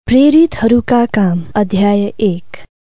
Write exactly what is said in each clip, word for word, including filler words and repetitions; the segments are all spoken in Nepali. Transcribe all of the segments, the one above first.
प्रेरितहरूका काम अध्याय एक।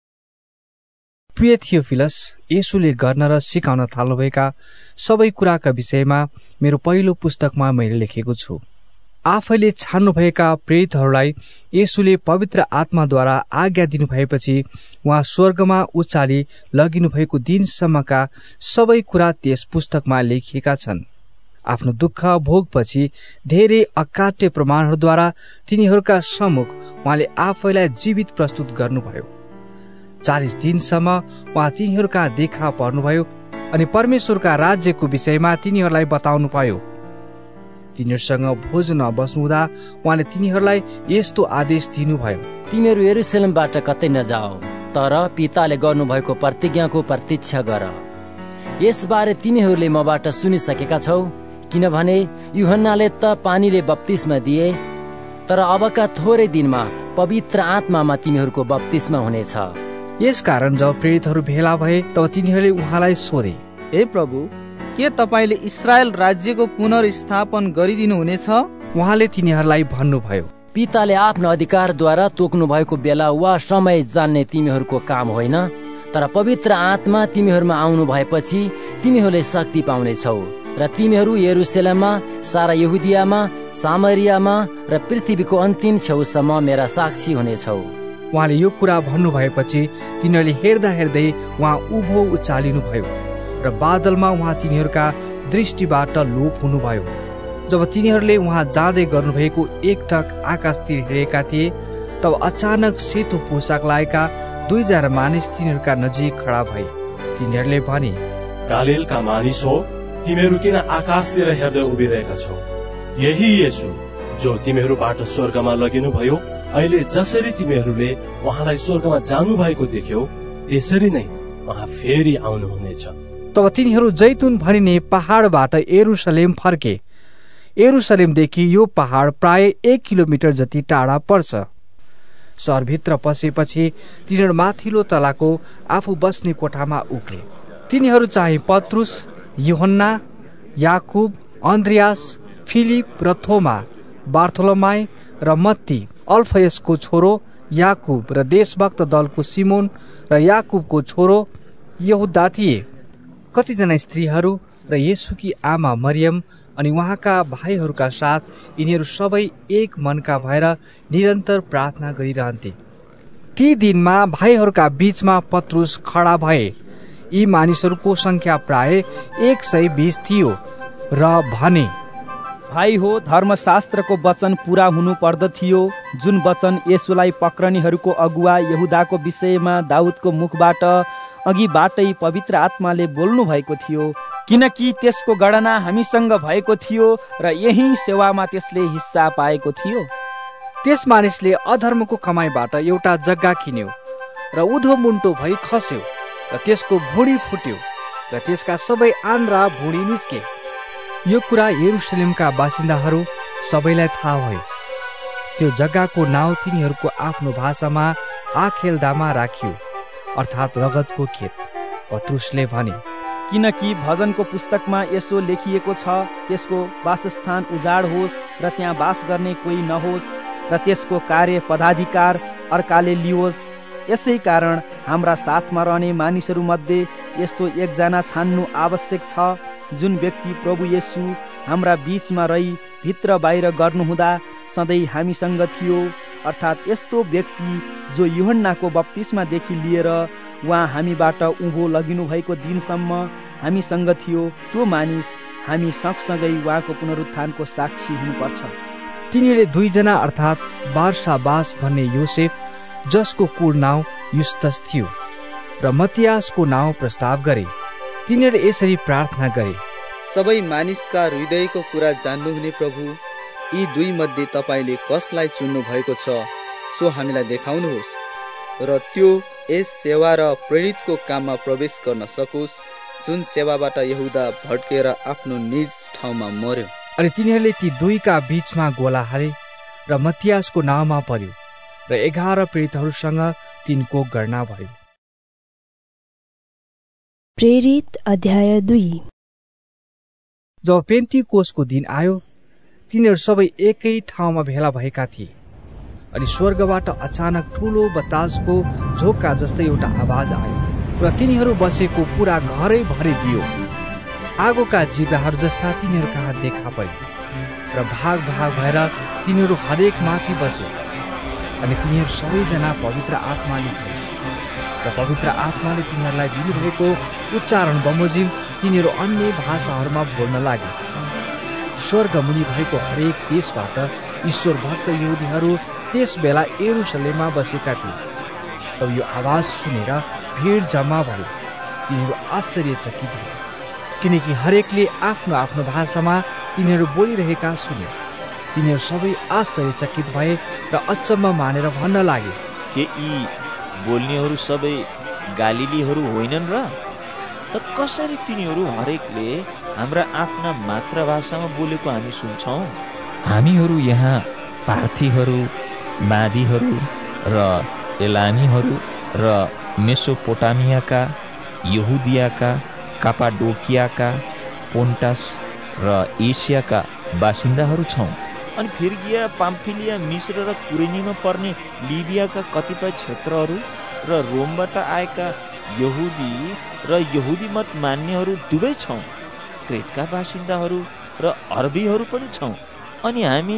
प्रिय थियोफिलस, येशूले गर्न र सिकाउन थाल्नुभएका सबै कुराका विषयमा मेरो पहिलो पुस्तकमा मैले लेखेको छु। आफैले छान्नुभएका प्रेरितहरूलाई येशूले पवित्र आत्माद्वारा आज्ञा दिनुभएपछि उहाँ स्वर्गमा उचाली लगिनु भएको दिनसम्मका सबै कुरा त्यस पुस्तकमा लेखिएका छन्। आफ्नो दुःख भोगपछि धेरै अकाट्य प्रमाणहरूद्वारा तिनीहरूका सम्मुख उहाँले आफैलाई जीवित प्रस्तुत गर्नुभयो। चालिस दिनसम्म उहाँ तिनीहरूका देखा पर्नुभयो अनि परमेश्वरका राज्यको विषयमा तिनीहरूलाई बताउनुभयो। तिनीहरूसँग भोजन बस्नुहुँदा उहाँले तिनीहरूलाई यस्तो आदेश दिनुभयो, तिमीहरू यरुशलेमबाट कतै नजाऊ, तर पिताले गर्नुभएको प्रतिज्ञाको प्रतीक्षा गर। यसबारे तिमीहरूले मबाट सुनिसकेका छौ, किनभने यूहन्नाले त पानीले बप्तिस्मा दिए, तर अबका थोरै दिनमा पवित्र आत्मामा तिमीहरूको बप्तिस्मा हुनेछ। यसकारण जब प्रेरितहरू भेला भए तब तिनीहरूले उहाँलाई सोधे, हे प्रभु, के तपाईले इस्रायल राज्यको पुनर्स्थापन गरिदिनु हुनेछ? उहाँले तिनीहरूलाई भन्नुभयो, पिताले आफ्नो अधिकारद्वारा तोक्नु भएको बेला वा समय जान्ने तिमीहरूको काम होइन, तर पवित्र आत्मा तिमीहरूमा आउनु भएपछि तिमीहरूले शक्ति पाउनेछौ र तिमीहरू यरुशलेममा, सारा यहुदियामा, सामरियामा र पृथ्वीको अन्तिम छेउसम्म मेरा साक्षी हुनेछौ। उहाँले यो कुरा भन्नुभएपछि तिनीहरूले हेर्दा हेर्दै उहाँ उभो उचालिनु भयो र बादलमा उहाँ तिनीहरूका दृष्टिबाट लोप हुनुभयो। जब तिनीहरूले उहाँ जाँदै गर्नुभएको एकटक आकाशतिर हेरेका थिए, तब अचानक सेतो पोसाक लगाएका दुईजना मानिस तिनीहरूका नजिक खडा भए। तिनीहरूले भने, गालिलका मानिस हो, तिमीहरू किन आकाशतिर हेर्दै उभिरहेका छौ? यही येशू जो तिमीहरूबाट स्वर्गमा लगिनु भयो, अहिले जसरी तिमीहरूले उहाँलाई स्वर्गमा जानु भएको देख्यौ, त्यसरी नै उहाँ फेरि आउनुहुनेछ। तब तिनीहरू जैतुन भनिने पहाडबाट यरुशलेम फर्के। यरुशलेमदेखि यो पहाड प्राय एक किलोमिटर जति टाढा पर्छ। सहरभित्र पसेपछि तिनीहरू माथिल्लो तलाको आफू बस्ने कोठामा उक्ले। तिनीहरू चाहिँ पत्रुस, यूहन्ना, याकुब, अन्द्रियास, फिलिप र थोमा, बार्थोलोमाई र मत्ती, अल्फयसको छोरो याकुब र देशभक्त दलको सिमोन र याकुबको छोरो यहुदा थिए। कतिजना स्त्रीहरू र येशूकी आमा मरियम अनि उहाँका भाइहरूका साथ यिनीहरू सबै एक मनका भएर निरन्तर प्रार्थना गरिरहन्थे। ती दिनमा भाइहरूका बीचमा पत्रुस खडा भए। यी मानिसहरूको संख्या प्राय एक सय बीस थियो र भने, भाइ हो, धर्मशास्त्रको वचन पूरा हुनु पर्दथ्यो, जुन वचन येशूलाई पक्रनेहरूको अगुवा यहुदाको विषयमा दाउदको मुखबाट अघिबाटै पवित्र आत्माले बोल्नु भएको थियो, किनकि त्यसको गणना हामीसँग भएको थियो र यही सेवामा त्यसले हिस्सा पाएको थियो। त्यस मानिसले अधर्मको कमाईबाट एउटा जग्गा किन्यो र उधो मुन्टो भई खस्यो र त्यसको भुँडी फुट्यो र त्यसका सबै आन्द्रा भुँडी निस्के। यो कुरा यरुशलेमका बासिन्दाहरू सबैलाई थाहा भयो। त्यो जग्गाको नाउँ तिनीहरूको आफ्नो भाषामा आखेलदामा राखियो, अर्थात् रगतको खेत। पत्रुसले भने, किनकि भजनको पुस्तकमा यसो लेखिएको छ, त्यसको वासस्थान उजाड होस् र त्यहाँ वास गर्ने कोही नहोस् र त्यसको कार्य पदाधिकार अर्काले लियोस्। यसै कारण हाम्रा साथमा रहने मानिसहरू मध्ये यस्तो एकजना छान्नु आवश्यक छ, जुन व्यक्ति प्रभु येशू हाम्रा बीचमा रही भित्र बाहिर गर्नुहुँदा सधैँ हामीसँग थियो, अर्थात् यस्तो व्यक्ति जो यूहन्नाको बप्तिस्मादेखि लिएर उहाँ हामीबाट उँभो लगिनु भएको दिनसम्म हामीसँग थियो। त्यो मानिस हामी सँगसँगै उहाँको पुनरुत्थानको साक्षी हुनुपर्छ। तिनीहरूले दुईजना अर्थात् बारसाबास भन्ने योसेफ, जसको कुल नाउँ युस्तस थियो, र मतियासको नाउँ प्रस्ताव गरे। तिनीहरूले यसरी प्रार्थना गरे, सबै मानिसका हृदयको कुरा जान्नुहुने प्रभु, यी दुई मध्ये तपाईले कसलाई चुन्नु भएको छ, सो हामीलाई देखाउनुहोस् र त्यो यस सेवा र प्रेरितको काममा प्रवेश गर्न सकोस्, जुन सेवाबाट यहुदा भड्केर आफ्नो निज ठाउँमा मर्यो। अनि तिनीहरूले ती दुईका बीचमा गोला हाले र मतियासको नाउँमा पर्यो र एघार प्रेरितहरूसँग तिनको गणना भयो। प्रेरित अध्याय दुई। जब पेन्तिकोसको दिन आयो, तिनीहरू सबै एकै ठाउँमा भेला भएका थिए। अनि स्वर्गबाट अचानक ठुलो बतासको झोक्का जस्तै एउटा आवाज आयो र तिनीहरू बसेको पुरा घरै भरिदियो। आगोका जिब्राहरू जस्ता तिनीहरू कहाँ देखा परे र भाग भाग भएर तिनीहरू हरेक माथि बसे अनि तिनीहरू सबैजना पवित्र आत्माले थिए र पवित्र आत्माले तिनीहरूलाई दिनुभएको उच्चारण बमोजिम तिनीहरू अन्य भाषाहरूमा बोल्न लागे। स्वर्ग मुनि भएको हरेक देशबाट ईश्वर भक्त यहुदीहरू त्यस बेला यरुशलेममा बसेका थिए। तब यो आवाज सुनेर भिड जम्मा भयो। तिनीहरू आश्चर्यचकित भए किनकि हरेकले आफ्नो आफ्नो भाषामा तिनीहरू बोलिरहेका सुने। तिनीहरू सबै आश्चर्यचकित भए र अचम्म मानेर भन्न लागे, के यी बोल्नेहरू सबै गालिलीहरू होइनन् र? त कसरी तिनीहरू हरेकले हाम्रा आफ्ना मातृभाषामा बोलेको हामी सुन्छौँ? हामीहरू यहाँ पार्थीहरू, मादीहरू र एलामीहरू र मेसोपोटामियाका, यहुदियाका, कापाडोकियाका, पोन्टस र एसियाका बासिन्दाहरू छौँ। अनि फ्रिगिया, पाम्फिलिया, मिस्र र कुरेनीमा पर्ने लिबियाका कतिपय क्षेत्रहरू र रोमबाट आएका यहुदी र यहुदी मत मान्नेहरू दुवै छौँ। क्रेटका बासिन्दाहरू र अरबीहरू पनि छौँ। अनि हामी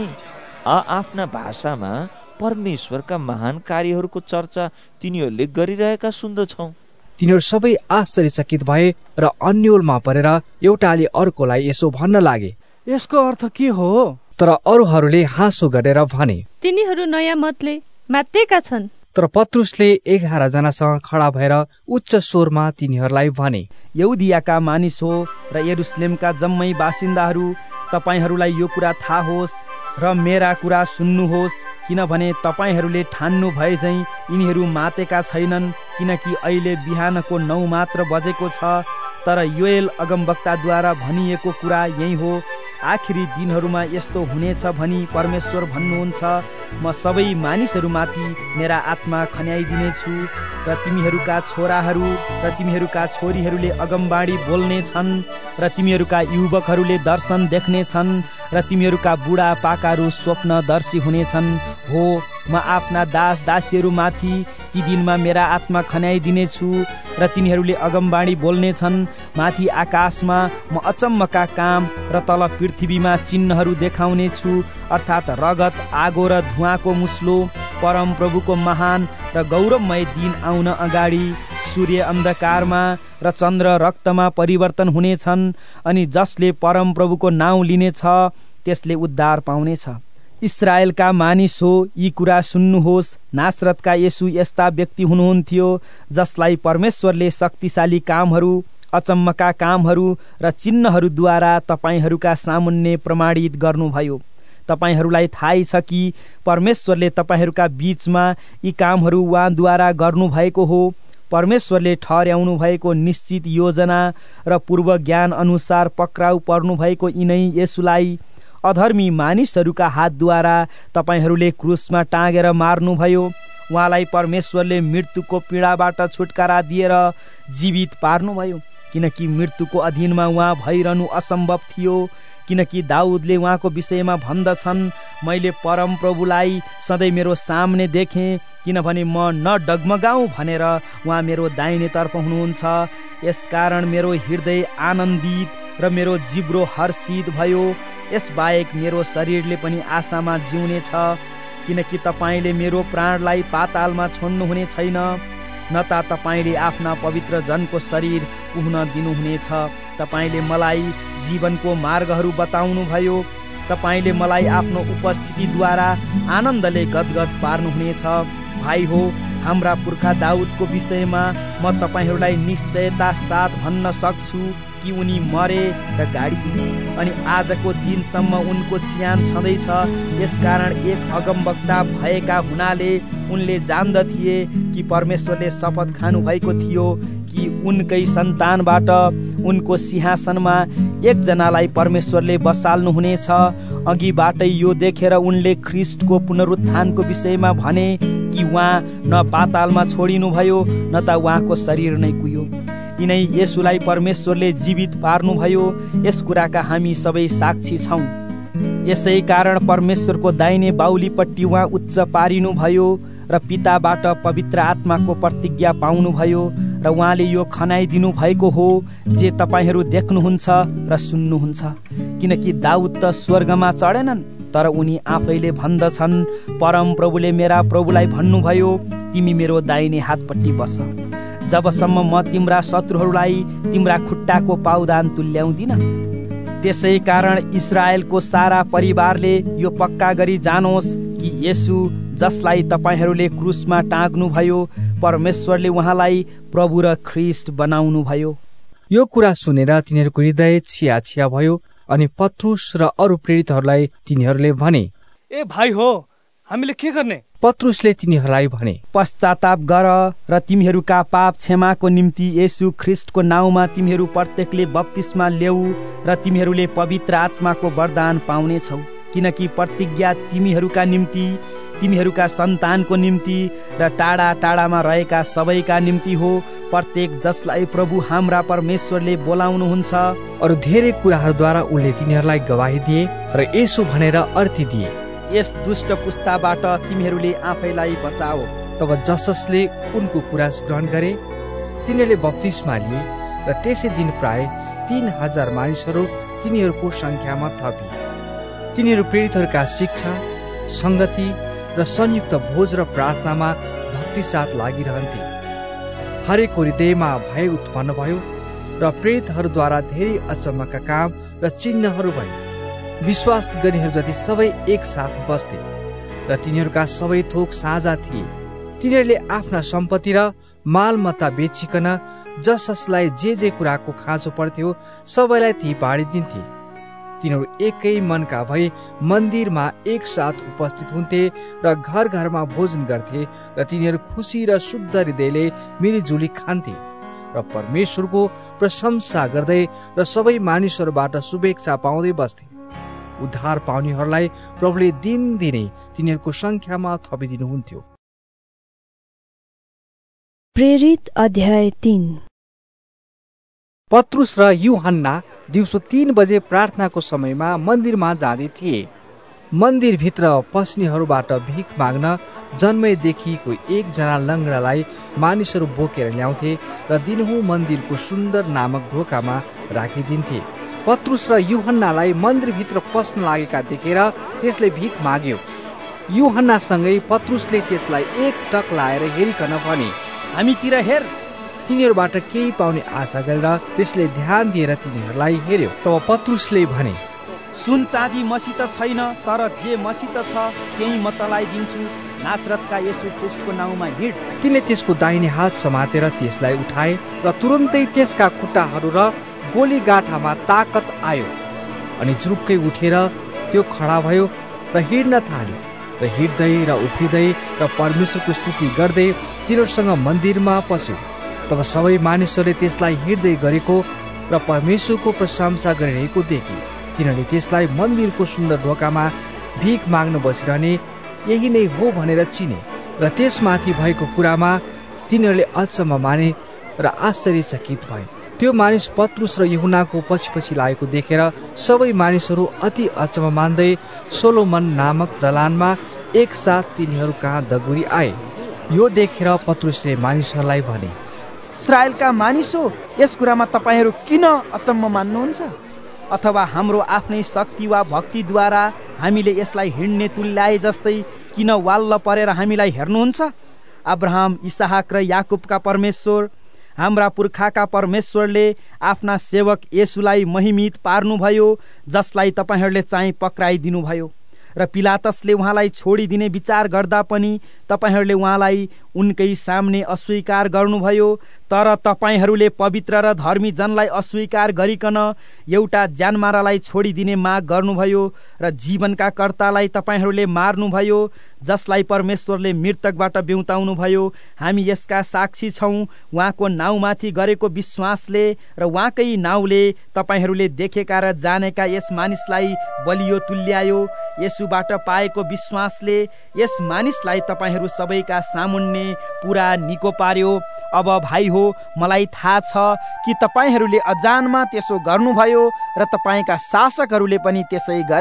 आआफ्ना भाषामा परमेश्वरका महान कार्यहरूको चर्चा तिनीहरूले गरिरहेका सुन्दछौँ। तिनीहरू सबै आश्चर्यचकित भए र अन्योलमा परेर एउटाले अर्कोलाई यसो भन्न लागे, यसको अर्थ के हो? तर अरूहरूले हाँसो गरेर भने, तिनीहरू नयाँ मतले मात्तेका छन्। तर पत्रुसले एघार जनासँग खडा भएर उच्च स्वरमा तिनीहरूलाई भने, यहुदियाका मानिस हो र यरुशलेमका जम्मै बासिन्दाहरू, तपाईहरूलाई यो कुरा थाहा होस् र मेरा कुरा सुन्नुहोस्, किनभने तपाईँहरूले ठान्नु भए झैँ यिनीहरू मातेका छैनन्, किनकि अहिले बिहानको नौ मात्र बजेको छ। तर योएल अगमवक्ताद्वारा भनिएको कुरा यही हो, आखिरी दिनहरूमा यस्तो हुनेछ भनी परमेश्वर भन्नुहुन्छ, म सबै मानिसहरूमाथि मेरा आत्मा खन्याइदिनेछु र तिमीहरूका छोराहरू र तिमीहरूका छोरीहरूले अगमबाणी बोल्ने छन् र तिमीहरूका युवकहरूले दर्शन देख्ने छन् र तिमीहरूका बुढा पाकाहरू स्वप्नदर्शी हुनेछन्। हो, म आफ्ना दास दासीहरूमाथि ती दिनमा मेरा आत्मा खन्याइदिनेछु र तिनीहरूले अगमबाणी बोल्नेछन्। माथि आकाशमा म अचम्मका काम र तल पृथ्वीमा चिन्हहरू देखाउने छु, अर्थात् रगत, आगो र धुवाँको मुस्लो। परम प्रभुको महान र गौरवमय दिन आउन अगाडि सूर्य अन्धकारमा र चन्द्र रक्तमा परिवर्तन हुनेछन्, अनि जसले परम प्रभुको नाउँ लिनेछ त्यसले उद्धार पाउनेछ। इस्राएलका मानिस हो, यी कुरा सुन्नुहोस्। नासरतका येशू यस्ता व्यक्ति हुनुहुन्थ्यो जसलाई परमेश्वरले शक्तिशाली कामहरू, अचम्मका कामहरू र चिन्हहरूद्वारा तपाईँहरूका सामुन्ने प्रमाणित गर्नुभयो। तपाईँहरूलाई थाहै छ कि परमेश्वरले तपाईँहरूका बीचमा यी कामहरू उहाँद्वारा गर्नुभएको हो। परमेश्वरले ठहर्याउनु भएको निश्चित योजना र पूर्व ज्ञान अनुसार पक्राउ पर्नु भएको यिनै येशूलाई अधर्मी मानिसहरूका हातद्वारा तपाईँहरूले क्रुसमा टाँगेर मार्नुभयो। उहाँलाई परमेश्वरले मृत्युको पीडाबाट छुटकारा दिएर जीवित पार्नुभयो, किनकि मृत्युको अधीनमा उहाँ भइरहनु असम्भव थियो। किनकि दाउदले उहाँको विषयमा भन्दछन्, मैले परम प्रभुलाई सधैँ मेरो सामने देखेँ, किनभने म न डगमगाउँ भनेर उहाँ मेरो दाहिनेतर्फ हुनुहुन्छ। यसकारण मेरो हृदय आनन्दित र मेरो जिब्रो हर्षित भयो। यसबाहेक मेरो शरीरले पनि आशामा जिउनेछ, किनकि तपाईँले मेरो प्राणलाई पातालमा छोड्नुहुने छैन, न त तपाईँले आफ्ना पवित्र जनको शरीर पुग्न दिनुहुनेछ। तपाईँले मलाई जीवनको मार्गहरू बताउनु भयो। तपाईँले मलाई आफ्नो उपस्थितिद्वारा आनन्दले गदगद पार्नुहुनेछ। भाइ हो, हाम्रा पुर्खा दाउदको विषयमा म तपाईँहरूलाई निश्चयता साथ भन्न सक्छु कि उनी मरे र गाडिए, अनि आजको दिनसम्म उनको चिहान छँदैछ। यसकारण एक अगमवक्ता भएका हुनाले उनले जान्दथिए कि परमेश्वरले शपथ खानु भएको थियो कि उनकै सन्तानबाट उनको सिंहासनमा एकजनालाई परमेश्वरले बसाल्नुहुनेछ। अघिबाटै यो देखेर उनले ख्रिस्टको पुनरुत्थानको विषयमा भने कि उहाँ न पातालमा छोडिनु भयो, न त उहाँको शरीर नै कुयो। यिनै येशूलाई परमेश्वरले जीवित पार्नुभयो। यस कुराका हामी सबै साक्षी छौँ। यसै कारण परमेश्वरको दाहिने बाहुलीपट्टि उहाँ उच्च पारिनुभयो र पिताबाट पवित्र आत्माको प्रतिज्ञा पाउनुभयो र उहाँले यो खनाइदिनु भएको हो जे तपाईँहरू देख्नुहुन्छ र सुन्नुहुन्छ। किनकि दाउद त स्वर्गमा चढेनन्, तर उनी आफैले भन्दछन्, परम प्रभुले मेरा प्रभुलाई भन्नुभयो, तिमी मेरो दाहिने हातपट्टि बस, जबसम्म म तिम्रा शत्रुहरूलाई तिम्रा खुट्टाको पाउदान तुल्याउँदिन। त्यसै कारण इस्राएलको सारा परिवारले यो पक्का गरी जानोस् कि येशू जसलाई तपाईँहरूले क्रुसमा टाँग्नुभयो, परमेश्वरले उहाँलाई प्रभु र ख्रीष्ट बनाउनु भयो। यो कुरा सुनेर तिनीहरूको हृदय छिया छिया भयो अनि पत्रुस र अरू प्रेरितहरूलाई तिनीहरूले भने, ए भाइ हो, हामीले के गर्ने? पत्रुसले तिनीहरूलाई भने, पश्चाताप गर र तिमीहरूका पाप क्षमाको निम्ति येशू ख्रीष्टको नाउँमा तिमीहरू प्रत्येकले बप्तिस्मा ल्याऊ र तिमीहरूले पवित्र आत्माको वरदान पाउनेछौ। किनकि प्रतिज्ञा तिमीहरूका निम्ति, तिमीहरूका सन्तानको निम्ति र टाढा टाढामा रहेका सबैका निम्ति हो, प्रत्येक जसलाई प्रभु हाम्रा परमेश्वरले बोलाउनुहुन्छ। अरू धेरै कुराहरूद्वारा उनले तिनीहरूलाई गवाही दिए र यसो भनेर अर्थी दिए, यस दुष्ट पुस्ताबाट तिमीहरूले आफैलाई बचाओ। तब जसजसले उनको कुरा ग्रहण गरे तिनीहरूले बप्तिस्मा लिए र त्यसै दिन प्राय तीन हजार मानिसहरू तिनीहरूको संख्यामा थपिए। तिनीहरू प्रेरितहरूका शिक्षा, संगति र संयुक्त भोज र प्रार्थनामा भक्ति साथ लागिरहन्थे। हरेक हृदयमा भय उत्पन्न भयो र प्रेरितहरूद्वारा धेरै अचम्मका काम र चिन्हहरू भए। विश्वास गर्नेहरू जति सबै एक साथ बस्थे र तिनीहरूका सबै थोक साझा थिए। तिनीहरूले आफ्ना सम्पत्ति र मालमत्ता बेचिकन जस जसलाई जे जे कुराको खाँचो पर्थ्यो सबैलाई ती बाँडिदिन्थे। तिनीहरू एकै मनका भई मन्दिरमा एक साथ उपस्थित हुन्थे र घर घरमा भोजन गर्थे र तिनीहरू खुसी र शुद्ध हृदयले मिलिजुली खान्थे र परमेश्वरको प्रशंसा गर्दै र सबै मानिसहरूबाट शुभेच्छा पाउँदै बस्थे। उद्धार पाउनेहरूलाई प्रभुले दिनदिनै तिनीहरूको संख्यामा थपिदिनुहुन्थ्यो। प्रेरित अध्याय तीन। पत्रुस र यूहन्ना दिउँसो तीन बजे प्रार्थनाको समयमा मन्दिरमा जाँदै थिए। मन्दिरभित्र पस्नेहरूबाट भिख माग्न जन्मैदेखिको एकजना लङ्गडालाई मानिसहरू बोकेर ल्याउँथे र दिनहुँ मन्दिरको सुन्दर नामक ढोकामा राखिदिन्थे। पत्रुस र यूहन्नालाई मन्दिरभित्र पस्न लागेका देखेर त्यसले भिख माग्यो। यूहन्नासँगै पत्रुसले त्यसलाई एक टक लाएर हेरिकन भने, हामीतिर हेर। तिनीहरूबाट केही पाउने आशा गरेर त्यसले ध्यान दिएर तिनीहरूलाई हेर्यो। तब पत्रुसले भने, सुन चाँदी मसित छैन, तर जे मसित छ त्यही म तँलाई दिन्छु। नासरतका येशू ख्रीष्टको नाउँमा हिँड। तिनले त्यसको दाहिने हात समातेर त्यसलाई उठाए र तुरुन्तै त्यसका खुट्टाहरू र गोली गाँठामा ताकत आयो अनि जुरुक्कै उठेर त्यो खडा भयो र हिँड्न थाल्यो र हिँड्दै र उफ्रिँदै र परमेश्वरको स्तुति गर्दै तिनीहरूसँग मन्दिरमा पस्यो। तब सबै मानिसहरूले त्यसलाई हिँड्दै गरेको र परमेश्वरको प्रशंसा गरिरहेको देखे। तिनीहरूले त्यसलाई मन्दिरको सुन्दर ढोकामा भिख माग्न बसिरहने यही नै हो भनेर चिने र त्यसमाथि भएको कुरामा तिनीहरूले अचम्म माने र आश्चर्यचकित भए। त्यो मानिस पत्रुस र यूहन्नाको पछि पछि लागेको देखेर सबै मानिसहरू अति अचम्म मान्दै सोलोमन नामक दलानमा एकसाथ तिनीहरू कहाँ दगुरी आए। यो देखेर पत्रुसले मानिसहरूलाई भने, इस्राएलका मानिसो, यस कुरामा तपाईँहरू किन अचम्म मान्नुहुन्छ? अथवा हाम्रो आफ्नै शक्ति वा भक्तिद्वारा हामीले यसलाई हिँड्ने तुल्याए जस्तै किन वाल्ल परेर हामीलाई हेर्नुहुन्छ? अब्राहम, इसहाक र याकुबका परमेश्वर, हाम्रा पुर्खाका परमेश्वरले आफ्ना सेवक येशूलाई महिमित पार्नुभयो, जसलाई तपाईँहरूले चाहिँ पक्राइदिनु भयो र पिलातसले उहाँलाई छोडिदिने विचार गर्दा पनि तपाईँहरूले उहाँलाई उनकै सामने अस्वीकार गर्नुभयो। तर तपाईँहरूले पवित्र र धर्मी जनलाई अस्वीकार गरिकन एउटा ज्यानमारालाई छोडिदिने माग गर्नुभयो र जीवनका कर्तालाई तपाईँहरूले मार्नुभयो, जसलाई परमेश्वरले मृतकबाट बेउताउनु भयो। हामी यसका साक्षी छौँ। उहाँको नाउँमाथि गरेको विश्वासले र उहाँकै नाउँले तपाईँहरूले देखेका र जानेका यस मानिसलाई बलियो तुल्यायो। यसुबाट पाएको विश्वासले यस मानिसलाई तपाईँहरू सबैका सामुन्ने पुरा निको पार्यो। अब भाइ हो, मलाई थाहा छ कि तपाईँहरूले अजानमा त्यसो गर्नुभयो र तपाईँका शासकहरूले पनि त्यसै गरे।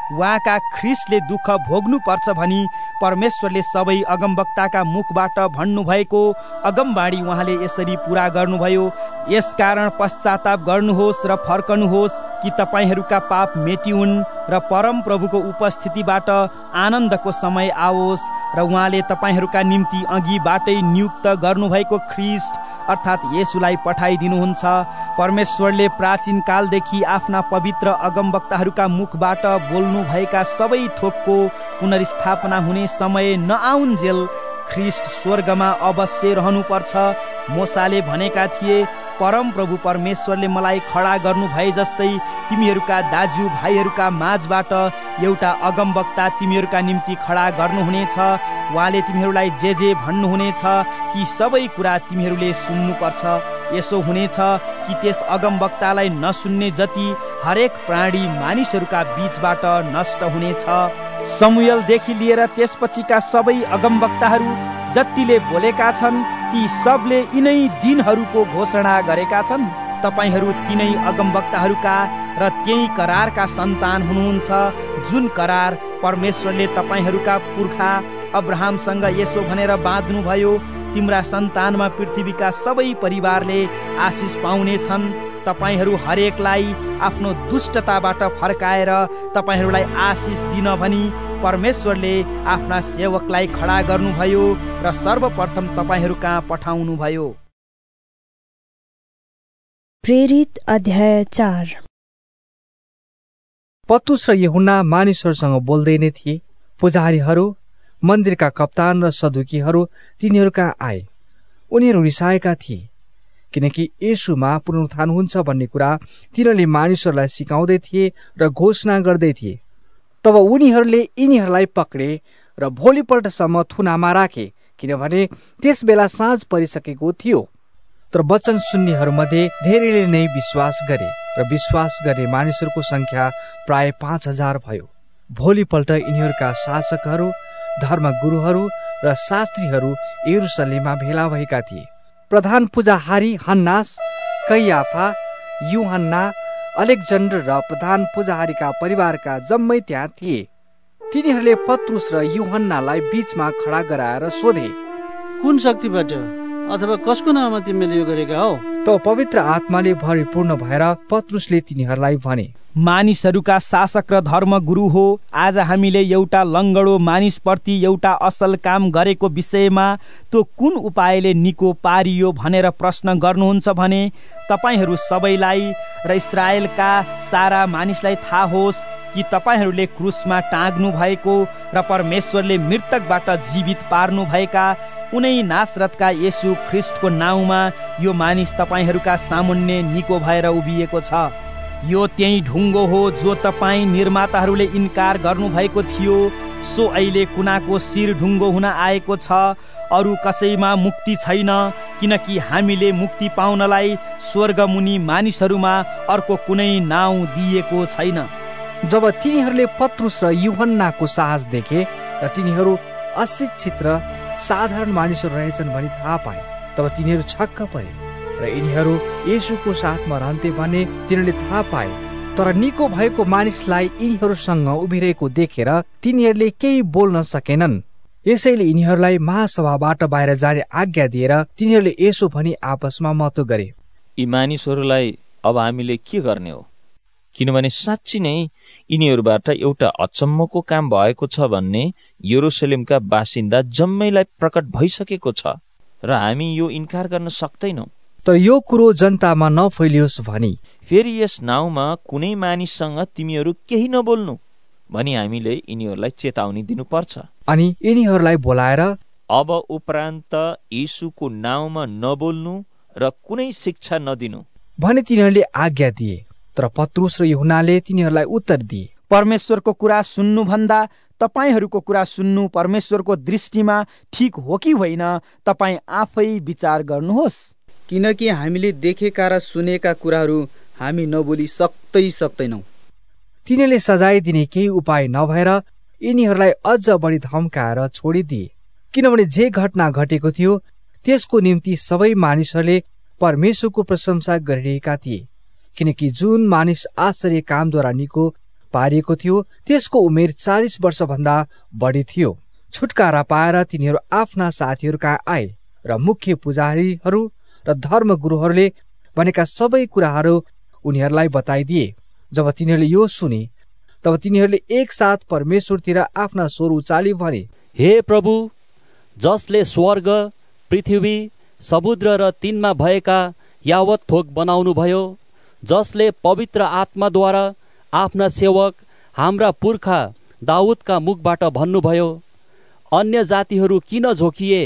उहाँका ख्रिस्टले दुःख भोग्नु पर्छ भनी परमेश्वरले सबै अगमवक्ताका मुखबाट भन्नुभएको अगमबाणी उहाँले यसरी पूरा गर्नुभयो। यसकारण पश्चाताप गर्नुहोस् र फर्कनुहोस् कि तपाईँहरूका पाप मेटिउन् र परम प्रभुको उपस्थितिबाट आनन्दको समय आओस् र उहाँले तपाईँहरूका निम्ति अघिबाटै नियुक्त गर्नुभएको ख्रिस्ट अर्थात् येशूलाई पठाइदिनुहुन्छ। परमेश्वरले प्राचीन कालदेखि आफ्ना पवित्र अगमवक्ताहरूका मुखबाट बोल्नुभएका सबै थोकको पुनर्स्थापना हुने समय नआउन्जेल ख्रिस्ट स्वर्गमा अवश्य रहनुपर्छ। मोसाले भनेका थिए, परम प्रभु परमेश्वरले मलाई खडा गर्नु भए जस्तै तिमीहरूका दाजु भाइहरूका माझबाट एउटा अगमवक्ता तिमीहरूका निम्ति खडा गर्नुहुनेछ। उहाँले तिमीहरूलाई जे जे भन्नुहुनेछ ती सबै कुरा तिमीहरूले सुन्नुपर्छ। यसो हुनेछ कि त्यस अगमवक्तालाई नसुन्ने जति हरेक प्राणी मानिसहरूका बीचबाट नष्ट हुनेछ। समुएलदेखि लिएर त्यसपछिका सबै अगमवक्ताहरू जतिले बोलेका छन् ती सबले यिनै दिनहरूको घोषणा गरेका छन्। तपाईहरू तिनै अगमवक्ताहरूका र त्यही करारका सन्तान हुनुहुन्छ जुन करार परमेश्वरले तपाईहरूका पुर्खा अब्राहमसँग यसो भनेर बाँध्नु भयो, तिम्रा सन्तानमा पृथ्वीका सबै परिवारले आशिष पाउनेछन्। तपाईहरू हरेकलाई आफ्नो दुष्टताबाट फर्काएर तपाईहरूलाई आशिष दिन भनी परमेश्वरले आफ्ना सेवकलाई खडा गर्नुभयो र सर्वप्रथम तपाईहरू कहाँ पठाउनु भयो। प्रेरित अध्याय चार। पत्रुस र यूहन्ना मानिसहरूसँग बोल्दै नै थिए। पुजारीहरू, मन्दिरका कप्तान र सदुकीहरू तिनीहरू कहाँ आए। उनीहरू रिसाएका थिए किनकि येशूमा पुनरुत्थान हुन्छ भन्ने कुरा तिनीहरूले मानिसहरूलाई सिकाउँदै थिए र घोषणा गर्दै थिए। तब उनीहरूले यिनीहरूलाई पक्रे र भोलिपल्टसम्म थुनामा राखे, किनभने त्यस बेला साँझ परिसकेको थियो। तर वचन सुन्नेहरूमध्ये धेरैले नै विश्वास गरे र विश्वास गर्ने मानिसहरूको संख्या प्राय पाँच हजार भयो। भोलिपल्ट यिनीहरूका शासकहरू, धर्मगुरुहरू र शास्त्रीहरू यरुशलेममा भेला भएका थिए। प्रधान पुजाहारी हन्नास, कैयाफा, यूहन्ना, अलेक्जेन्डर र प्रधान पुजाहारीका परिवारका जम्मै त्यहाँ थिए। तिनीहरूले पत्रुस र यूहन्नालाई बीचमा खडा गराएर सोधे, कुन शक्तिबाट अथवा कसको नाममा तिमीले यो गरेका हौ? त पवित्र आत्माले भरिपूर्ण भएर पत्रुसले तिनीहरूलाई भने, मानिसहरूका शासक र धर्मगुरु हो, आज हामीले एउटा लङ्गडो मानिसप्रति एउटा असल काम गरेको विषयमा त्यो कुन उपायले निको पारियो भनेर प्रश्न गर्नुहुन्छ भने तपाईहरू सबैलाई र इस्राएलका सारा मानिसलाई थाहा होस् कि तपाईहरूले क्रुसमा टाँग्नु भएको र परमेश्वरले मृतकबाट जीवित पार्नु भएका उनै नासरतका येशू ख्रिस्टको नाउँमा यो मानिस तपाईहरूका सामुन्ने निको भएर उभिएको छ। यो त्यही ढुङ्गो हो जो तपाईँ निर्माताहरूले इन्कार गर्नु भएको थियो। सो अहिले कुनाको शिर ढुङ्गो हुन आएको छ। अरू कसैमा मुक्ति छैन, किनकि हामीले मुक्ति पाउनलाई स्वर्गमुनि मानिसहरूमा अर्को कुनै नाउँ दिएको छैन। जब तिनीहरूले पत्रुस र यूहन्नाको साहस देखे र तिनीहरू अशिक्षित र साधारण मानिसहरू रहेछन् भनी थाहा पाए, तब तिनीहरू छक्क परे र यिनीहरू येशूको साथमा रहन्थे भन्ने तिनीहरूले थाहा पाए। तर निको भएको मानिसलाई यिनीहरूसँग उभिरहेको देखेर तिनीहरूले केही बोल्न सकेनन्। यसैले यिनीहरूलाई महासभाबाट बाहिर जाने आज्ञा दिएर तिनीहरूले यसो भनी आपसमा मतो गरे, यी मानिसहरूलाई अब हामीले के गर्ने हो? किनभने साँच्ची नै यिनीहरूबाट एउटा अचम्मको काम भएको छ भन्ने यरुशलेमका बासिन्दा जम्मैलाई प्रकट भइसकेको छ र हामी यो इन्कार गर्न सक्दैनौं। तर यो कुरो जनतामा नफैलियोस् भनी फेरि यस नाउँमा कुनै मानिससँग तिमीहरू केही नबोल्नु भनी हामीले यिनीहरूलाई चेतावनी दिनुपर्छ। अनि यिनीहरूलाई बोलाएर अब उपरान्त येशूको नाउँमा नबोल्नु र कुनै शिक्षा नदिनु भने तिनीहरूले आज्ञा दिए। तर पत्रुस र यूहन्नाले तिनीहरूलाई उत्तर दिए, परमेश्वरको कुरा सुन्नुभन्दा तपाईहरूको कुरा सुन्नु परमेश्वरको दृष्टिमा ठिक हो कि होइन, तपाईँ आफै विचार गर्नुहोस्। किनकि हामीले देखेका र सुनेका कुराहरू हामी नबोली सक्दै सक्दैनौँ। तिनीहरूले सजाय दिने केही उपाय नभएर यिनीहरूलाई अझ बढी धम्काएर छोडिदिए, किनभने जे घटना घटेको थियो त्यसको निम्ति सबै मानिसहरूले परमेश्वरको प्रशंसा गरिरहेका थिए। किनकि जुन मानिस आश्चर्य कामद्वारा निको पारिएको थियो त्यसको उमेर चालिस वर्षभन्दा बढी थियो। छुटकारा पाएर तिनीहरू आफ्ना साथीहरू कहाँ आए र मुख्य पुजारीहरू र धर्मगुरुहरूले भनेका सबै कुराहरू उनीहरूलाई बताइदिए। जब तिनीहरूले यो सुने तब तिनीहरूले एकसाथ परमेश्वरतिर आफ्ना स्वर उचाली भने, हे प्रभु, जसले स्वर्ग, पृथ्वी, समुद्र र तिनमा भएका यावत थोक बनाउनुभयो, जसले पवित्र आत्माद्वारा आफ्ना सेवक हाम्रा पुर्खा दाउदका मुखबाट भन्नुभयो, अन्य जातिहरू किन झोकिए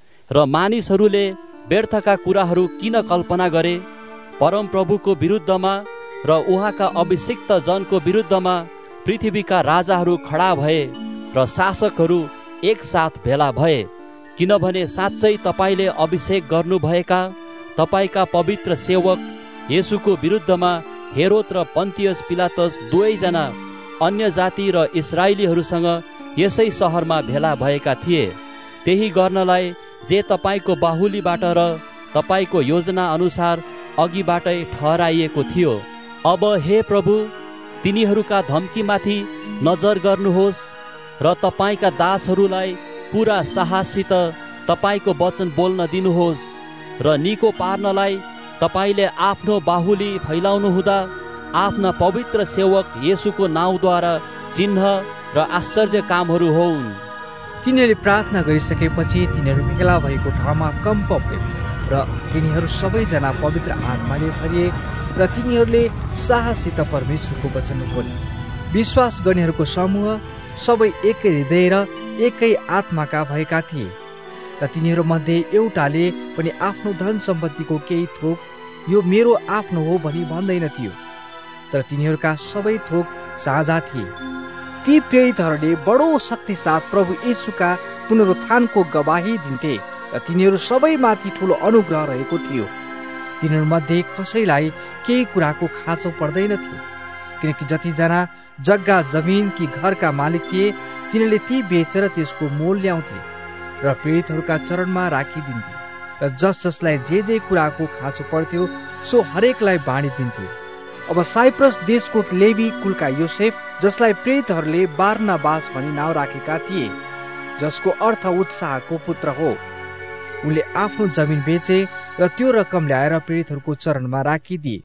र मानिसहरूले व्यर्थका कुराहरू किन कल्पना गरे। परमप्रभुको विरुद्धमा र उहाँका अभिषिक्त जनको विरुद्धमा पृथ्वीका राजाहरू खडा भए र शासकहरू एकसाथ भेला भए, किनभने साँच्चै तपाईले अभिषेक गर्नुभएका तपाईका पवित्र सेवक येशूको विरुद्धमा हेरोद र पन्तियस पिलातस दुवैजना अन्य जाति र इस्राएलीहरूसँग यसै सहरमा भेला भएका थिए। त्यही गर्नलाई जे तपाईको बाहुलीबाट र तपाईको योजना अनुसार अघिबाटै ठहराइएको थियो। अब हे प्रभु, तिनीहरूका धम्कीमाथि नजर गर्नुहोस् र तपाईका दासहरूलाई पूरा साहससित तपाईको वचन बोल्न दिनुहोस् र निको पार्नलाई तपाईले आफ्नो बाहुली फैलाउनु हुँदा आफ्ना पवित्र सेवक येशूको नाउँद्वारा चिन्ह र आश्चर्य कामहरू होउन्। तिनीहरूले प्रार्थना गरिसकेपछि तिनीहरू भेला भएको ठाउँमा कम्प भयो र तिनीहरू सबैजना पवित्र आत्माले भरिए र तिनीहरूले साहससित परमेश्वरको वचन बोले। विश्वास गर्नेहरूको समूह सबै एकै हृदय र एकै आत्माका भएका थिए र तिनीहरू मध्ये एउटाले पनि आफ्नो धन सम्पत्तिको केही थोक यो मेरो आफ्नो हो भनी भन्दैन थियो, तर तिनीहरूका सबै थोक साझा थिए। ती प्रेरितहरूले बडो शक्ति साथ प्रभु येशूका पुनरुत्थानको गवाही दिन्थे र तिनीहरू सबैमाथि ठुलो अनुग्रह रहेको थियो। तिनीहरू मध्ये कसैलाई केही कुराको खाँचो पर्दैन थियो, किनकि जतिजना जग्गा जमिन कि घरका मालिक थिए तिनीहरूले ती बेचेर त्यसको मोल ल्याउँथे र पीडितहरूका चरणमा राखिदिन्थे र जस जसलाई जे जे कुराको खाँचो पर्थ्यो सो हरेकलाई बाँडिदिन्थे। अब साइप्रस देशको लेवी कुलका योसेफ, जसलाई प्रेरितहरूले बारनाबास भनी नाउँ राखेका थिए, जसको अर्थ उत्साहको पुत्र हो, उनले आफ्नो जमिन बेचे र त्यो रकम ल्याएर पीडितहरूको चरणमा राखिदिए।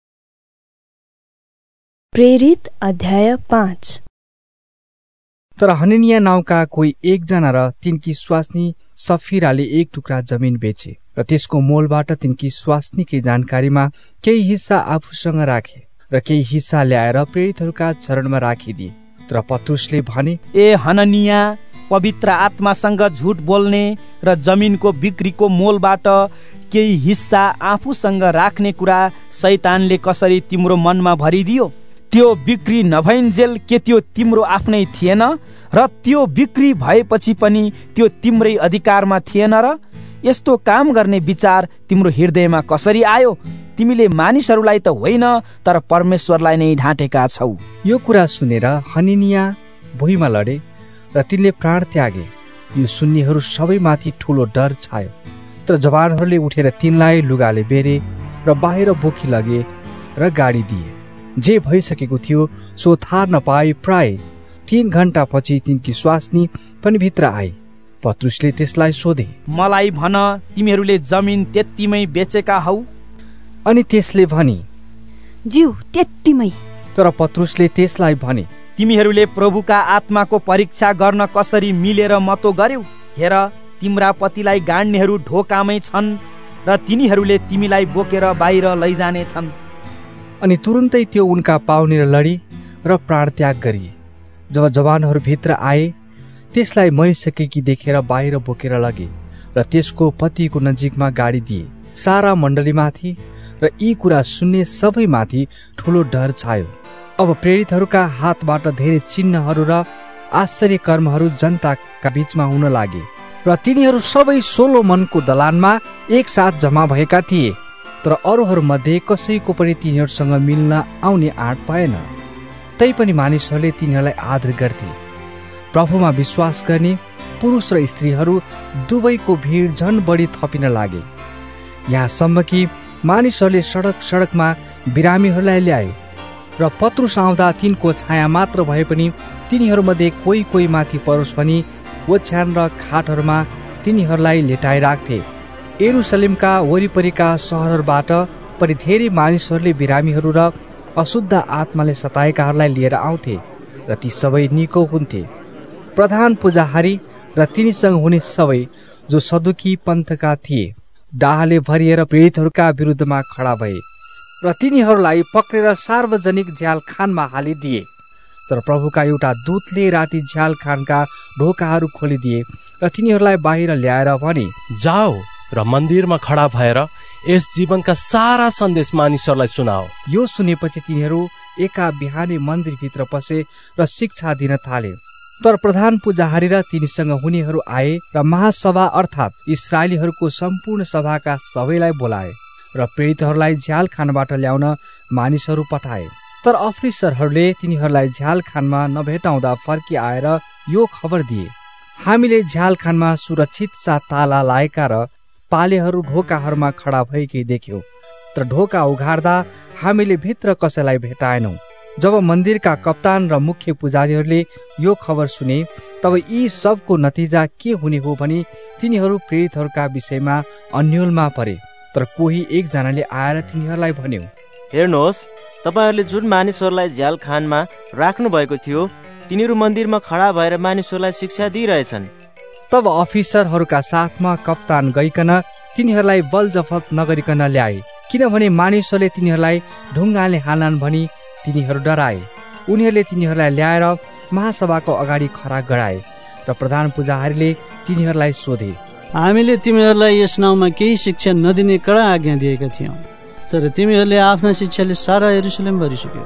प्रेरित अध्याय पाँच। तर हननिया नाउँका कोही एकजना र तिनकी स्वास्नी सफिराले एक टुक्रा जमिन बेचे र त्यसको मोलबाट तिनकी स्वास्नीकै जानकारीमा केही हिस्सा आफूसँग राखे र केही हिस्सा ल्याएर प्रेरितहरूका चरणमा राखिदिए। तर पत्रुसले भने, ए हननिया, पवित्र आत्मासँग झुट बोल्ने र जमिनको बिक्रीको मोलबाट केही हिस्सा आफूसँग राख्ने कुरा शैतानले कसरी तिम्रो मनमा भरिदियो? त्यो बिक्री नभइन्जेल के त्यो तिम्रो आफ्नै थिएन र त्यो बिक्री भएपछि पनि त्यो तिम्रै अधिकारमा थिएन र? यस्तो काम गर्ने विचार तिम्रो हृदयमा कसरी आयो? तिमीले मानिसहरूलाई त होइन तर परमेश्वरलाई नै ढाँटेका छौ। यो कुरा सुनेर हननिया भुइँमा लडे र तिनले प्राण त्यागे। यो सुन्नेहरू सबैमाथि ठुलो डर छायो। तर जवानहरूले उठेर तिनलाई लुगाले बेरे र बाहिर बोकी लगे र गाडी दिए। जे भइसकेको थियो सो थाहा नपाए प्राय तीन घण्टा पछि तिनकी स्वास्नी पनि भित्र आए। पत्रुसले त्यसलाई सोधे, मलाई भन, तिमीहरूले जमिन त्यतिमै बेचेका हौ? अनि त्यसले भनी, ज्यू त्यतिमै। तर पत्रुसले त्यसलाई भने, तिमीहरूले प्रभुका आत्माको परीक्षा गर्न कसरी मिलेर मतो गर्यौ? हेर, तिम्रा पतिलाई गाड्नेहरू ढोकामै छन् र तिनीहरूले तिमीलाई बोकेर बाहिर लैजाने छन्। अनि तुरुन्तै त्यो उनका पाउनेर लडी र प्राण त्याग गरिए। जब जवानहरू भित्र आए त्यसलाई मरिसकेकी देखेर बाहिर बोकेर लगे र त्यसको पतिको नजिकमा गाडी दिए। सारा मण्डलीमाथि र यी कुरा सुन्ने सबैमाथि ठुलो डर छायो। अब प्रेरितहरूका हातबाट धेरै चिन्हहरू र आश्चर्य कर्महरू जनताका बीचमा हुन लागे र तिनीहरू सबै सोलोमनको दलानमा एकसाथ जम्मा भएका थिए। तर अरूहरू मध्ये कसैको पनि तिनीहरूसँग मिल्न आउने आँट पाएन। तैपनि मानिसहरूले तिनीहरूलाई आदर गर्थे। प्रभुमा विश्वास गर्ने पुरुष र स्त्रीहरू दुवैको भिड झन बढी थपिन लागे, यहाँसम्म कि मानिसहरूले सडक सडकमा बिरामीहरूलाई ल्याए र पत्रुस आउँदा तिनको छाया मात्र भए पनि तिनीहरूमध्ये कोही कोही माथि परोस् भनी ओछ्यान र खाटहरूमा तिनीहरूलाई लेटाइराख्थे। यरुशलेमका वरिपरिका सहरहरूबाट पनि धेरै मानिसहरूले बिरामीहरू र अशुद्ध आत्माले सताएकाहरूलाई लिएर आउँथे र ती सबै निको हुन्थे। प्रधान पुजाहारी र तिनीसँग हुने सबै जो सदुकी पन्थका थिए डाहले भरिएर पीडितहरूका विरुद्धमा खडा भए र तिनीहरूलाई पक्रेर सार्वजनिक झ्यालखानमा हालिदिए। तर प्रभुका एउटा दूतले राति झ्यालखानका ढोकाहरू खोलिदिए र तिनीहरूलाई बाहिर ल्याएर भने, जाओ र मन्दिरमा खडा भएर यस जीवनका सारा सन्देश मानिसहरूलाई सुनाओ। यो सुनेपछि तिनीहरू एका बिहानै मन्दिरभित्र पसे र शिक्षा दिन थाले। तर प्रधान पुजाहारी र तिनीसँग हुनेहरू आए र महासभा अर्थात् इस्राएलीहरूको सम्पूर्ण सभाका सबैलाई बोलाए र पीडितहरूलाई झ्यालखानबाट ल्याउन मानिसहरू पठाए। तर अफिसरहरूले तिनीहरूलाई झ्यालखानमा नभेटाउँदा फर्की आएर यो खबर दिए, हामीले झ्यालखानमा सुरक्षित साथ ताला लाएका र पालेहरू ढोकाहरूमा खडा भएकै देख्यौं, तर ढोका उघार्दा हामीले भित्र कसैलाई भेटाएनौं। जब मन्दिरका कप्तान र मुख्य पुजारीहरूले यो खबर सुने तब यी सबको नतिजा के हुने हो भनी तिनीहरू पीडितहरूका विषयमा अन्योलमा परे। तर कोही एकजनाले आएर तिनीहरूलाई भन्यो, हेर्नुहोस्, तपाईहरूले जुन मानिसहरूलाई झ्यालखानमा राख्नु भएको थियो तिनीहरू मन्दिरमा खडा भएर मानिसहरूलाई शिक्षा दिइरहेछन्। तब अफिसरहरूका साथमा कप्तान गइकन तिनीहरूलाई बलजफत नगरिकन ल्याए, किनभने मानिसहरूले तिनीहरूलाई ढुङ्गाले हाल्लान् भनी तिनीहरू डराए। उनीहरूले तिनीहरूलाई ल्याएर महासभाको अगाडि खडा गराए र प्रधान पुजाहारीले तिनीहरूलाई सोधे, हामीले तिमीहरूलाई यस नाउँमा केही शिक्षा नदिने कडा आज्ञा दिएका थियौं, तर तिमीहरूले आफ्ना शिक्षाले सारा यरुशलेम भरिसक्यो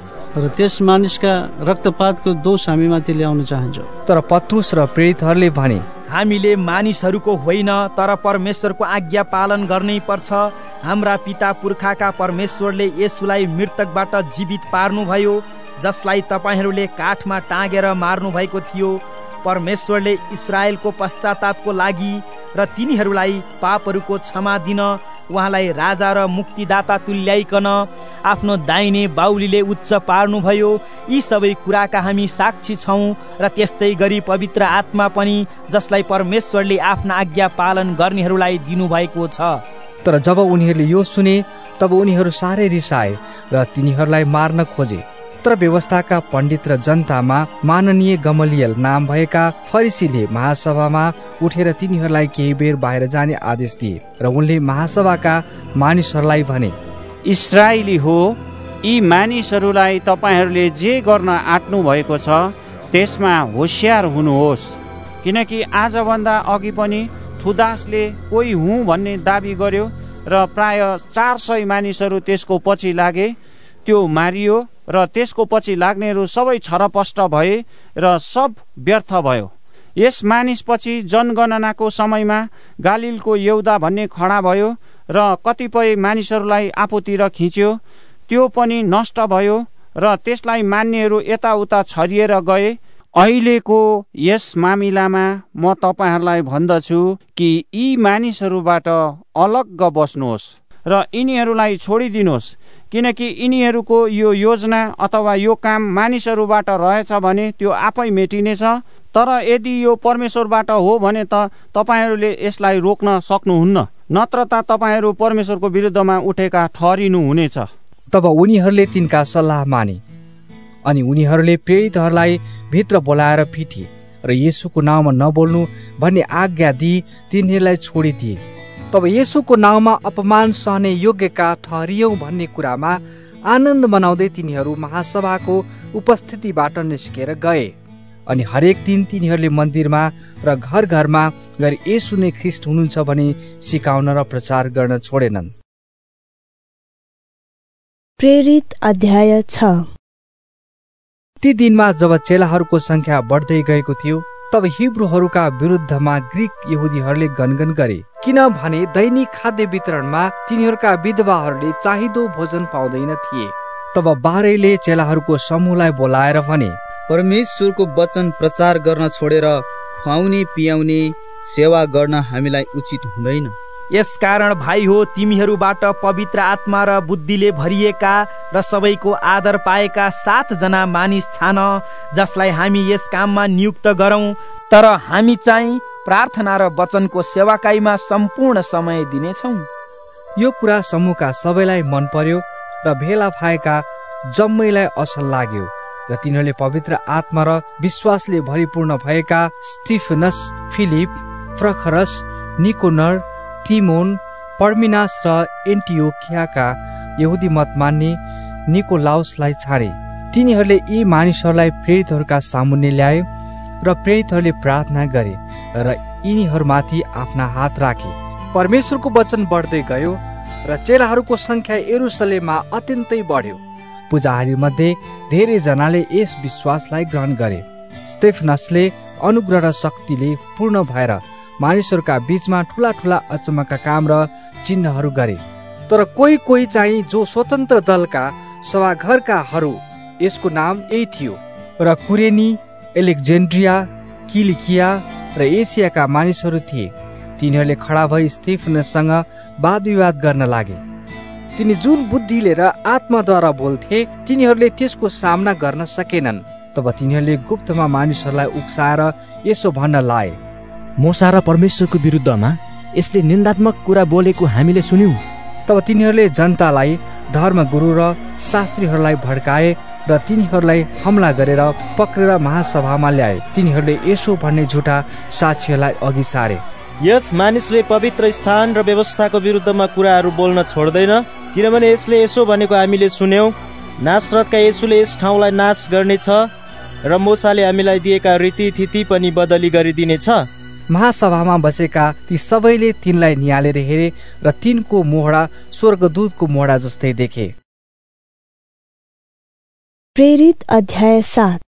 र त्यस मानिसका रक्तपातको दोष हामीमाथि ल्याउन चाहन्छौ। तर पत्रुस र पीडितहरूले भने, हामीले मानिसहरूको होइन तर परमेश्वरको आज्ञा पालन गर्नै पर्छ। हाम्रा पिता पुर्खाका परमेश्वरले येशूलाई मृतकबाट जीवित पार्नुभयो, जसलाई तपाईहरूले काठमा टाँगेर मार्नु भएको थियो। परमेश्वरले इस्राएलको पश्चातापको लागि र तिनीहरूलाई पापहरूको क्षमा दिन उहाँलाई राजा र मुक्तिदाता तुल्याइकन आफ्नो दाहिने बाहुलीले उच्च पार्नुभयो। यी सबै कुराका हामी साक्षी छौं र त्यस्तै गरी पवित्र आत्मा पनि, जसलाई परमेश्वरले आफ्ना आज्ञा पालन गर्नेहरूलाई दिनुभएको छ। तर जब उनीहरूले यो सुने तब उनीहरू साह्रै रिसाए र तिनीहरूलाई मार्न खोजे। तर व्यवस्थाका पण्डित र जनतामा माननीय गमलियल नाम भएका फरिसीले महासभामा उठेर तिनीहरूलाई केही बेर बाहिर जाने आदेश दिए र उनले महासभाका मानिसहरूलाई भने, इस्राएली हो, यी मानिसहरूलाई तपाईहरूले जे गर्न आँट्नु भएको छ त्यसमा होशियार हुनुहोस्, किनकि आजभन्दा अघि पनि थुदासले कोही हुँ भन्ने दाबी गर्यो र प्राय चार सय मानिसहरू त्यसको पछि लागे। त्यो मारियो र त्यसको पछि लाग्नेहरू सबै छरपष्ट भए र सब व्यर्थ भयो। यस मानिसपछि जनगणनाको समयमा गालिलको यहुदा भन्ने खडा भयो र कतिपय मानिसहरूलाई आफूतिर खिच्यो, त्यो पनि नष्ट भयो र त्यसलाई मान्नेहरू यताउता छरिएर गए। अहिलेको यस मामिलामा म तपाईहरूलाई भन्दछु कि यी मानिसहरूबाट अलग्ग बस्नुहोस् र यिनीहरूलाई छोडिदिनुहोस्, किनकि यिनीहरूको यो योजना अथवा यो काम मानिसहरूबाट रहेछ भने त्यो आफै मेटिनेछ। तर यदि यो परमेश्वरबाट हो भने त तपाईहरूले यसलाई रोक्न सक्नुहुन्न, नत्र त तपाईहरू परमेश्वरको विरुद्धमा उठेका ठहरिनु हुनेछ। तब उनीहरूले तिनका सल्लाह माने अनि उनीहरूले पीडितहरूलाई भित्र बोलाएर पिटे र येशूको नाउँमा नबोल्नु भन्ने आज्ञा दिई तिनीहरूलाई छोडिदिए। तब येशूको नाउँमा अपमान सहने योग्यका ठहरियौं भन्ने कुरामा आनन्द मनाउँदै तिनीहरू महासभाको उपस्थितिबाट निस्केर गए। अनि हरेक दिन तिनीहरूले मन्दिरमा र घर घरमा गएर येशू नै ख्रीष्ट हुनुहुन्छ भनी सिकाउन र प्रचार गर्न छोडेनन्। प्रेरित अध्याय छ। ती दिनमा जब चेलाहरूको संख्या बढ्दै गएको थियो तब हिब्रूहरूका विरुद्धमा ग्रीक यहुदीहरूले गनगन गरे, किनभने दैनिक खाद्य वितरणमा तिनीहरूका विधवाहरूले चाहिदो भोजन पाउँदैन थिए। तब बाह्रैले चेलाहरूको समूहलाई बोलाएर भने, परमेश्वरको वचन प्रचार गर्न छोडेर खुवाउने पियाउने सेवा गर्न हामीलाई उचित हुँदैन। यसकारण भाइ हो, तिमीहरूबाट पवित्र आत्मा र बुद्धिले भरिएका र सबैको आदर पाएका सातजना मानिस छान, जसलाई हामी यस काममा नियुक्त गरौँ। तर हामी चाहिँ प्रार्थना र वचनको सेवाकाईमा सम्पूर्ण समय दिनेछौँ। यो कुरा समूहका सबैलाई मन पर्यो र भेला भएका जम्मैलाई असल लाग्यो र तिनीहरूले पवित्र आत्मा र विश्वासले भरिपूर्ण भएका स्टिफनस, फिलिप, प्रखरस, निकोनर, तिमोन, पर्मिनास र एन्टियोखियाका यहुदी मत मान्ने निकोलाउसलाई छाडे। तिनीहरूले यी मानिसहरूलाई प्रेरितहरूका सामुन्ने ल्याए र प्रेरितहरूले प्रार्थना गरे र यिनीहरूमाथि आफ्ना हात राखे। परमेश्वरको वचन बढ्दै गयो र चेलाहरूको संख्या यरुशलेममा अत्यन्तै बढ्यो। पुजारी मध्ये धेरै जनाले यस विश्वासलाई ग्रहण गरे। स्टेफनसले अनुग्रह र शक्तिले पूर्ण भएर मानिसहरूका बीचमा ठुला ठुला अचम्मका काम र चिन्हहरू गरे। तर कोही कोही चाहिँ जो स्वतन्त्र दलका सभाघरकाहरू, यसको नाम यही थियो, र कुरेनी, एलेक्जेन्ड्रिया, किलिकिया र एसियाका मानिसहरू थिए। तिनीहरूले खडा भई स्टेफनससँग वाद विवाद गर्न लागे। तिनी जुन बुद्धिले र आत्माद्वारा बोल्थे, तिनीहरूले त्यसको सामना गर्न सकेनन्। तब तिनीहरूले गुप्तमा मानिसहरूलाई उक्साएर यसो भन्न लाए, मूसा र परमेश्वरको विरुद्धमा यसले निन्दात्मक कुरा बोलेको हामीले सुन्यौं। तब तिनीहरूले जनतालाई, धर्मगुरु र शास्त्रीहरूलाई भड्काए र तिनीहरूलाई हमला गरेर पक्रेर महासभामा ल्याए। तिनीहरूले यसो भन्ने झुटा साक्षीहरूलाई अघि सारे, यस मानिसले पवित्र स्थान र व्यवस्थाको विरुद्धमा कुराहरू बोल्न छोड्दैन, किनभने यसले यसो भनेको हामीले सुन्यौं, नासरतका येशूले यस ठाउँलाई नाश गर्नेछ र मूसाले हामीलाई दिएका रीतिथिति पनि बदली गरिदिनेछ। महासभामा बसेका ती सबैले तिनलाई निहालेर हेरे र तिनको मोहडा स्वर्गदूतको मोहडा जस्तै देखे। प्रेरित अध्याय सात।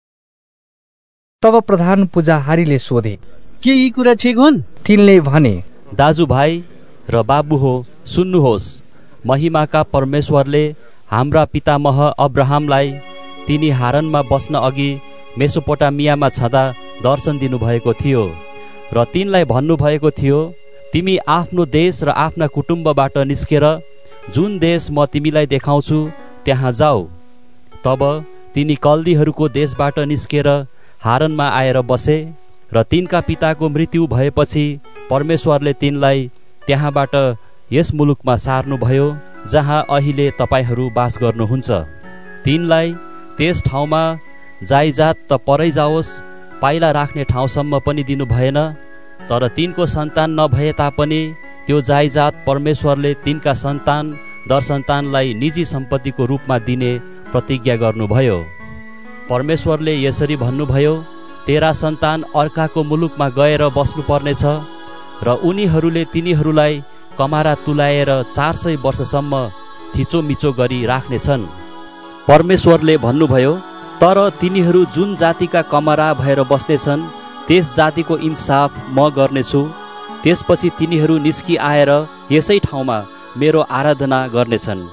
तब प्रधान पुजाहारीले सोधे, के यी कुरा ठिक हुन्? तिनले भने, दाजुभाइ र बाबु हो, सुन्नुहोस्। महिमाका परमेश्वरले हाम्रा पितामह अब्राहमलाई तिनी हारानमा बस्न अघि मेसोपोटामियामा छँदा दर्शन दिनुभएको थियो र तिनलाई भन्नुभएको थियो, तिमी आफ्नो देश र आफ्ना कुटुम्बबाट निस्केर जुन देश म तिमीलाई देखाउँछु त्यहाँ जाऊ। तब तिनी कल्दीहरूको देशबाट निस्केर हारानमा आएर बसे र तिनका पिताको मृत्यु भएपछि परमेश्वरले तिनलाई त्यहाँबाट यस मुलुकमा सार्नुभयो जहाँ अहिले तपाईहरू बास गर्नुहुन्छ। तिनलाई त्यस ठाउँमा जायजात त परै जाओस्, पाइला राख्ने ठाउँसम्म पनि दिनु भएन। तर तिनको सन्तान नभए तापनि त्यो जायजात परमेश्वरले तिनका सन्तान दरसन्तानलाई निजी सम्पत्तिको रूपमा दिने प्रतिज्ञा गर्नुभयो। परमेश्वरले यसरी भन्नुभयो, तेरा सन्तान अर्काको मुलुकमा गएर बस्नु पर्नेछ र उनीहरूले तिनीहरूलाई कमारा तुलाएर चार सय वर्षसम्म थिचोमिचो गरी राख्नेछन्। परमेश्वरले भन्नुभयो, तर तिनीहरू जुन जातिका कमरा भएर बस्नेछन् त्यस जातिको इन्साफ म गर्नेछु। त्यसपछि तिनीहरू निस्कि आएर यसै ठाउँमा मेरो आराधना गर्नेछन्।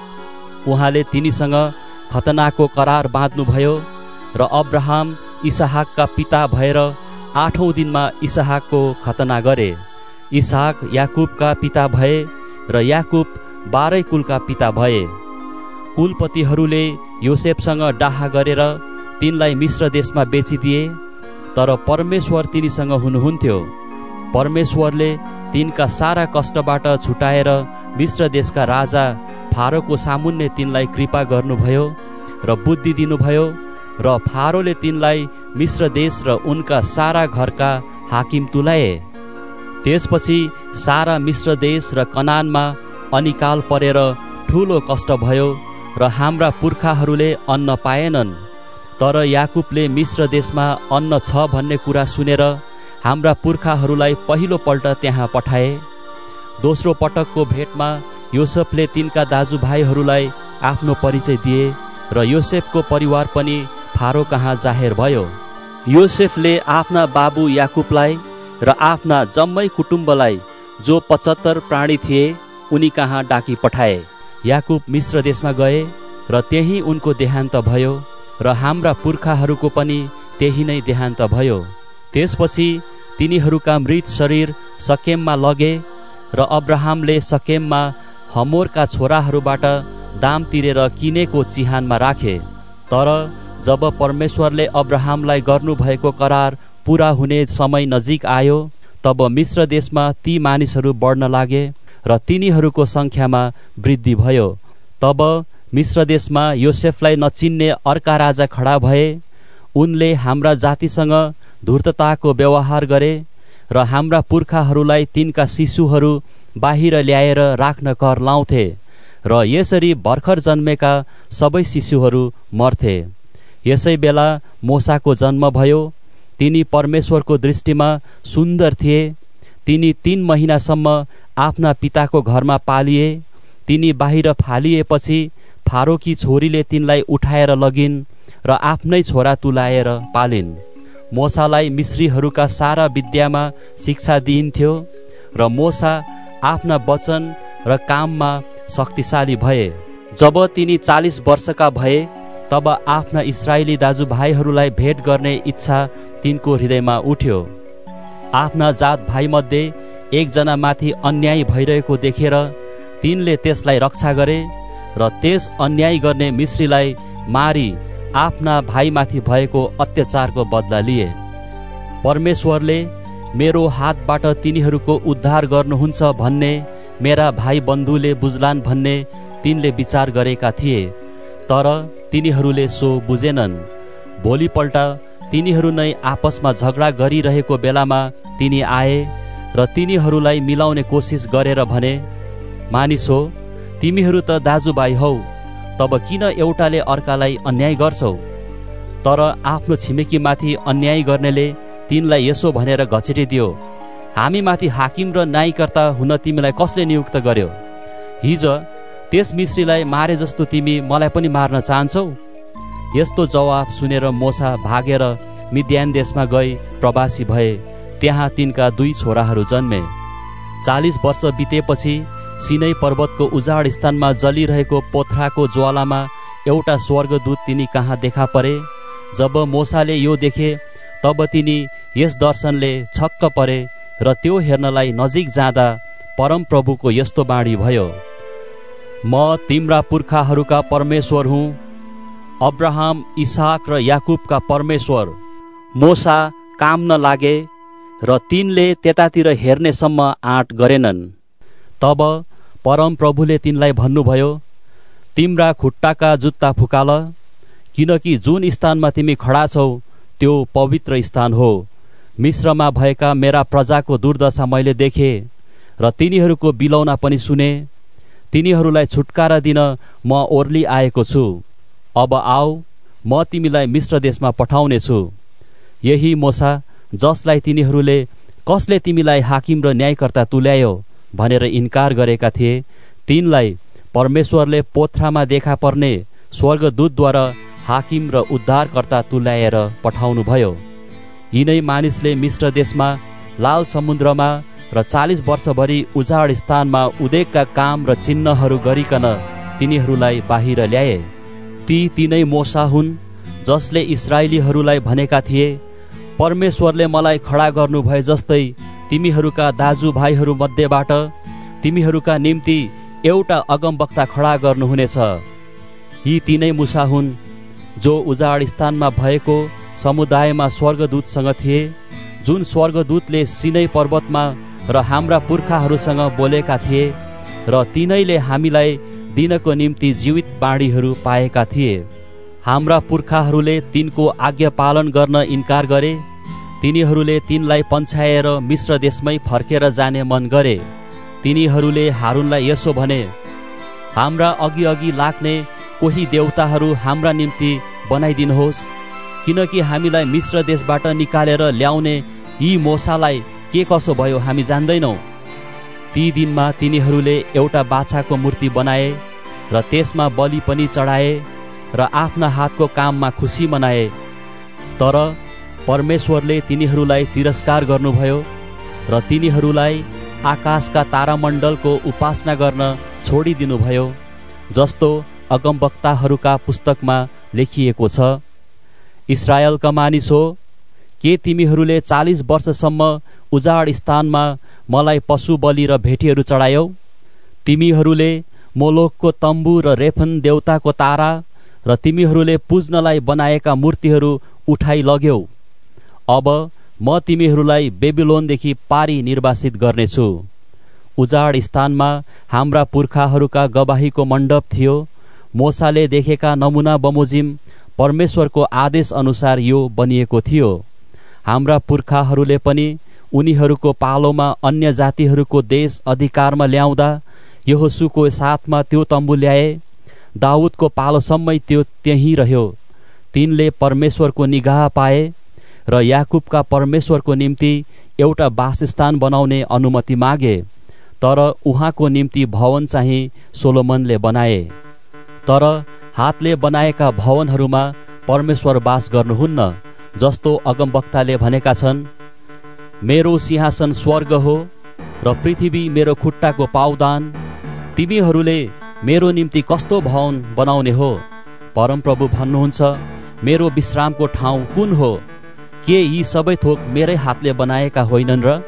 उहाँले तिनीसँग खतनाको करार बाँध्नुभयो र अब्राहम इसहाकका पिता भएर आठौं दिनमा इसहाकको खतना गरे। इसहाक याकुबका पिता भए र याकुब बाह्रै कुलका पिता भए। कुलपतिहरूले योसेफसँग डाहा गरेर तिनलाई मिश्र देशमा बेचिदिए, तर परमेश्वर तिनीसँग हुनुहुन्थ्यो। परमेश्वरले तिनका सारा कष्टबाट छुटाएर मिश्र देशका राजा फारोको सामुन्ने तिनलाई कृपा गर्नुभयो र बुद्धि दिनुभयो र फारोले तिनलाई मिश्र देश र उनका सारा घरका हाकिम तुलाए। त्यसपछि सारा मिश्र देश र कनानमा अनिकाल परेर ठुलो कष्ट भयो र हाम्रा पुर्खाहरूले अन्न पाएनन्। तर याकुबले मिश्र देशमा अन्न छ भन्ने कुरा सुनेर हाम्रा पुर्खाहरूलाई पहिलो पल्ट त्यहाँ पठाए। दोस्रो पटकको भेटमा योसेफले तिनका दाजुभाइहरूलाई आफ्नो परिचय दिए र योसेफको परिवार पनि फारो कहाँ जाहेर भयो। योसेफले आफ्ना बाबु याकुबलाई र आफ्ना जम्मै कुटुम्बलाई जो पचहत्तर प्राणी थिए उनी कहाँ डाकी पठाए। याकुब मिश्र देशमा गए र त्यही उनको देहान्त भयो र हाम्रा पुर्खाहरूको पनि त्यही नै देहान्त भयो। त्यसपछि तिनीहरूका मृत शरीर सकेममा लगे र अब्राहमले सकेममा हमोरका छोराहरूबाट दाम तिरेर किनेको चिहानमा राखे। तर जब परमेश्वरले अब्राहमलाई गर्नुभएको करार पूरा हुने समय नजिक आयो, तब मिश्र देशमा ती मानिसहरू बढ्न लागे र तिनीहरूको संख्यामा वृद्धि भयो। तब मिश्र देशमा योसेफलाई नचिन्ने अर्का राजा खडा भए। उनले हाम्रा जातिसँग धूर्तताको व्यवहार गरे र हाम्रा पुर्खाहरूलाई तिनका शिशुहरू बाहिर ल्याएर राख्न कर लाउँथे र यसरी भर्खर जन्मेका सबै शिशुहरू मर्थे। यसै बेला मोसाको जन्म भयो। तिनी परमेश्वरको दृष्टिमा सुन्दर थिए। तिनी तीन महिनासम्म आफ्ना पिताको घरमा पालिए। तिनी बाहिर फालिएपछि फारोकी छोरीले तिनलाई उठाएर लगिन् र आफ्नै छोरा तुलाएर पालिन्। मोसालाई मिश्रीहरूका सारा विद्यामा शिक्षा दिइन्थ्यो र मोसा आफ्ना वचन र काममा शक्तिशाली भए। जब तिनी चालिस वर्षका भए, तब आफ्ना इस्राएली दाजुभाइहरूलाई भेट गर्ने इच्छा तिनको हृदयमा उठ्यो। आफ्ना जात भाइमध्ये एकजना माथि अन्याय भइरहेको देखेर तिनले त्यसलाई रक्षा गरे र त्यस अन्याय गर्ने मिश्रीलाई मारी आफ्ना भाइमाथि भएको अत्याचारको बदला लिए। परमेश्वरले मेरो हातबाट तिनीहरूको उद्धार गर्नुहुन्छ भन्ने मेरा भाइ बन्धुले बुझ्लान् भन्ने तिनले विचार गरेका थिए, तर तिनीहरूले सो बुझेनन्। भोलिपल्ट तिनीहरू नै आपसमा झगडा गरिरहेको बेलामा तिनी आए र तिनीहरूलाई मिलाउने कोसिस गरेर भने, मानिस हो, तिमीहरू त दाजुभाइ हौ, तब किन एउटाले अर्कालाई अन्याय गर्छौ? तर आफ्नो छिमेकीमाथि अन्याय गर्नेले तिनलाई यसो भनेर घचेटिदियो, हामीमाथि हाकिम र न्यायकर्ता हुन तिमीलाई कसले नियुक्त गर्यो? हिज त्यस मिश्रीलाई मारे जस्तो तिमी मलाई पनि मार्न चाहन्छौ? यस्तो जवाब सुनेर मोसा भागेर मिद्यान देशमा गई प्रवासी भए। त्यहाँ तिनका दुई छोराहरू जन्मे। चालिस वर्ष बितेपछि सिनै पर्वतको उजाड स्थानमा जलिरहेको पोथ्राको ज्वालामा एउटा स्वर्गदूत तिनी कहाँ देखा परे। जब मोसाले यो देखे, तब तिनी यस दर्शनले छक्क परे र त्यो हेर्नलाई नजिक जाँदा परम प्रभुको यस्तो बाणी भयो, म तिम्रा पुर्खाहरूका परमेश्वर हुँ, अब्राहम, इसाक र याकुबका परमेश्वर। मोसा काम न लागे र तिनले त्यतातिर हेर्नेसम्म आँट गरेनन्। तब परम प्रभुले तिनलाई भन्नुभयो, तिम्रा खुट्टाका जुत्ता फुकाल, किनकि जुन स्थानमा तिमी खडा छौ त्यो पवित्र स्थान हो। मिश्रमा भएका मेरा प्रजाको दुर्दशा मैले देखे र तिनीहरूको बिलौना पनि सुने। तिनीहरूलाई छुटकारा दिन म ओर्ली आएको छु। अब आऊ, म तिमीलाई मिश्र देशमा पठाउने छु। यही मोसा जसलाई तिनीहरूले कसले तिमीलाई हाकिम र न्यायकर्ता तुल्यायो भनेर इन्कार गरेका थिए, तिनलाई परमेश्वरले पोथ्रामा देखा पर्ने स्वर्गदूतद्वारा हाकिम र उद्धारकर्ता तुल्याएर पठाउनु भयो। यिनै मानिसले मिश्र देशमा, लाल समुद्रमा र चालिस वर्षभरि उजाड स्थानमा उदेकका काम र चिन्हहरू गरिकन तिनीहरूलाई बाहिर ल्याए। ती तिनै मोसा हुन् जसले इस्राएलीहरूलाई भनेका थिए, परमेश्वरले मलाई खडा गर्नु भए जस्तै तिमीहरूका दाजुभाइहरू मध्येबाट तिमीहरूका निम्ति एउटा अगमवक्ता खडा गर्नुहुनेछ। यी तिनै मुसा हुन् जो उजाड स्थानमा भएको समुदायमा स्वर्गदूतसँग थिए, जुन स्वर्गदूतले सिनै पर्वतमा र हाम्रा पुर्खाहरूसँग बोलेका थिए र तिनैले हामीलाई दिनको निम्ति जीवित बाणीहरू पाएका थिए। हाम्रा पुर्खाहरूले तिनको आज्ञा पालन गर्न इन्कार गरे। तिनीहरूले तिनलाई पन्छाएर मिश्र देशमै फर्केर जाने मन गरे। तिनीहरूले हारूनलाई यसो भने, हाम्रा अघि अघि लाग्ने कोही देवताहरू हाम्रा निम्ति बनाइदिनुहोस्, किनकि हामीलाई मिश्र देशबाट निकालेर ल्याउने यी मोसालाई के कसो भयो हामी जान्दैनौँ। ती दिनमा तिनीहरूले एउटा बाछाको मूर्ति बनाए र त्यसमा बलि पनि चढाए र आफ्ना हातको काममा खुसी मनाए। तर परमेश्वरले तिनीहरूलाई तिरस्कार गर्नुभयो र तिनीहरूलाई आकाशका तारामण्डलको उपासना गर्न छोडिदिनुभयो, जस्तो अगमवक्ताहरूका पुस्तकमा लेखिएको छ। इस्राएलका मानिस हो, के तिमीहरूले चालिस वर्षसम्म उजाड स्थानमा मलाई पशु बलि र भेटीहरू चढायौ। तिमीहरूले मोलोकको तम्बु र रेफन देवताको तारा र तिमीहरूले पुज्नलाई बनाएका मूर्तिहरू उठाइ लग्यौ। अब म तिमीहरूलाई बेबिलोनदेखि पारी निर्वासित गर्नेछु। उजाड स्थानमा हाम्रा पुर्खाहरूका गवाहीको मण्डप थियो। मोसाले देखेका नमुना बमोजिम परमेश्वरको आदेश अनुसार यो बनिएको थियो। हाम्रा पुर्खाहरूले पनि उनीहरूको पालोमा अन्य जातिहरूको देश अधिकारमा ल्याउँदा यहोशूको साथमा त्यो तम्बु ल्याए। दाउदको पालोसम्मै त्यो त्यहीँ रह्यो। तिनले परमेश्वरको निगाह पाए र याकुबका परमेश्वरको निम्ति एउटा वासस्थान बनाउने अनुमति मागे। तर उहाँको निम्ति भवन चाहिँ सोलोमनले बनाए। तर हातले बनाएका भवनहरूमा परमेश्वर वास गर्नुहुन्न। जस्तो अगमवक्ताले भनेका छन्, मेरो सिंहासन स्वर्ग हो र पृथ्वी मेरो खुट्टाको पाउदान। तिमीहरूले मेरो निम्ति कस्तो भवन बनाउने हो? परमप्रभु भन्नुहुन्छ, मेरो विश्रामको ठाउँ कुन हो? के यी सबै थोक मेरै हातले बनाएका होइनन् र?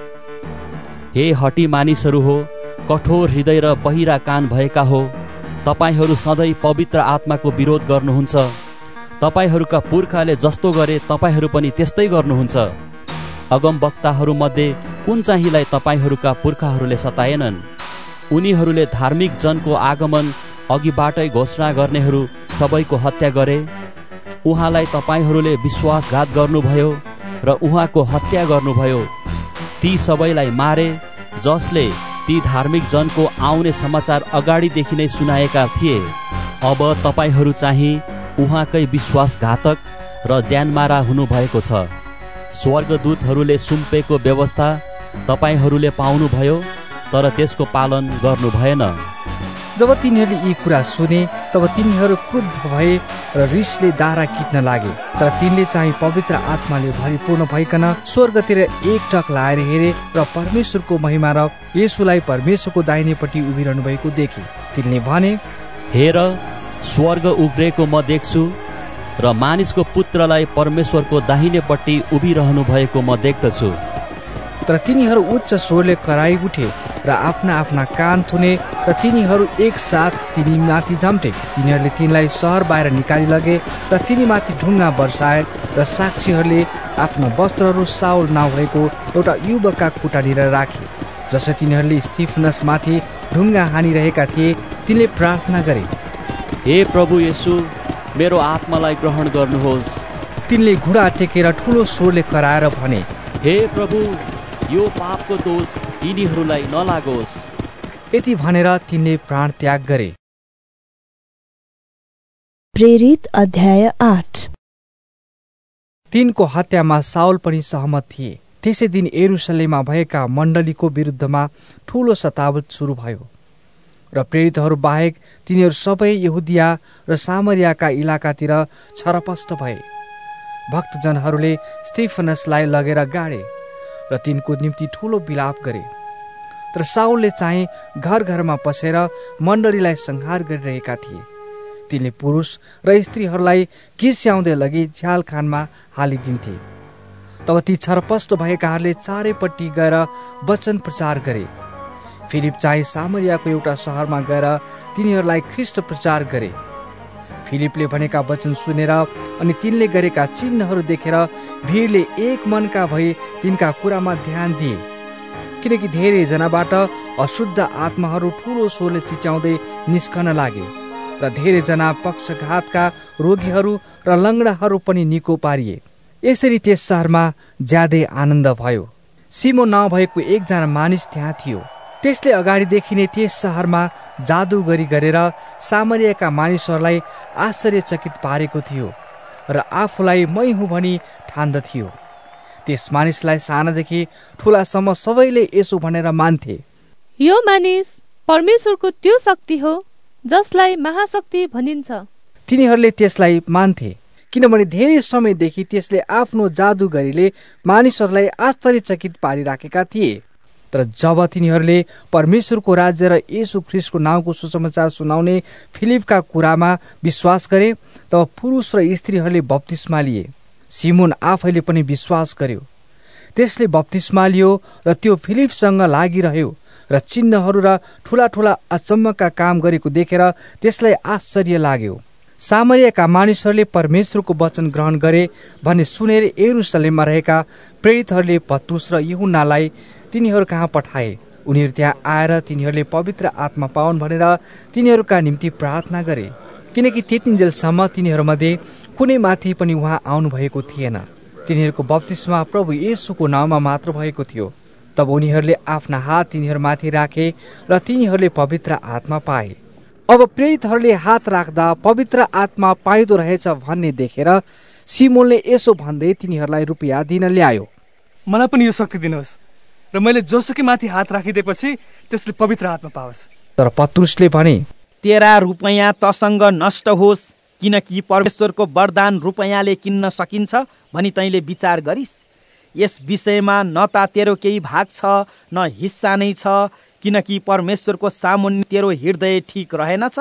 हे हटी मानिसहरू हो, कठोर हृदय र बहिरा कान भएका हो, तपाईहरू सधैँ पवित्र आत्माको विरोध गर्नुहुन्छ। तपाईहरूका पुर्खाले जस्तो गरे तपाईहरू पनि त्यस्तै गर्नुहुन्छ। अगमवक्ताहरूमध्ये कुन चाहिँलाई तपाईहरूका पुर्खाहरूले सताएनन्? उनीहरूले धार्मिक जनको आगमन अघिबाटै घोषणा गर्नेहरू सबैको हत्या गरे। उहाँलाई तपाईहरूले विश्वासघात गर्नुभयो र उहाँको हत्या गर्नुभयो। ती सबैलाई मारे जसले ती धार्मिक जनको आउने समाचार अगाडिदेखि नै सुनाएका थिए। अब तपाईहरू चाहिँ उहाँकै विश्वासघातक र ज्यानमारा हुनुभएको छ। स्वर्गदूतहरूले सुम्पेको व्यवस्था तपाईहरूले पाउनुभयो, तर त्यसको पालन गर्नु भएन। जब तिनीहरूले यी कुरा सुने तब तिनीहरू क्रुद्ध भए र रिसले दारा किट्न लागे। तर तिनले चाहिँ पवित्र आत्माले भरिपूर्ण भइकन स्वर्गतिर एकटक लाएर हेरे र परमेश्वरको महिमा र येशूलाई परमेश्वरको दाहिनेपट्टि उभिरहनु भएको देखे। तिनले भने, हेर, स्वर्ग उग्रेको म देख्छु र मानिसको पुत्रलाई परमेश्वरको दाहिनेपट्टि उभिरहनु भएको म देख्दछु। तर तिनीहरू उच्च स्वरले कराई उठे र आफ्ना आफ्ना कान थुने र तिनीहरू एक साथ तिनीमाथि झम्टे। तिनीहरूले तिनलाई सहर बाहिर निकाली लगे र तिनीमाथि ढुङ्गा बर्साए र साक्षीहरूले आफ्ना वस्त्रहरू साउल नाउँ भएको एउटा युवकका खुट्टानिर राखे। जसरी तिनीहरूले स्तिफनसमाथि ढुङ्गा हानिरहेका थिए, तिनले प्रार्थना गरे, हे प्रभु येशू, मेरो आत्मालाई ग्रहण गर्नुहोस्। तिनले घुँडा टेकेर ठुलो स्वरले कराएर भने, हे प्रभु, यो पापको दोष यिनीहरूलाई नलागोस्। यति भनेर तिनले प्राण त्याग गरे। प्रेरित अध्याय आठ। तिनको हत्यामा साउल पनि सहमत थिए। त्यसै दिन यरुशलेममा भएका मण्डलीको विरुद्धमा ठूलो सतावट सुरु भयो र प्रेरितहरू बाहेक तिनीहरू सबै यहुदिया र सामरियाका इलाकातिर छरपष्ट भए। भक्तजनहरूले स्तिफनसलाई लगेर गाडे र तिनको निम्ति ठूलो विलाप गरे। तर साउलले चाहिँ घर घरमा पसेर मण्डलीलाई संहार गरिरहेका थिए। तिनले पुरुष र स्त्रीहरूलाई किस्याउँदै लगी झ्यालखानमा हालिदिन्थे। तब ती छरपष्ट भएकाहरूले चारैपट्टि गएर वचन प्रचार गरे। फिलिप चाहिँ सामरियाको एउटा शहरमा गएर तिनीहरूलाई ख्रीष्ट प्रचार गरे। फिलिपले भनेका वचन सुनेर अनि तिनले गरेका चिन्हहरू देखेर भिडले एक मनका भई तिनका कुरामा ध्यान दिए, किनकि धेरै जनाबाट अशुद्ध आत्माहरू ठूलो स्वरले चिच्याउँदै निस्कन लागे र धेरै जना पक्षघातका रोगीहरू र लङ्गडाहरू पनि निको पारिए। यसरी त्यस शहरमा ज्यादै आनन्द भयो। सिमो नाउँ भएको एकजना मानिस त्यहाँ थियो। त्यसले अगाडिदेखि नै त्यस शहरमा जादुगरी गरेर सामरियाका मानिसहरूलाई आश्चर्यचकित पारेको थियो र आफूलाई मै हुँ भनी ठान्दथ्यो। त्यस मानिसलाई सानादेखि ठुलासम्म सबैले यसो भनेर मान्थे, यो मानिस परमेश्वरको त्यो शक्ति हो जसलाई महाशक्ति भनिन्छ। तिनीहरूले त्यसलाई मान्थे किनभने धेरै समयदेखि त्यसले आफ्नो जादुगरीले मानिसहरूलाई आश्चर्यचकित पारिराखेका थिए। तर जब तिनीहरूले परमेश्वरको राज्य र येशू ख्रीष्टको नाउँको सुसमाचार सुनाउने फिलिपका कुरामा विश्वास गरे, तब पुरुष र स्त्रीहरूले बप्तिस्मा लिए। सिमोन आफैले पनि विश्वास गर्यो। त्यसले बप्तिस्मा लियो र त्यो फिलिपसँग लागिरह्यो र चिन्हहरू र ठूला ठूला अचम्मका काम गरेको देखेर त्यसलाई आश्चर्य लाग्यो। सामरियाका मानिसहरूले परमेश्वरको वचन ग्रहण गरे भन्ने सुनेर यरुशलेममा रहेका प्रेरितहरूले पत्रुस र यूहन्नालाई तिनीहरू कहाँ पठाए। उनीहरू त्यहाँ आएर तिनीहरूले पवित्र आत्मा पाउन् भनेर तिनीहरूका निम्ति प्रार्थना गरे, किनकि त्यतिन्जेलसम्म तिनीहरूमध्ये कुनै माथि पनि उहाँ आउनु भएको थिएन। तिनीहरूको बप्तिस्मा प्रभु येशूको नाममा मात्र भएको थियो। तब उनीहरूले आफ्ना हात तिनीहरूमाथि राखे र तिनीहरूले पवित्र आत्मा पाए। अब प्रेरितहरूले हात राख्दा पवित्र आत्मा पाइदो रहेछ भन्ने देखेर सिमोनले यसो भन्दै तिनीहरूलाई रुपियाँ दिन ल्यायो। मलाई पनि यो शक्ति दिनुहोस् र मैले जोसुकै माथि हात राखिदिएपछि त्यसले पवित्र आत्मा पाओस्। तर पत्रुसले भने, तेरा रुपैयाँ तसँग नष्ट होस्, किनकि परमेश्वरको वरदान रुपैयाँले किन्न सकिन्छ भनी तैँले विचार गरिस्। यस विषयमा न त तेरो केही भाग छ न हिस्सा नै छ, किनकि परमेश्वरको सामुन्ने तेरो हृदय ठिक रहेनछ।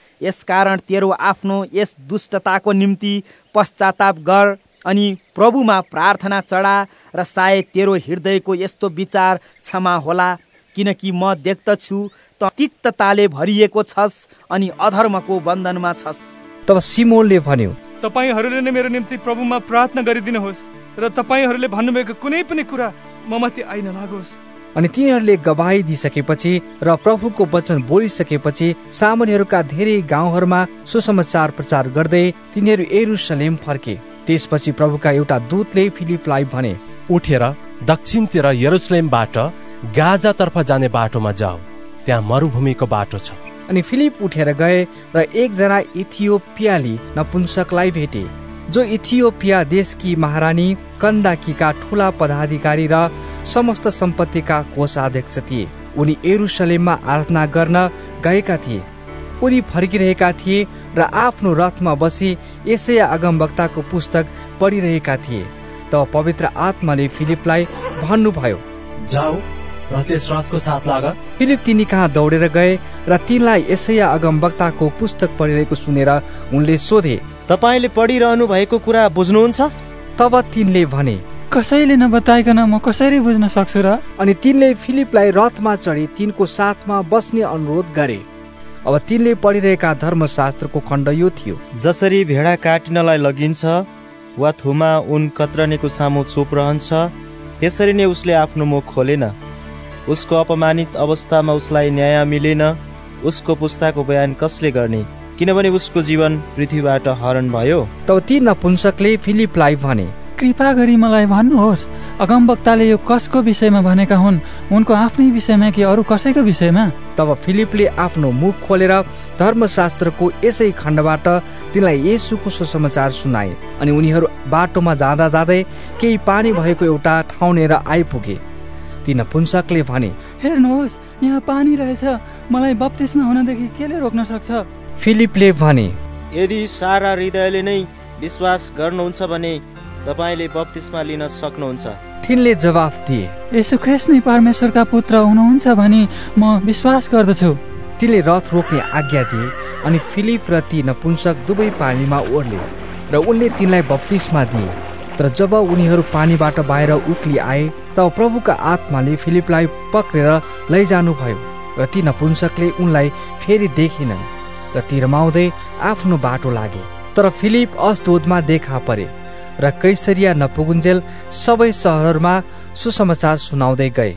यसकारण तेरो आफ्नो यस दुष्टताको निम्ति पश्चाताप गर अनि प्रभुमा प्रार्थना चढा र सायद तेरो हृदयको यस्तो विचार क्षमा होला, किनकि म देख्दछु त तिक्तताले भरिएको छस् अनि अधर्मको बन्धनमा छस्। तब सिमोनले भन्यो, तपाईहरूले नै मेरो निम्ति प्रभुमा प्रार्थना गरिदिनुहोस् र तपाईहरूले भन्नुभएको कुनै पनि कुरा ममाथि आइन लागोस्। अनि तिनीहरूले गवाही दिइसकेपछि र प्रभुको वचन बोलिसकेपछि सामरीहरूका धेरै गाउँहरूमा सुसमाचार प्रचार गर्दै तिनीहरू यरुशलेम फर्के। त्यसपछि प्रभुका एउटा दूतले फिलिपलाई भने, उठेर दक्षिणतिर यरुशलेमबाट गाजातर्फ जाने बाटोमा जाऊ, त्यहाँ मरुभूमिको बाटो छ। अनि फिलिप उठेर गए र एकजना इथियोपियाली नपुंसकलाई भेटे, जो इथियोपिया देशकी महारानी कन्दाकीका ठूला पदाधिकारी र समस्त सम्पत्तिका कोषाध्यक्ष थिए। उनी यरुशलेममा आराधना गर्न गएका थिए। उनी फर्किरहेका थिए र आफ्नो रथमा बसी यशाया अगमवक्ताको पुस्तक पढिरहेका थिए। तब पवित्र आत्माले फिलिपलाई भन्नुभयो, जाऊ र त्यस रथको साथ लाग। फिलिप तिनी कहाँ दौडेर गए र तिनलाई यशाया अगमवक्ताको पुस्तक पढिरहेको सुनेर उनले सोधे, तपाईले पढिरहनु भएको कुरा बुझ्नुहुन्छ? तब तिनले भने, कसैले नबताइकन म कसरी बुझ्न सक्छु र? अनि तिनले फिलिपलाई रथमा चढी तिनको साथमा बस्ने अनुरोध गरे। अब तिनले पढिरहेका धर्मशास्त्रको खण्ड यो थियो, जसरी भेडा काटिनलाई लगिन्छ वा थुमा उन कत्रनेको सामु चुप रहन्छ, त्यसरी नै उसले आफ्नो मुख खोलेन। उसको अपमानित अवस्थामा उसलाई न्याय मिलेन। उसको पुस्ताको बयान कसले गर्ने, किनभने उसको जीवन पृथ्वीबाट हरण भयो। तब ती नपुंसकले फिलिपलाई भने, कृपा गरी मलाई भन्नुहोस्, अगमवक्ताले यो कसको विषयमा भनेका हुन्, उनको आफ्नै विषयमा कि अरू कसैको विषयमा? तब फिलिपले आफ्नो मुख खोलेर धर्मशास्त्रको यसै खण्डबाट तिनलाई येशूको सुसमाचार सुनाए। अनि उनीहरू बाटोमा जाँदा जाँदै केही पानी भएको एउटा ठाउँनेर आइपुगे। ती नपुंसकले भने, हेर्नुहोस्, यहाँ पानी रहेछ, मलाई बप्तिस्मा हुनदेखि केले रोक्न सक्छ? फिलिपले भने, यदि सारा हृदयले नै विश्वास गर्नुहुन्छ भने तपाईले बप्तिस्मा लिन सक्नुहुन्छ। तिनले जवाफ दिए, येशू ख्रीष्ट नै परमेश्वरका पुत्र हुनुहुन्छ भनी म विश्वास गर्दछु। तिनले रथ रोक्ने आज्ञा दिए। अनि फिलिप र ती नपुंसक दुवै पानीमा ओर्ले र उनले तिनलाई बप्तिस्मा दिए। तर जब उनीहरू पानीबाट बाहिर उक्ली आए, तब प्रभुका आत्माले फिलिपलाई पक्रेर लैजानु भयो र ती नपुंसकले उनलाई फेरि देखिनन् र ती रमाउँदै आफ्नो बाटो लागे। तर फिलिप अस्तोदमा देखा परे र कैसरिया नपुगुन्जेल सबै सहरहरूमा सुसमाचार सुनाउँदै गए।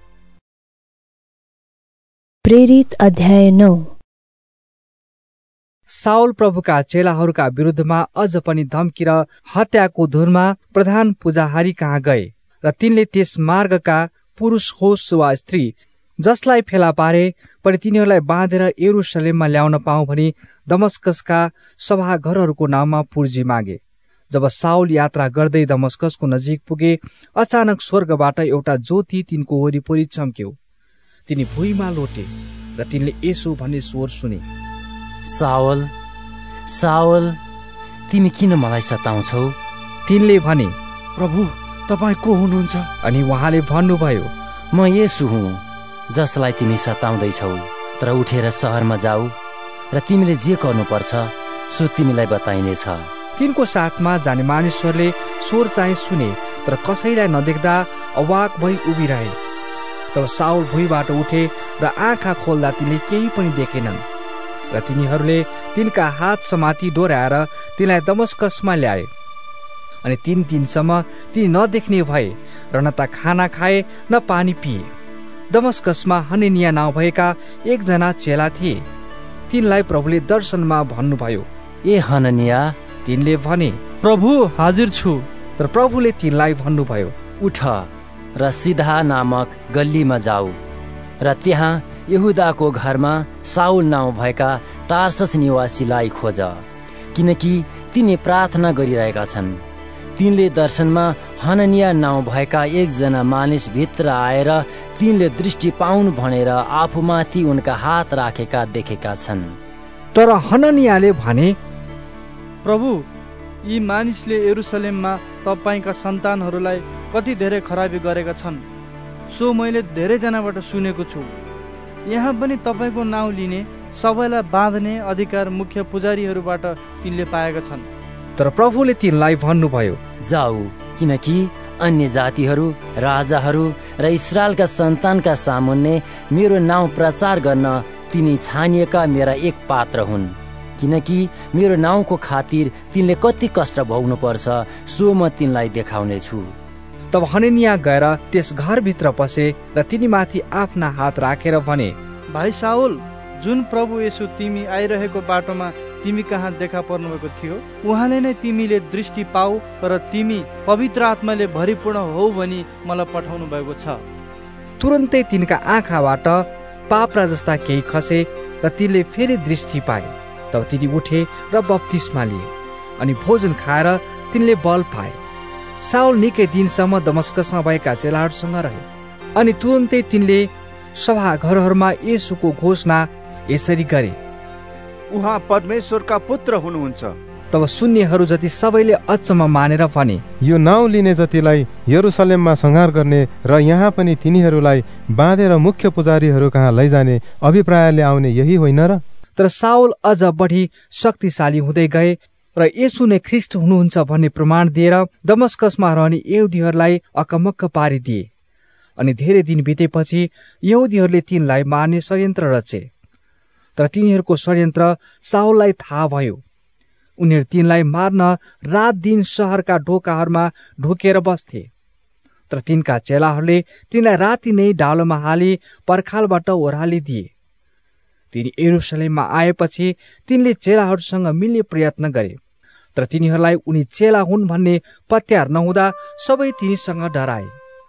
प्रेरित अध्याय नौ। साउल प्रभुका चेलाहरूका विरुद्धमा अझ पनि धम्की र हत्याको धुनमा प्रधान पुजाहारी कहाँ गए र तिनले त्यस मार्गका पुरुष होस् वा स्त्री जसलाई फेला पारे पनि तिनीहरूलाई बाँधेर यरुशलेममा ल्याउन पाऊ भनी दमस्कसका सभाघरहरूको नाममा पुर्जी मागे। जब साउल यात्रा गर्दै दमस्कसको नजिक पुगे, अचानक स्वर्गबाट एउटा ज्योति तिनको वरिपरि चम्क्यो। तिनी भुइँमा लोटे र तिनले यसो भन्ने स्वर सुने, साउल साउल तिमी किन मलाई सताउँछौ? तिनले भने, प्रभु तपाईँ को हुनुहुन्छ? अनि उहाँले भन्नुभयो, म येशू हुँ जसलाई तिमी सताउँदैछौ। तर उठेर सहरमा जाऊ र तिमीले जे गर्नुपर्छ सो तिमीलाई बताइनेछ। तिनको साथमा जाने मानिसहरूले स्वर चाहिँ सुने, तर कसैलाई नदेख्दा अवाक भई उभिरहे। तब साउल भुइँबाट उठे र आँखा खोल्दा तिनले केही पनि देखेनन् र तिनीहरूले तिनका हात समाती डोर्याएर तिनलाई दमस्कसमा ल्याए। अनि तीन दिनसम्म ती नदेख्ने भए र न त खाना खाए न पानी पिए। दमस्कसमा हननिया नाउँ भएका एकजना चेला थिए। तिनलाई प्रभुले दर्शनमा भन्नुभयो, ए हननिया। तिनले भने, प्रभु हाजिर छु। तर प्रभुले तिनलाई भन्नुभयो, उठ र सिधा नामक गल्लीमा जाऊ र त्यहाँ यहुदाको घरमा साउल नाउँ भएका टार्सस निवासीलाई खोज, किनकि तिनी प्रार्थना गरिरहेका छन्। तिनले दर्शनमा हननिया नाउँ भएका एकजना मानिस भित्र आएर तिनले दृष्टि पाउनु भनेर आफूमाथि उनका हात राखेका देखेका छन्। तर हननियाले भने, प्रभु, यी मानिसले यरुसलेममा तपाईँका सन्तानहरूलाई कति धेरै खराबी गरेका छन्, सो मैले धेरैजनाबाट सुनेको छु। यहाँ पनि तपाईँको नाउँ लिने, सबैलाई बाँध्ने अधिकार मुख्य पुजारीहरूबाट तिनले पाएका छन्। तर प्रभुले तिनलाई भन्नुभयो, जाऊ, किनकि अन्य जातिहरू, राजाहरू र इस्राएलका सन्तानका सामुन्ने मेरो नाउँ प्रचार गर्न तिनी छानिएका मेरा एक पात्र हुन्। किनकि मेरो नाउँको खातिर तिनले कति कष्ट भोग्नु पर्छ सो म तिनलाई देखाउने छु। तब हननिया गएर त्यस घरभित्र पसे र तिनीमाथि आफ्ना हात राखेर भने, भाइ साउल, जुन प्रभु येशू तिमी आइरहेको बाटोमा तिमी कहाँ देखा पर्नुभएको थियो, उहाँले नै तिमीले दृष्टि पाऊ र तिमी पवित्र आत्माले भरिपूर्ण हौ भनी मलाई पठाउनु भएको छ। तुरन्तै तिनका आँखाबाट पापरा जस्ता केही खसे र तिनले फेरि दृष्टि पाए। तब तिनी उठे र बप्तिस्मा लिए अनि भोजन खाएर तिनले बल पाए। साउल निकै दिनसम्म दमस्कसमा भएका चेलाहरूसँग रहे। अनि तुरन्तै तिनले सभाघरहरूमा येशूको घोषणा यसरी गरे, उहाँ परमेश्वरका पुत्र हुनुहुन्छ। तब सुन्नेहरू जति सबैले अचम्म मानेर भने, यो नाउँ लिने जतिलाई यरुसलेममा संहार गर्ने र यहाँ पनि तिनीहरूलाई बाँधेर मुख्य पुजारीहरू कहाँ लैजाने अभिप्रायले आउने यही होइन र? तर साउल अझ बढी शक्तिशाली हुँदै गए र येशू नै ख्रिस्ट हुनुहुन्छ भन्ने प्रमाण दिएर दमस्कसमा रहने यहुदीहरूलाई अकमक्क पारिदिए। अनि धेरै दिन बितेपछि यहुदीहरूले तिनलाई मार्ने षड्यन्त्र रचे। तर तिनीहरूको षड्यन्त्र साउललाई थाहा भयो। उनीहरू तिनलाई मार्न रात दिन शहरका ढोकाहरूमा ढोकेर बस्थे। तर तिनका चेलाहरूले तिनलाई राति नै डालोमा हाली पर्खालबाट ओह्रालिदिए। तिनी यरुसलेममा आएपछि तिनले चेलाहरूसँग मिल्ने प्रयत्न गरे। तर तिनीहरूलाई उनी चेला हुन् भन्ने पत्यार नहुँदा सबै तिनीसँग डराए।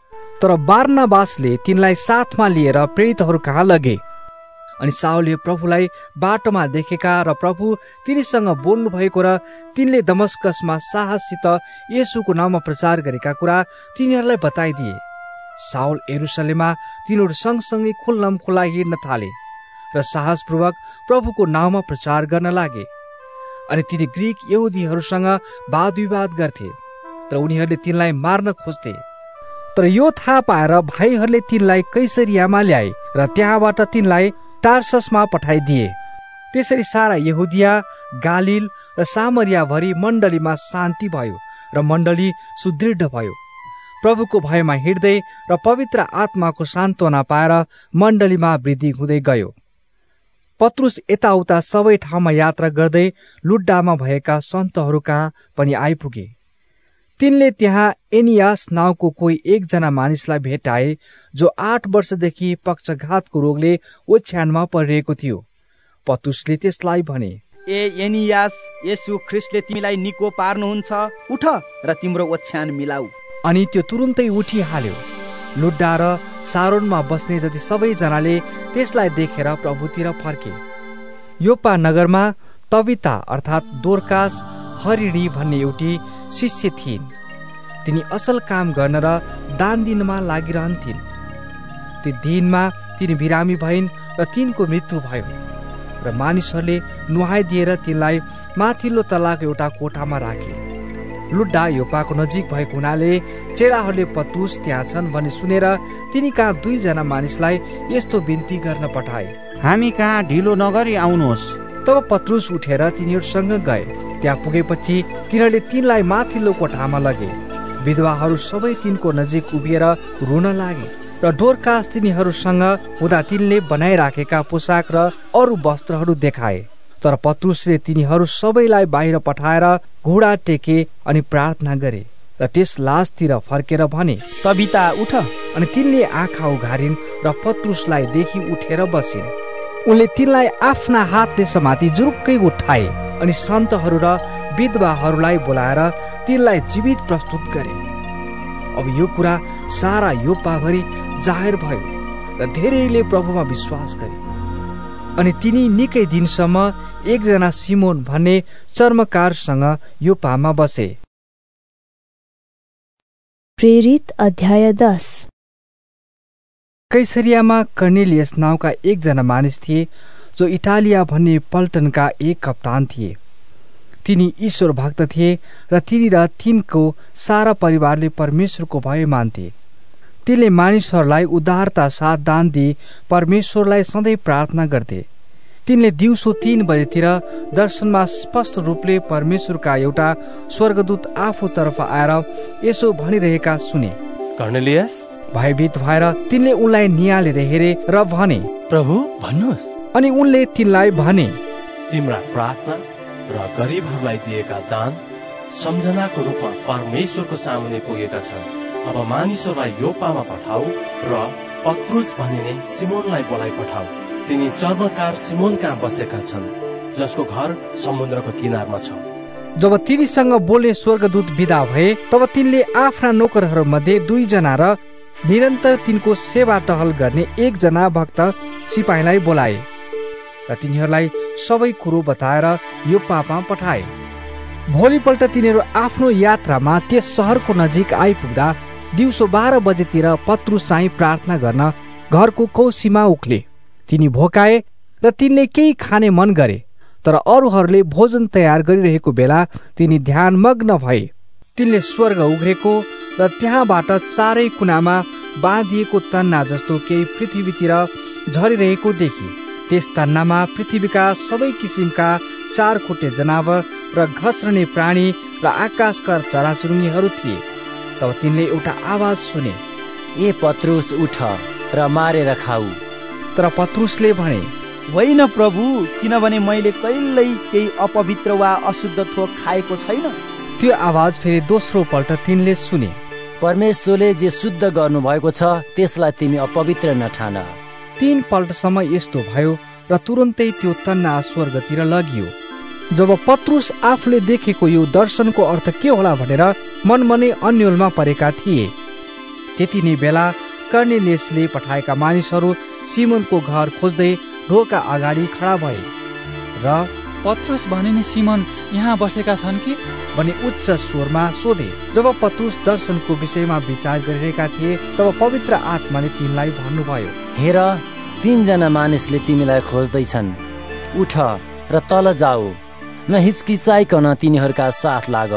तर बारनाबासले तिनलाई साथमा लिएर प्रेरितहरू कहाँ लगे। अनि साउलले प्रभुलाई बाटोमा देखेका र प्रभु तिनीसँग बोल्नु भएको र तिनले दमस्कसमा साहससित येशूको नाममा प्रचार गरेका कुरा तिनीहरूलाई बताइदिए। साउल यरुसलेममा तिनीहरू सँगसँगै खुल्लम खुल्ला हिँड्न थाले र साहसपूर्वक प्रभुको नाममा प्रचार गर्न लागे। अनि तिनी ग्रीक यहुदीहरूसँग वाद विवाद गर्थे तर उनीहरूले तिनलाई मार्न खोज्थे। तर यो थाहा पाएर भाइहरूले तिनलाई कैसरियामा ल्याए र त्यहाँबाट तिनलाई टार्ससमा पठाइदिए। त्यसरी सारा यहुदिया, गालिल र सामरिया भरि मण्डलीमा शान्ति भयो र मण्डली सुदृढ भयो। प्रभुको भयमा हिँड्दै र पवित्र आत्माको सान्त्वना पाएर मण्डलीमा वृद्धि हुँदै गयो। पत्रुस यताउता सबै ठाउँमा यात्रा गर्दै लुड्डामा भएका सन्तहरू कहाँ पनि आइपुगे। तिनले त्यहाँ एनियास नाउँको कोही एकजना मानिसलाई भेटाए जो आठ वर्षदेखि पक्षघातको रोगले ओछ्यानमा परिरहेको थियो। पत्रुसले त्यसलाई भने, ए एनियास, येशू ख्रिस्टले तिमीलाई निको पार्नुहुन्छ, उठ र तिम्रो ओछ्यान मिलाऊ। अनि त्यो तुरुन्तै उठिहाल्यो। लुड्डा र सारोनमा बस्ने जति सबैजनाले त्यसलाई देखेर प्रभुतिर फर्के। योप्पा नगरमा तबिता अर्थात् दोर्कास हरिणी भन्ने एउटी शिष्य थिइन्। तिनी असल काम गर्न र दान दिनमा लागिरहन्थिन्। ती दिनमा तिनी बिरामी भइन् र तिनको मृत्यु भयो र मानिसहरूले नुहाइदिएर तिनलाई माथिल्लो तलाको एउटा कोठामा राखे। लुड्डा योप्पाको नजिक भएको हुनाले चेलाहरूले पत्रुस त्यहाँ छन् भन्ने सुनेर तिनी कहाँ दुईजना मानिसलाई यस्तो बिन्ती गर्न पठाए, हामी कहाँ ढिलो नगरी आउनुहोस्। तब पत्रुस उठेर तिनीहरूसँग गए। त्यहाँ पुगेपछि तिनीहरूले तिनलाई माथिल्लो कोठामा लगे। विधवाहरू सबै तिनको नजिक उभिएर रुन लागे र डोरकास तिनीहरूसँग हुँदा तिनले बनाइराखेका पोसाक र अरू वस्त्रहरू देखाए। तर पत्रुसले तिनीहरू सबैलाई बाहिर पठाएर घुँडा टेके अनि प्रार्थना गरे र त्यस लासतिर फर्केर भने, तबिता उठ। अनि तिनले आँखा उघारिन् र पत्रुसलाई देखि उठेर बसिन्। उनले तिनलाई आफ्ना हातले समाति जुरुक्कै उठाए अनि सन्तहरू र विधवाहरूलाई बोलाएर तिनलाई जीवित प्रस्तुत गरे। अब यो कुरा सारा योप्पाभरि जाहेर भयो र धेरैले प्रभुमा विश्वास गरे। अनि तिनी निकै दिनसम्म एकजना सिमोन भन्ने चर्मकारसँग योप्पामा बसे। प्रेरित अध्याय दस। कैसरियामा कर्नेलियस नाउँका एकजना मानिस थिए जो इटालिया भन्ने पल्टनका एक कप्तान थिए। तिनी ईश्वर भक्त थिए र तिनी र तिनको सारा परिवारले परमेश्वरको भय मान्थे। तिनले मानिसहरूलाई उदारता साथ दान दिई परमेश्वरलाई सधैँ प्रार्थना गर्थे। तिनले दिउँसो तीन बजेतिर दर्शनमा स्पष्ट रूपले परमेश्वरका एउटा स्वर्गदूत आफूतर्फ आएर यसो भनिरहेका सुने, कर्नेलियस। भयभीत भएर तिनले उनलाई निहालेर हेरे र भने, प्रभु भन्नुहोस्। अनि उनले तिनलाई भने, तिम्रा प्रार्थना र गरिबहरूलाई दिएका दान सम्झनाको रूपमा परमेश्वरको सामुने पुगेका छन्। अब मानिसहरूलाई योप्पामा पठाऊ र पत्रुस भनिने सिमोनलाई बोलाइ पठाऊ। तिनी चर्मकार सिमोन कहाँ बसेका छन्, जसको घर समुद्रको किनारमा छ। जब तिनीसँग बोल्ने स्वर्गदूत विदा भए तब तिनले आफ्ना नोकरहरू मध्ये दुईजना र निरन्तर तिनको सेवा टहल गर्ने एकजना भक्त सिपाहीलाई बोलाए र तिनीहरूलाई सबै कुरो बताएर योप्पामा पठाए। भोलिपल्ट तिनीहरू आफ्नो यात्रामा त्यस सहरको नजिक आइपुग्दा दिउँसो बाह्र बजेतिर पत्रुस चाहिँ प्रार्थना गर्न घरको कौसीमा उक्ले। तिनी भोकाए र तिनले केही खाने मन गरे, तर अरूहरूले भोजन तयार गरिरहेको बेला तिनी ध्यानमग्न भए। तिनले स्वर्ग उघ्रेको र त्यहाँबाट चारै कुनामा बाँधिएको तन्ना जस्तो केही पृथ्वीतिर झरिरहेको देखि। त्यस तन्नामा पृथ्वीका सबै किसिमका चार खुट्टे जनावर र घस्रने प्राणी र आकाशका चराचुरुङ्गीहरू थिए। तब तिनले एउटा आवाज सुने, ए पत्रुस उठ र मारेर खाऊ। तर पत्रुसले भने, होइन प्रभु, किनभने मैले कहिल्यै केही अपवित्र वा अशुद्ध थोक खाएको छैन। त्यो आवाज फेरि दोस्रो पल्ट तिनले सुने, परमेश्वरले जे शुद्ध गर्नु भएको छ त्यसलाई तिमी अपवित्र नठान। तीन पल्टसम्म यस्तो भयो र तुरन्तै त्यो तन्ना स्वर्गतिर लगियो। जब पत्रुस आफूले देखेको यो दर्शनको अर्थ के होला भनेर मनमनै अन्योलमा परेका थिए, त्यति नै बेला कर्नेलियसले पठाएका मानिसहरू सिमोनको घर खोज्दै ढोका अगाडि खडा भए र पत्रुस भनिने सिमोन यहाँ बसेका छन् कि भने उच्च स्वरमा सोधे। जब पत्रुस दर्शनको विषयमा विचार गरिरहेका थिए तब पवित्र आत्माले तिनलाई भन्नुभयो, हेर, तीनजना मानिसले तिमीलाई खोज्दैछन्। उठ र तल जाऊ, न हिचकिचाइकन तिनीहरूका साथ लाग,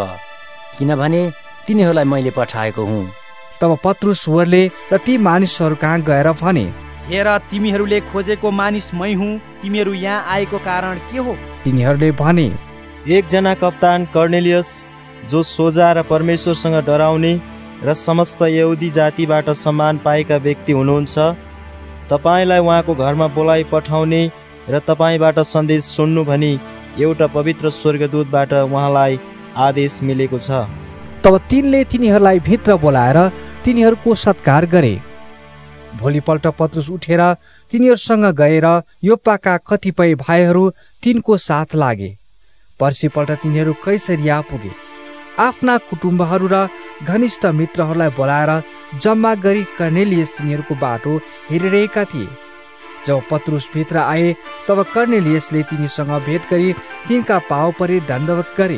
किनभने तिनीहरूलाई मैले पठाएको हुँ। तब पत्रुस स्वरले र ती मानिसहरू कहाँ गएर भने, हेर, तिमीहरूले खोजेको मानिस मै हुँ। तिमीहरू यहाँ आएको कारण के हो? तिनीहरूले भने, एकजना कप्तान कर्नेलियस जो सोझा र परमेश्वरसँग डराउने र समस्त यहुदी जातिबाट सम्मान पाएका व्यक्ति हुनुहुन्छ, तपाईँलाई उहाँको घरमा बोलाइ पठाउने र तपाईँबाट सन्देश सुन्नु भनी एउटा पवित्र स्वर्गदूतबाट उहाँलाई आदेश मिलेको छ। तब तिनले तिनीहरूलाई भित्र बोलाएर तिनीहरूको सत्कार गरे। भोलिपल्ट पत्रुस उठेर तिनीहरूसँग गएर योप्पाका कतिपय भाइहरू तिनको साथ लागे। पर्सिपल्ट तिनीहरू कैसरिया पुगे। आफ्ना कुटुम्बहरू र घनिष्ठ मित्रहरूलाई बोलाएर जम्मा गरी कर्नेलियस तिनीहरूको बाटो हेरिरहेका थिए। जब पत्रुस भित्र आए तब कर्नेलियसले तिनीसँग भेट गरी तिनका पाउ परि दण्डवत गरे।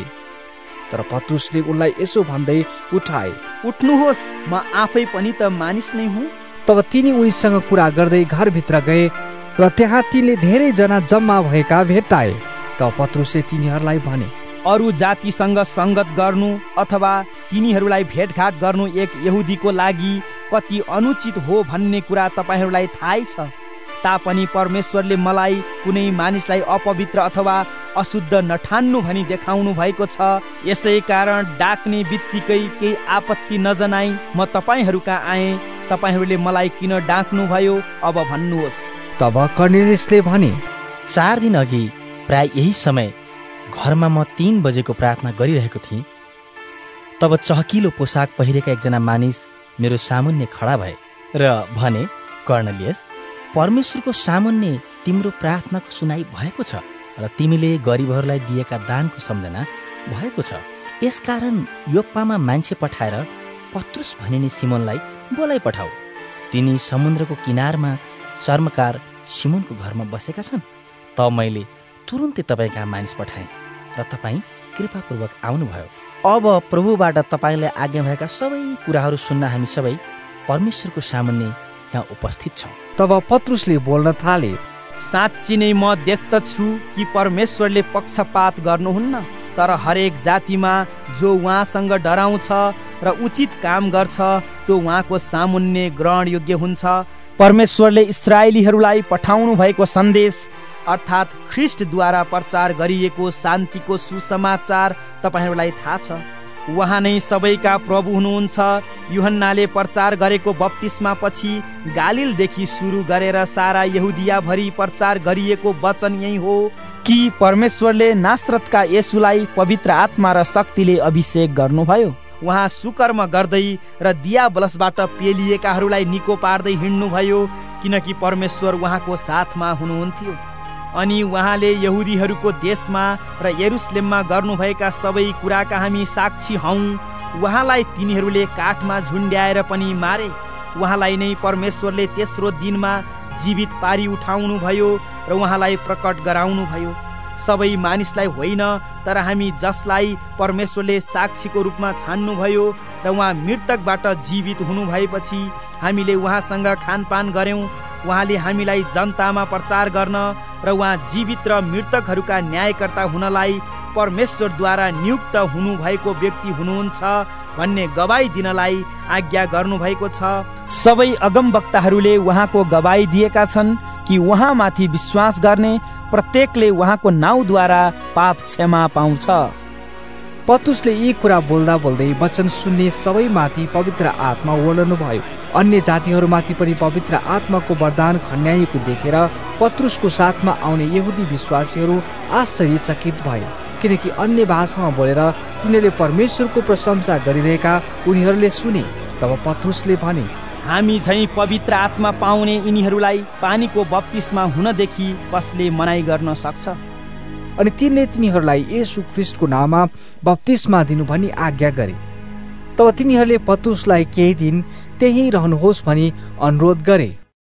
तर पत्रुसले उनलाई यसो भन्दै उठाए, उठ्नुहोस्, म आफै पनि त मानिस नै हुँ। तब तिनी उनीसँग कुरा गर्दै घरभित्र गए र त्यहाँ तिनले धेरै जना जम्मा भएका भेट्टाए। तब पत्रुसले तिनीहरूलाई भने, अरू जातिसँग संगत गर्नु अथवा तिनीहरूलाई भेटघाट गर्नु एक यहुदीको लागि कति अनुचित हो भन्ने कुरा तपाईँहरूलाई थाहै छ। तापनि परमेश्वरले मलाई कुनै मानिसलाई अपवित्र अथवा अशुद्ध नठान्नु भनी देखाउनु भएको छ। यसै कारण डाक्ने बित्तिकै केही आपत्ति नजनाई म तपाईँहरूका आएँ। तपाईँहरूले मलाई किन डाक्नु भयो अब भन्नुहोस्। तब कर्नेलियसले भने, चार दिन अघि प्राय यही समय घरमा म तीन बजेको प्रार्थना गरिरहेको थिएँ। तब चहकिलो पोसाक पहिरेका एकजना मानिस मेरो सामुन्ने खडा भए र भने, कर्नेलियस, परमेश्वरको सामुन्ने तिम्रो प्रार्थनाको सुनाइ भएको छ र तिमीले गरिबहरूलाई दिएका दानको सम्झना भएको छ। यसकारण योप्पामा मान्छे पठाएर पत्रुस भनिने सिमोनलाई बोलाइ पठाऊ। तिनी समुद्रको किनारमा चर्मकार सिमोनको घरमा बसेका छन्। तब मैले तुरुन्तै तपाईँका मानिस पठाएँ र तपाईँ कृपापूर्वक आउनुभयो। अब प्रभुबाट तपाईँलाई आज्ञा भएका सबै कुराहरू सुन्न हामी सबै परमेश्वरको सामुन्ने यहाँ उपस्थित छौँ। तब पत्रुसले बोल्न थाले, साँच्ची नै म देख्दछु कि परमेश्वरले पक्षपात गर्नुहुन्न, तर हरेक जातिमा जो उहाँसँग डराउँछ र उचित काम गर्छ त्यो उहाँको सामुन्ने ग्रहण योग्य हुन्छ। परमेश्वरले इस्राएलीहरूलाई पठाउनु भएको सन्देश अर्थात् ख्रिस्टद्वारा प्रचार गरिएको शान्तिको सुसमाचार तपाईँहरूलाई थाहा छ। उहाँ नै सबैका प्रभु हुनुहुन्छ। यूहन्नाले प्रचार गरेको बप्तिस्मा पछि गालिलदेखि सुरु गरेर सारा यहुदिया भरि प्रचार गरिएको वचन यही हो कि परमेश्वरले नासरतका येशूलाई पवित्र आत्मा र शक्तिले अभिषेक गर्नुभयो। उहाँ सुकर्म गर्दै र दियाबलसबाट पेलिएकाहरूलाई निको पार्दै हिँड्नुभयो, किनकि परमेश्वर उहाँको साथमा हुनुहुन्थ्यो। अनि उहाँले यहुदीहरूको देशमा र यरुसलेममा गर्नुभएका सबै कुराका हामी साक्षी हौं। उहाँलाई तिनीहरूले काठमा झुन्ड्याएर पनि मारे। उहाँलाई नै परमेश्वरले तेस्रो दिनमा जीवित पारी उठाउनु भयो र उहाँलाई प्रकट गराउनु भयो। सबै मानिसलाई होइन, तर हामी जसलाई परमेश्वरले साक्षीको रूपमा छान्नुभयो र उहाँ मृतकबाट जीवित हुनु भएपछि हामीले उहाँसँग खानपान गर्यौं। उहाँले हामीलाई जनतामा प्रचार गर्न र उहाँ जीवित र मृतकहरूका न्यायकर्ता हुनलाई परमेश्वरद्वारा नियुक्त हुनु भएको व्यक्ति हुनुहुन्छ भन्ने गवाई दिनलाई आज्ञा गर्नुभएको छ। सबै अगमवक्ताहरूले उहाँको गवाई दिएका छन् कि उहाँमाथि विश्वास गर्ने प्रत्येकले उहाँको नाउँद्वारा पाप क्षमा पाउँछ। पत्रुसले यी कुरा बोल्दा बोल्दै वचन सुन्ने सबैमाथि पवित्र आत्मा ओर्लनु भयो। अन्य जातिहरूमाथि पनि पवित्र आत्माको वरदान खन्याइएको देखेर पत्रुसको साथमा आउने यहुदी विश्वासीहरू आश्चर्यचकित भए, किनकि अन्य भाषामा बोलेर तिनीहरूले परमेश्वरको प्रशंसा गरिरहेका उनीहरूले सुने। तब पत्रुसले भने, हामी झैं पवित्र आत्मा पाउने यिनीहरूलाई पानीको बप्तिस्मा हुनदेखि कसले मनाइ गर्न सक्छ? अनि तिनले तिनीहरूलाई येशू ख्रिस्टको नाममा बप्तिस्मा दिनु भनी आज्ञा गरे। तब तिनीहरूले पत्रुसलाई केही दिन त्यही रहनुहोस् भनी अनुरोध गरे।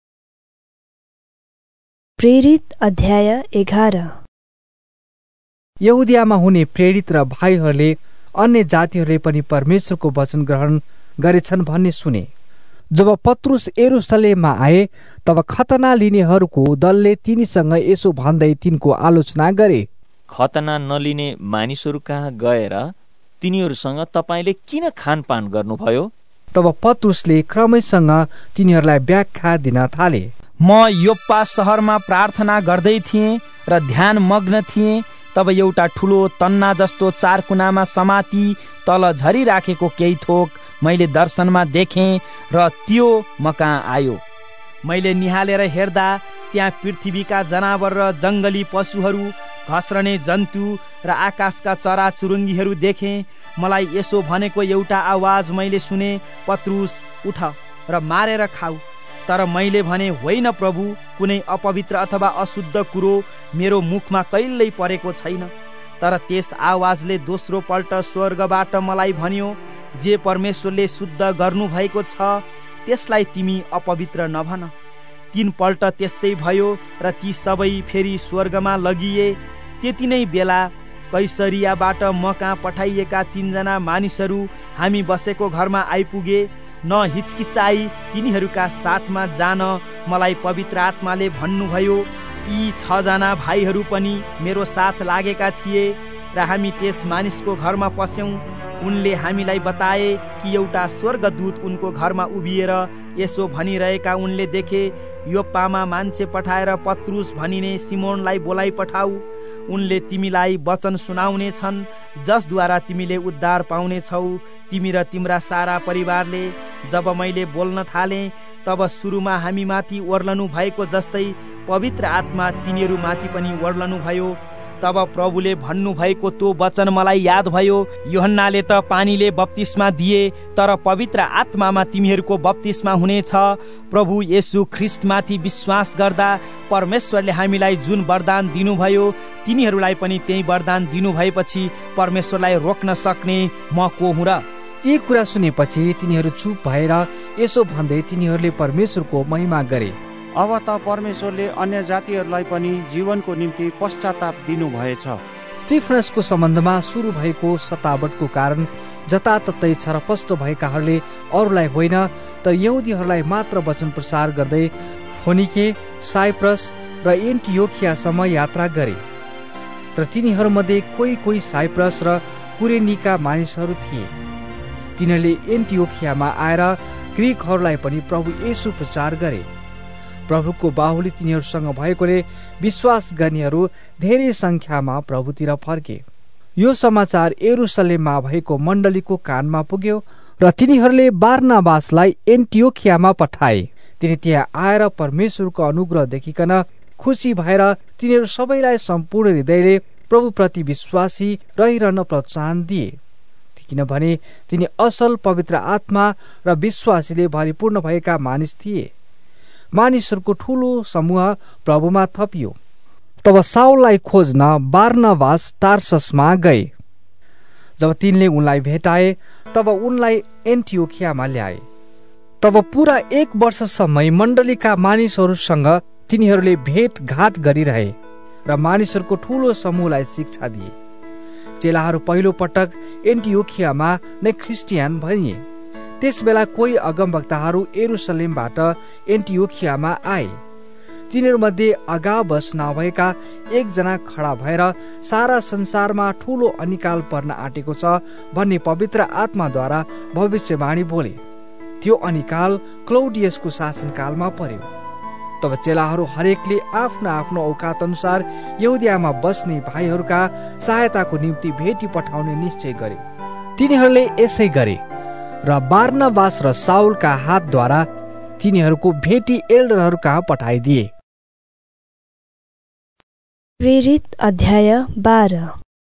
प्रेरित अध्याय एघार। यहुदियामा हुने प्रेरित र भाइहरूले अन्य जातिहरूले पनि परमेश्वरको वचन ग्रहण गरेछन् भन्ने सुने। जब पत्रुस यरुशलेममा आए तब खतना लिनेहरूको दलले तिनीसँग यसो भन्दै तिनको आलोचना गरे, खतना नलिने मानिसहरू कहाँ गएर तिनीहरूसँग तपाईँले किन खानपान गर्नुभयो? तब पत्रुसले क्रमैसँग तिनीहरूलाई व्याख्या दिन थाले। म योप्पा शहरमा प्रार्थना गर्दै थिएँ र ध्यान मग्न थिएँ। तब एउटा ठुलो तन्ना जस्तो चार कुनामा समाती तल झरिराखेको केही थोक मैले दर्शनमा देखेँ र त्यो म कहाँ आयो। मैले निहालेर हेर्दा त्यहाँ पृथ्वीका जनावर र जङ्गली पशुहरू, घस्रने जन्तु र आकाशका चराचुरुङ्गीहरू देखेँ। मलाई यसो भनेको एउटा आवाज मैले सुने, पत्रुस उठ र मारेर खाऊ। तर मैले भने, होइन प्रभु, कुनै अपवित्र अथवा अशुद्ध कुरो मेरो मुखमा कहिल्यै परेको छैन। तर त्यस आवाजले दोस्रो पल्ट स्वर्गबाट मलाई भन्यो, जे परमेश्वरले शुद्ध गर्नु भएको छ त्यसलाई तिमी अपवित्र नभन। तीन पल्ट त्यस्तै भयो र ती सबै फेरि स्वर्गमा लगिए। त्यति नै बेला कैसरियाबाट म कहाँ पठाइएका तीनजना मानिसहरू हामी बसेको घरमा आइपुगे। न हिचकिचाई तिनीहरूका साथमा जान मलाई पवित्र आत्माले भन्नुभयो। यी छजना भाइहरू पनि मेरो साथ लागेका थिए र हामी त्यस मानिसको घरमा पस्यौं। उनले हामीलाई बताए कि एउटा स्वर्गदूत उनको घरमा उभिएर यसो भनिरहेका उनले देखे, योप्पामा मान्छे पठाएर पत्रुस भनिने सिमोनलाई बोलाइ पठाऊ। उनले तिमीलाई वचन सुनाउने छन् जसद्वारा तिमीले उद्धार पाउने छौ, तिमी र तिम्रा सारा परिवारले। जब मैले बोल्न थाले तब सुरुमा हामी माथि ओर्लनु भएको जस्तै पवित्र आत्मा तिनीहरू माथि पनि ओर्लनु भयो। तब प्रभुले भन्नु भएको त्यो वचन मलाई याद भयो, यूहन्नाले त पानीले बप्तिस्मा दिए, तर पवित्र आत्मामा तिमीहरूको बप्तिस्मा हुनेछ। प्रभु येशू ख्रिस्टमाथि विश्वास गर्दा परमेश्वरले हामीलाई जुन वरदान दिनुभयो तिनीहरूलाई पनि त्यही वरदान दिनु भएपछि परमेश्वरलाई रोक्न सक्ने म को हुँ र? यी कुरा सुनेपछि तिनीहरू चुप भएर यसो भन्दै तिनीहरूले परमेश्वरको महिमा गरे। अब त परमेश्वरले अन्य जातिहरूलाई पनि जीवनको निम्ति पश्चाताप दिनुभएछ। स्टिफनसको सम्बन्धमा सुरु भएको सतावटको कारण जताततै छरपष्ट भएकाहरूले अरूलाई होइन तर यहुदीहरूलाई मात्र वचन प्रसार गर्दै फोनिके, साइप्रस र एन्टियोखियासम्म यात्रा गरे। तर तिनीहरूमध्ये कोही कोही साइप्रस र कुरेनीका मानिसहरू थिए। तिनीहरूले एन्टियोखियामा आएर ग्रीकहरूलाई पनि प्रभु येशू प्रचार गरे। प्रभुको बाहुली तिनीहरूसँग भएकोले विश्वास गर्नेहरू धेरै संख्यामा प्रभुतिर फर्के। यो समाचार यरुशलेममा भएको मण्डलीको कानमा पुग्यो र तिनीहरूले बारनाबासलाई एन्टियोखियामा पठाए। तिनी त्यहाँ आएर परमेश्वरको अनुग्रह देखिकन खुसी भएर तिनीहरू सबैलाई सम्पूर्ण हृदयले प्रभुप्रति विश्वासी रहिरहन प्रोत्साहन दिए, किनभने तिनी असल पवित्र आत्मा र विश्वासीले भरिपूर्ण भएका मानिस थिए। मानिसहरूको ठूलो समूह प्रभुमा थपियो। तब साउललाई खोज्न बारनाबास तार्ससमा गए। जब तिनले उनलाई भेटाए तब उनलाई एन्टियोखियामा ल्याए। तब पूरा एक वर्षसम्म मण्डलीका मानिसहरूसँग तिनीहरूले भेटघाट गरिरहे र मानिसहरूको ठूलो समूहलाई शिक्षा दिए। चेलाहरू पहिलो पटक एन्टियोखियामा नै ख्रिस्टियन भनिए। त्यस बेला कोही अगमवक्ताहरू यरुशलेमबाट एन्टियोखियामा आए। तिनीहरूमध्ये अगाबस नभएका एकजना खडा भएर सारा संसारमा ठूलो अनिकाल पर्न आँटेको छ भन्ने पवित्र आत्माद्वारा भविष्यवाणी बोले। त्यो अनिकाल क्लौडियसको शासनकालमा पर्यो। तब चेलाहरू हरेकले आफ्नो आफ्नो औकात अनुसार यहुदियामा बस्ने भाइहरूका सहायताको निम्ति भेटी पठाउने निश्चय गरे। तिनीहरूले यसै गरे र बारनाबास र साउलका हातद्वारा तिनीहरूको भेटी एल्डरहरू कहाँ पठाइदिए। प्रेरित अध्याय बाह्र।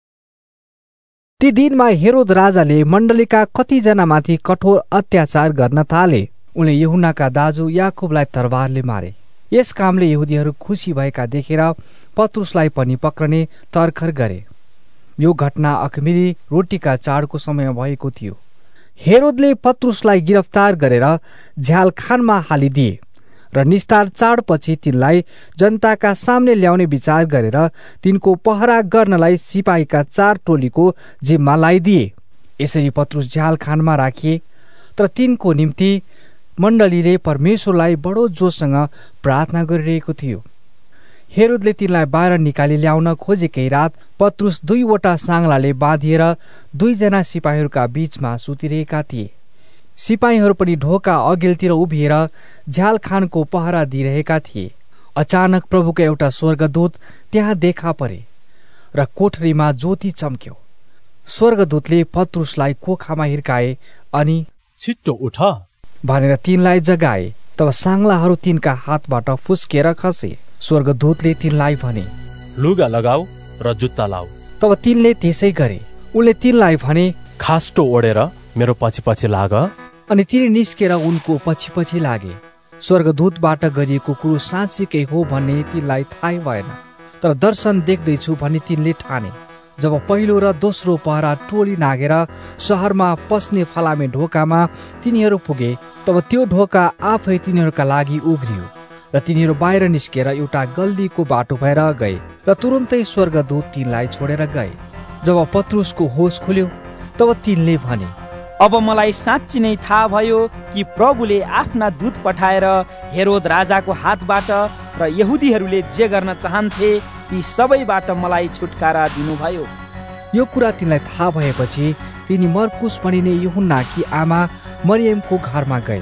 ती दिनमा हेरोद राजाले मण्डलीका कतिजना माथि कठोर अत्याचार गर्न थाले। उनले यूहन्नाका दाजु याकुबलाई तरवारले मारे। यस कामले यहुदीहरू खुसी भएका देखेर पत्रुसलाई पनि पक्रने तर्खर गरे। यो घटना अखमिरी रोटीका चाडको समय भएको थियो। हेरोदले पत्रुसलाई गिरफ्तार गरेर झ्यालखानमा हालिदिए र निस्तार चाडपछि तिनलाई जनताका सामने ल्याउने विचार गरेर तिनको पहरा गर्नलाई सिपाहीका चार टोलीको जिम्मा लगाइदिए। यसरी पत्रुस झ्यालखानमा राखिए। तर तिनको निम्ति मण्डलीले परमेश्वरलाई बडो जोशसँग प्रार्थना गरिरहेको थियो। हेरोदले तिनलाई बाहिर निकाली ल्याउन खोजेकै रात पत्रुस दुईवटा साङ्लाले बाँधिएर दुईजना सिपाहीहरूका बीचमा सुतिरहेका थिए। सिपाहीहरू पनि ढोका अघिल्तिर उभिएर झ्यालखानको पहरा दिइरहेका थिए। अचानक प्रभुको एउटा स्वर्गदूत त्यहाँ देखा परे र कोठरीमा ज्योति चम्क्यो। स्वर्गदूतले पत्रुसलाई कोखामा हिर्काए अनि छिट्टो उठ भनेर तिनलाई जगाए। तब साङ्लाहरू तिनका हातबाट फुस्केर खसे। स्वर्गदूतले तिनलाई भने, लुगा लगाऊ र जुत्ता लाऊ। तब तिनले त्यसै गरे। उनले तिनलाई भने, खास्टो ओढेर मेरो पछि पछि लाग। अनि तिनी निस्केर उनको पछि पछि लागे। स्वर्गदूतबाट गरिएको कुरो साँच्चीकै हो भन्ने तिनलाई थाहै भएन, तर दर्शन देख्दैछु भन्ने तिनले ठाने। जब पहिलो र दोस्रो पहरा टोली नागेर शहरमा पस्ने फलामे ढोकामा तिनीहरू पुगे तब त्यो ढोका आफै तिनीहरूका लागि उघ्रियो र तिनीहरू बाहिर निस्केर एउटा गल्लीको बाटो भएर गए र तुरुन्तै स्वर्गदूत तिनलाई छोडेर गए। जब पत्रुसको होस खुल्यो तब तिनले भने, अब मलाई साँच्ची नै थाहा भयो कि प्रभुले आफ्ना दूत पठाएर हेरोद राजाको हातबाट र यहुदीहरूले जे गर्न चाहन्थे ती सबैबाट मलाई छुटकारा दिनुभयो। यो कुरा तिनलाई थाहा भएपछि तिनी मर्कुस भनिने यूहन्ना की आमा मरियमको घरमा गए।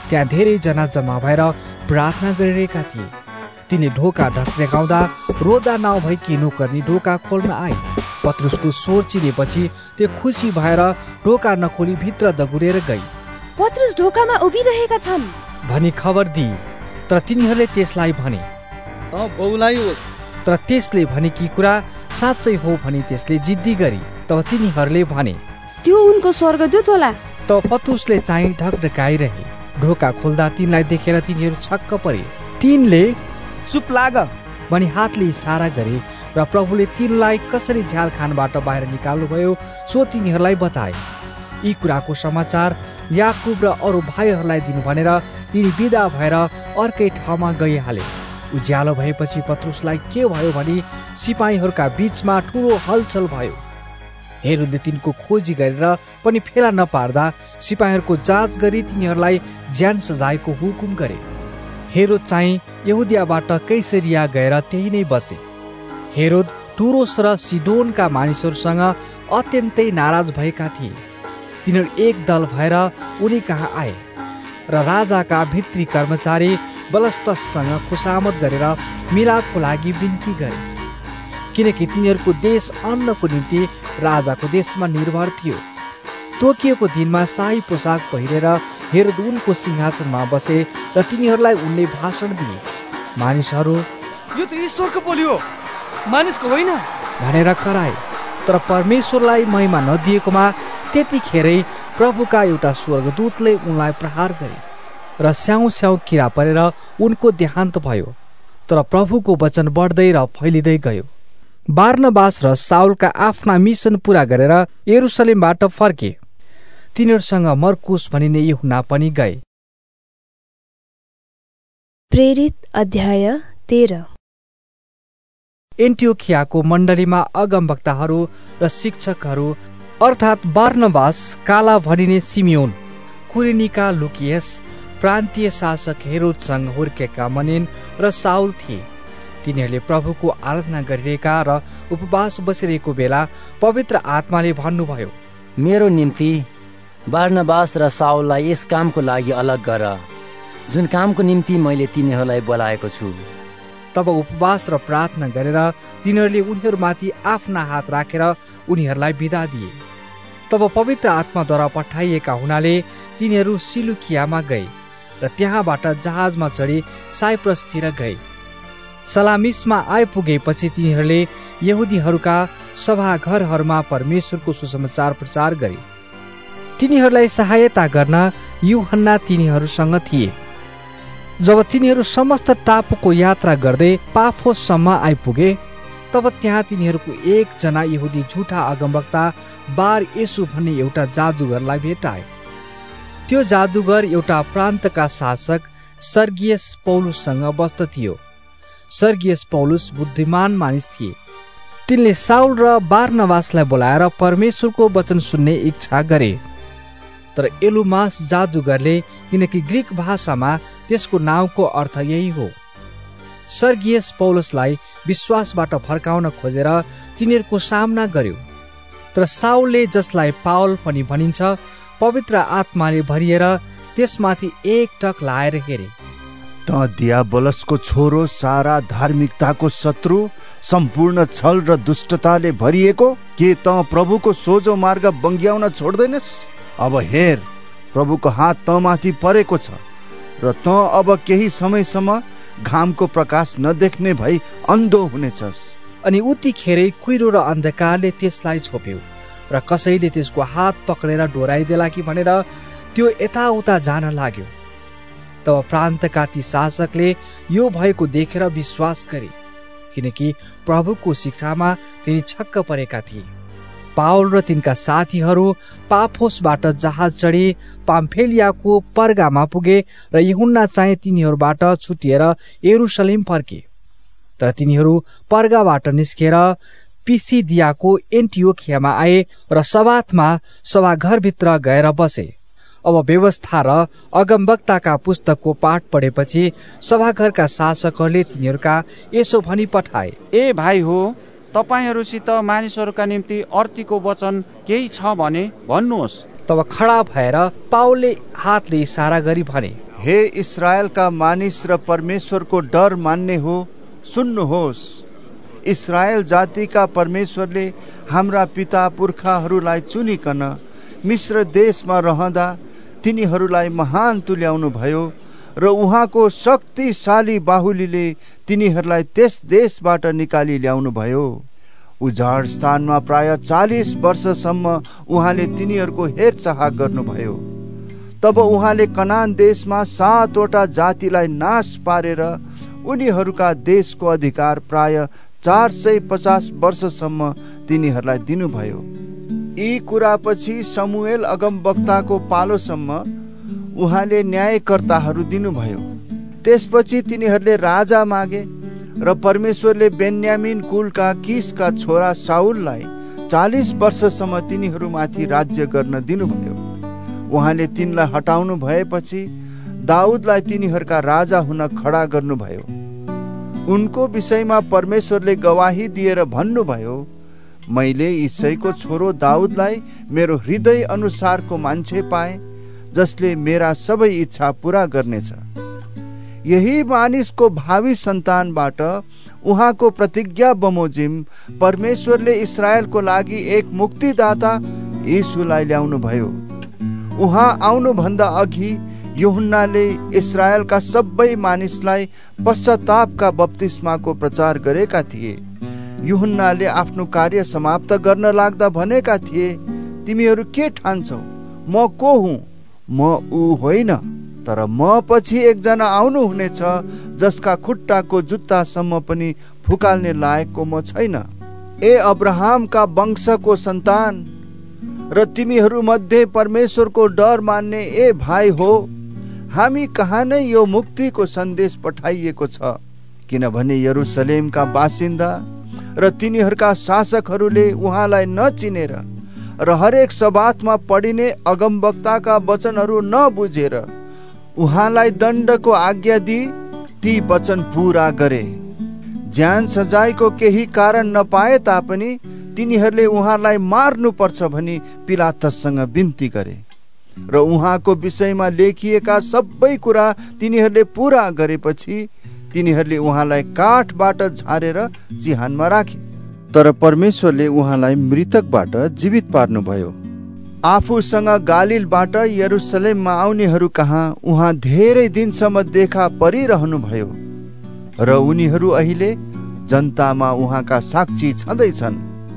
त्यहाँ धेरैजना जम्मा भएर प्रार्थना गरिरहेका थिए। तिनी ढोका ढकढकाउँदा रोदा नभएकी नोकर्नी ढोका खोल्न आए। पत्रुसको स्वर चिनेपछि त्यो खुसी भएर ढोका नखोली भित्र दगुरेर गई। पत्रुस ढोकामा उभिरहेका छन् भनी खबर दिए। तर तिनीहरूले त्यसलाई भने, त बौलाई होस्। तर त्यसले भनेकी कुरा साँच्चै हो भनी त्यसले जिद्दी गरी। तब तिनीहरूले भने, त्यो उनको स्वर्गदूत होला। तब पत्रुसले चाहिँ ढकढकाइरहे। ढोका खोल्दा तिनलाई देखेर तिनीहरू छक्क परे। तिनले चुप लाग भनी हातले इसारा गरे र प्रभुले तिनलाई कसरी झ्यालखानबाट बाहिर निकाल्नुभयो सो तिनीहरूलाई बताए। यी कुराको समाचार याकुब र अरू भाइहरूलाई दिनु भनेर तिनी बिदा भएर अर्कै ठाउँमा गइहाले। उज्यालो भएपछि पत्रुसलाई के भयो भनी सिपाहीहरूका बीचमा ठुलो हलचल भयो। हेरोदले तिनको खोजी गरेर पनि फेला नपार्दा सिपाहीहरूको जाँच गरी तिनीहरूलाई ज्यान सजायको हुकुम गरे। हेरोद चाहिँ यहुदियाबाट कैसरिया गएर त्यही नै बसे। हेरोद टुरोस र सिडोनका मानिसहरूसँग अत्यन्तै नाराज भएका थिए। तिनीहरू एक दल भएर उनी कहाँ आए र राजाका भित्री कर्मचारी बलस्तसँग खुसामत गरेर मिलापको लागि बिन्ती गरे, किनकि तिनीहरूको देश अन्नको निम्ति राजाको देशमा निर्भर थियो। तोकिएको दिनमा शाही पोसाक पहिरेर हेरोद उनको सिंहासनमा बसे र तिनीहरूलाई उनले भाषण दिए। मानिसहरू, यो त ईश्वरको बोली हो, मानिसको होइन भनेर कराए। तर परमेश्वरलाई महिमा नदिएकोमा त्यतिखेरै प्रभुका एउटा स्वर्गदूतले उनलाई प्रहार गरे र स्याउ स्याउ किरा परेर उनको देहान्त भयो। तर प्रभुको वचन बढ्दै र फैलिँदै गयो। बार्नबास र साउलका आफ्ना मिसन पूरा गरेर यरुसलेमबाट फर्के। तिनीहरूसँग मर्कुस भनिने यूहन्ना पनि गए। प्रेरित अध्याय तेह्र। एन्टियोखियाको मण्डलीमा अगमवक्ताहरू र शिक्षकहरू अर्थात् बार्नबास, काला भनिने सिमियोन, कुरेनीका लुकियस, प्रान्तीय शासक हेरोदसँग हुर्केका मनेन र साउल थिए। तिनीहरूले प्रभुको आराधना गरिरहेका र उपवास बसिरहेको बेला पवित्र आत्माले भन्नुभयो, मेरो निम्ति बार्नबास र साउललाई यस कामको लागि अलग गर, जुन कामको निम्ति मैले तिनीहरूलाई बोलाएको छु। तब उपवास र प्रार्थना गरेर तिनीहरूले उनीहरूमाथि आफ्ना हात राखेर उनीहरूलाई बिदा दिए। तब पवित्र आत्माद्वारा पठाइएका हुनाले तिनीहरू सिलुकियामा गए र त्यहाँबाट जहाजमा चढी साइप्रसतिर गए। सलामिसमा आइपुगेपछि तिनीहरूले यहुदीहरूका सभाघरहरूमा परमेश्वरको सुसमाचार प्रचार गरे। तिनीहरूलाई सहायता गर्न यूहन्ना तिनीहरूसँग थिए। जब तिनीहरू समस्त टापुको यात्रा गर्दै पाफोससम्म आइपुगे, तब त्यहाँ तिनीहरूको एकजना यहुदी झुठा अगमवक्ता बार येशू भन्ने एउटा जादुगरलाई भेटाए। त्यो जादुगर एउटा प्रान्तका शासक सर्गियस पौलुससँग बस्दथ्यो। सर्गियस पौलुस बुद्धिमान मानिस थिए। तिनले साउल र बार्नबासलाई बोलाएर परमेश्वरको वचन सुन्ने इच्छा गरे। तर एलुमास जादुगरले, किनकि ग्रीक भाषामा त्यसको नाउँको अर्थ यही हो, सर्गियस पौलुसलाई विश्वासबाट फर्काउन खोजेर तिनीहरूको सामना गर्यो। तर साउलले, जसलाई पावल पनि भनिन्छ, पवित्र आत्माले भरिएर त्यसमाथि एक टक लाएर हेरे। त दियाबलसको छोरो, सारा धार्मिकताको शत्रु, सम्पूर्ण छल र दुष्टताले भरिएको, के त प्रभुको सोझो मार्ग बङ्ग्याउन छोड्दैनस्? अब हेर, प्रभुको हात त माथि परेको छ र त अब केही समयसम्म घामको प्रकाश नदेख्ने भई अन्धो हुनेछस्। अनि उतिखेरै कुहिरो र अन्धकारले त्यसलाई छोप्यो र कसैले त्यसको हात पक्रेर डोराइदेला कि भनेर त्यो यताउता जान लाग्यो। तब प्रान्तका ती शासकले यो भएको देखेर विश्वास गरे, किनकि प्रभुको शिक्षामा तिनी छक्क परेका थिए। पावल र तिनका साथीहरू पाफोसबाट जहाज चढी पाम्फेलियाको पर्गामा पुगे र यूहन्ना चाहिँ तिनीहरूबाट छुटिएर यरुसलेम फर्के। तर तिनीहरू पर्गाबाट निस्केर पिसिदियाको एन्टियोखियामा आए र सबातमा सभाघरभित्र गएर बसे। अब व्यवस्था र अगमवक्ताका पुस्तकको पाठ पढेपछि सभाघरका शासकहरूले तिनीहरूका यसो भनी पठाए, ए भाइ हो, तपाईहरूसित मानिसहरूका निम्ति अर्तीको वचन केही छ भने भन्नुहोस्। तब खडा भएर पावलले हातले इसारा गरी भने, हे इस्राएलका मानिस र परमेश्वरको डर मान्ने हो, सुन्नुहोस्। इस्राएल जातिका परमेश्वरले हाम्रा पिता पुर्खाहरूलाई चुनिकन मिश्र देशमा रहँदा तिनीहरूलाई महान तुल्याउनु भयो र उहाँको शक्तिशाली बाहुलीले तिनीहरूलाई त्यस देशबाट निकाली ल्याउनु भयो। उजाड स्थानमा प्राय चालिस वर्षसम्म उहाँले तिनीहरूको हेरचाह गर्नुभयो। तब उहाँले कनान देशमा सातवटा जातिलाई नाश पारेर उनीहरूका देशको अधिकार प्राय चार सय पचास वर्षसम्म तिनीहरूलाई दिनुभयो। यी कुरापछि शमुएल अगमवक्ताको पालोसम्म उहाँले न्यायकर्ताहरू दिनुभयो। त्यसपछि तिनीहरूले राजा मागे र परमेश्वरले बेन्यामिन कुलका किसका छोरा साउललाई चालिस वर्षसम्म तिनीहरूमाथि राज्य गर्न दिनुभयो। उहाँले तिनलाई हटाउनु भएपछि दाउदलाई तिनीहरूका राजा हुन खडा गर्नुभयो। उनको विषयमा परमेश्वरले गवाही दिएर भन्नुभयो, मैले ईशैको छोरो दाउदलाई मेरो हृदय अनुसारको मान्छे पाए, जसले मेरा सबै इच्छा पूरा गर्नेछ। यही मानिसको भावी सन्तानबाट उहाँको प्रतिज्ञा बमोजिम परमेश्वरले इस्राएलको लागि एक मुक्तिदाता यीशुलाई ल्याउनु भयो। उहाँ आउनुभन्दा अघि यूहन्नाले इस्राएलका सबै मानिसलाई पश्चातापका बप्तिस्माको प्रचार गरेका थिए। यूहन्नाले आफ्नो कार्य समाप्त गर्न लाग्दा भनेका थिए, तिमीहरू के ठान्छौ? म को हुँ? म ऊ होइन, तर म पछि एकजना आउनु हुनेछ जसका खुट्टाको जुत्तासम्म पनि फुकाल्ने लायकको म छैन। ए अब्राहमका वंशको सन्तान र तिमीहरू मध्ये परमेश्वरको डर मान्ने ए भाइ हो, हामी कहाँ नै यो मुक्तिको सन्देश पठाइएको छ। किनभने यरुसलेमका बासिन्दा र तिनीहरूका शासकहरूले उहाँलाई नचिनेर र हरेक सबातमा पढिने अगमवक्ताका वचनहरू नबुझेर उहाँलाई दण्डको आज्ञा दिई ती वचन पूरा गरे। ज्यान सजायको केही कारण नपाए तापनि तिनीहरूले उहाँलाई मार्नु पर्छ भनी पिलातससँग बिन्ती गरे र उहाँको विषयमा लेखिएका सबै कुरा तिनीहरूले पूरा गरेपछि तिनीहरूले उहाँलाई काठबाट झारेर चिहानमा राखे। तर परमेश्वरले उहाँलाई मृतकबाट जीवित पार्नुभयो। आफूसँग गालिलबाट यरुसलेममा आउनेहरू कहाँ उहाँ धेरै दिनसम्म देखा परिरहनु भयो र उनीहरू अहिले जनतामा उहाँका साक्षी छँदैछन्।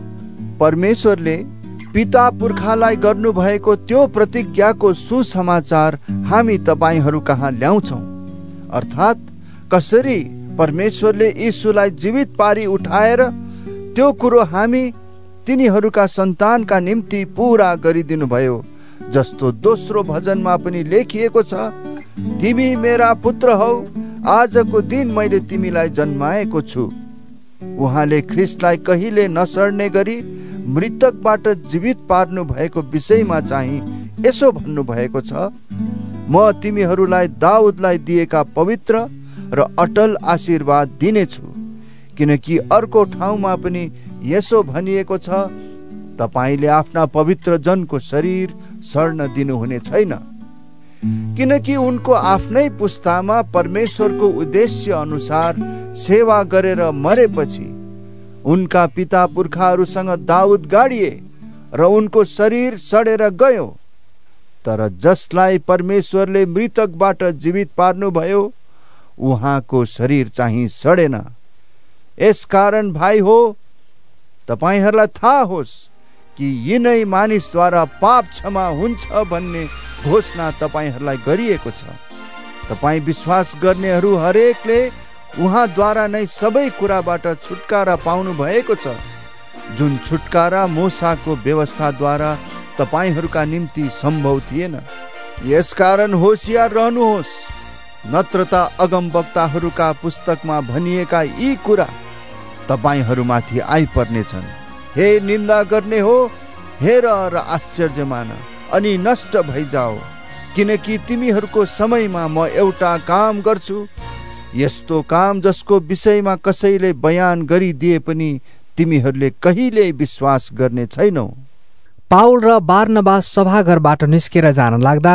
परमेश्वरले पिता पुर्खालाई गर्नुभएको त्यो प्रतिज्ञाको सुसमाचार हामी तपाईहरू कहाँ ल्याउँछौँ, अर्थात् कसरी परमेश्वरले यीशुलाई जीवित पारी उठाएर त्यो कुरो हामी तिनीहरूका सन्तानका निम्ति पूरा गरिदिनु भयो, जस्तो दोस्रो भजनमा पनि लेखिएको छ, तिमी मेरा पुत्र हौ, आजको दिन मैले तिमीलाई जन्माएको छु। उहाँले ख्रिस्टलाई कहिले नसर्ने गरी मृतकबाट जीवित पार्नु भएको विषयमा चाहिँ यसो भन्नु भएको छ, म तिमीहरूलाई दाउदलाई दिएका पवित्र र अटल आशीर्वाद दिनेछु। किनकि अर्को ठाउँमा पनि यसो भनिएको छ, तपाईले आफ्ना पवित्र जनको शरीर सड्न दिनुहुने छैन। किनकि उनको आफ्नै पुस्तामा परमेश्वरको उद्देश्य अनुसार सेवा गरेर मरेपछि उनका पिता पुर्खाहरूसँग दाउद गाडिए र उनको शरीर सडेर गयो। तर जसलाई परमेश्वरले मृतकबाट जीवित पार्नुभयो उहाँको शरीर चाहिँ सडेन। यसकारण भाइ हो, तपाईहरूलाई थाहा होस् कि यिनै मानिसद्वारा पाप क्षमा हुन्छ भन्ने घोषणा तपाईहरूलाई गरिएको छ। तपाईँ विश्वास गर्नेहरू हरेकले उहाँद्वारा नै सबै कुराबाट छुटकारा पाउनु भएको छ, जुन छुटकारा मूसाको व्यवस्थाद्वारा तपाईहरूका निम्ति सम्भव थिएन। यसकारण होशियार रहनुहोस्, नत्र त अगमवक्ताहरूका पुस्तकमा भनिएका यी कुरा तपाईहरूमाथि आइपर्नेछन्। हे निन्दा गर्ने हो, हेर र आश्चर्य मान अनि नष्ट भइजाओ, किनकि तिमीहरूको समयमा म एउटा काम गर्छु, यस्तो काम जसको विषयमा कसैले बयान गरिदिए पनि तिमीहरूले कहिले विश्वास गर्ने छैनौ। पाउल र बारनबास सभाघरबाट निस्केर जान लाग्दा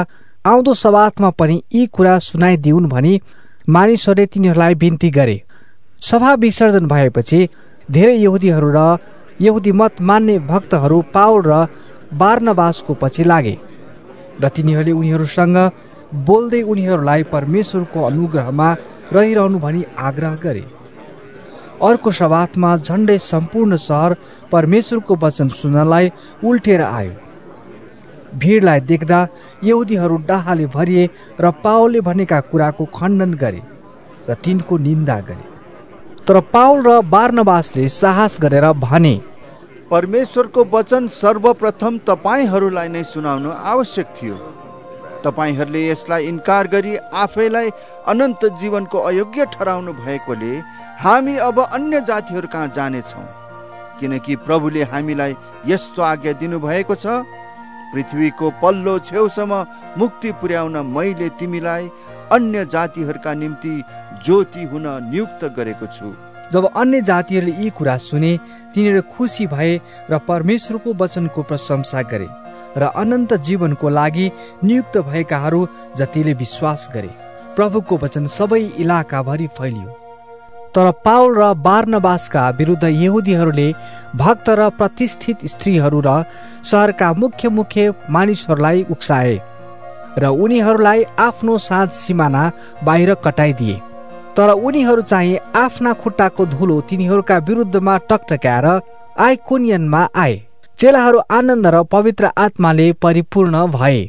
आउँदो सभामा पनि यी कुरा सुनाइदिउन् भनी मानिसहरूले तिनीहरूलाई बिन्ती गरे। सभा विसर्जन भएपछि धेरै यहुदीहरू र यहुदी मत मान्ने भक्तहरू पाउल र बारनबासको पछि लागे र तिनीहरूले उनीहरूसँग बोल्दै उनीहरूलाई परमेश्वरको अनुग्रहमा रहिरहनु भनी आग्रह गरे। अर्को सभामा झण्डै सम्पूर्ण सहर परमेश्वरको वचन सुन्नलाई उल्टेर आयो। भिडलाई देख्दा यहुदीहरू डाहाले भरिए र पावलले भनेका कुराको खण्डन गरे र तिनको निन्दा गरे। तर पावल र बारनबासले साहस गरेर भने, परमेश्वरको वचन सर्वप्रथम तपाईहरूलाई नै सुनाउनु आवश्यक थियो। तपाईहरूले यसलाई इन्कार गरी आफैलाई अनन्त जीवनको अयोग्य ठहराउनु भएकोले हामी अब अन्य जातिहरू कहाँ जानेछौँ, किनकि प्रभुले हामीलाई यस्तो आज्ञा दिनुभएको छ, पृथ्वीको पल्लो छेउसम्म मुक्ति पुर्याउन मैले तिमीलाई अन्य जातिहरूका निम्ति ज्योति हुन नियुक्त गरेको छु। जब अन्य जातिहरूले यी कुरा सुने तिनीहरू खुसी भए र परमेश्वरको वचनको प्रशंसा गरे र अनन्त जीवनको लागि नियुक्त भएकाहरू जतिले विश्वास गरे। प्रभुको वचन सबै इलाकाभरि फैलियो। तर पावल र बारनबासका विरुद्ध यहुदीहरूले भक्त र प्रतिष्ठित स्त्रीहरू र शहरका मुख्य मुख्य मानिसहरूलाई उक्साए र उनीहरूलाई आफ्नो साँझ सिमाना बाहिर कटाइदिए। तर उनीहरू चाहिँ आफ्ना खुट्टाको धुलो तिनीहरूका विरुद्धमा टकटकाएर आइकोनियनमा आए। चेलाहरू आनन्द र पवित्र आत्माले परिपूर्ण भए।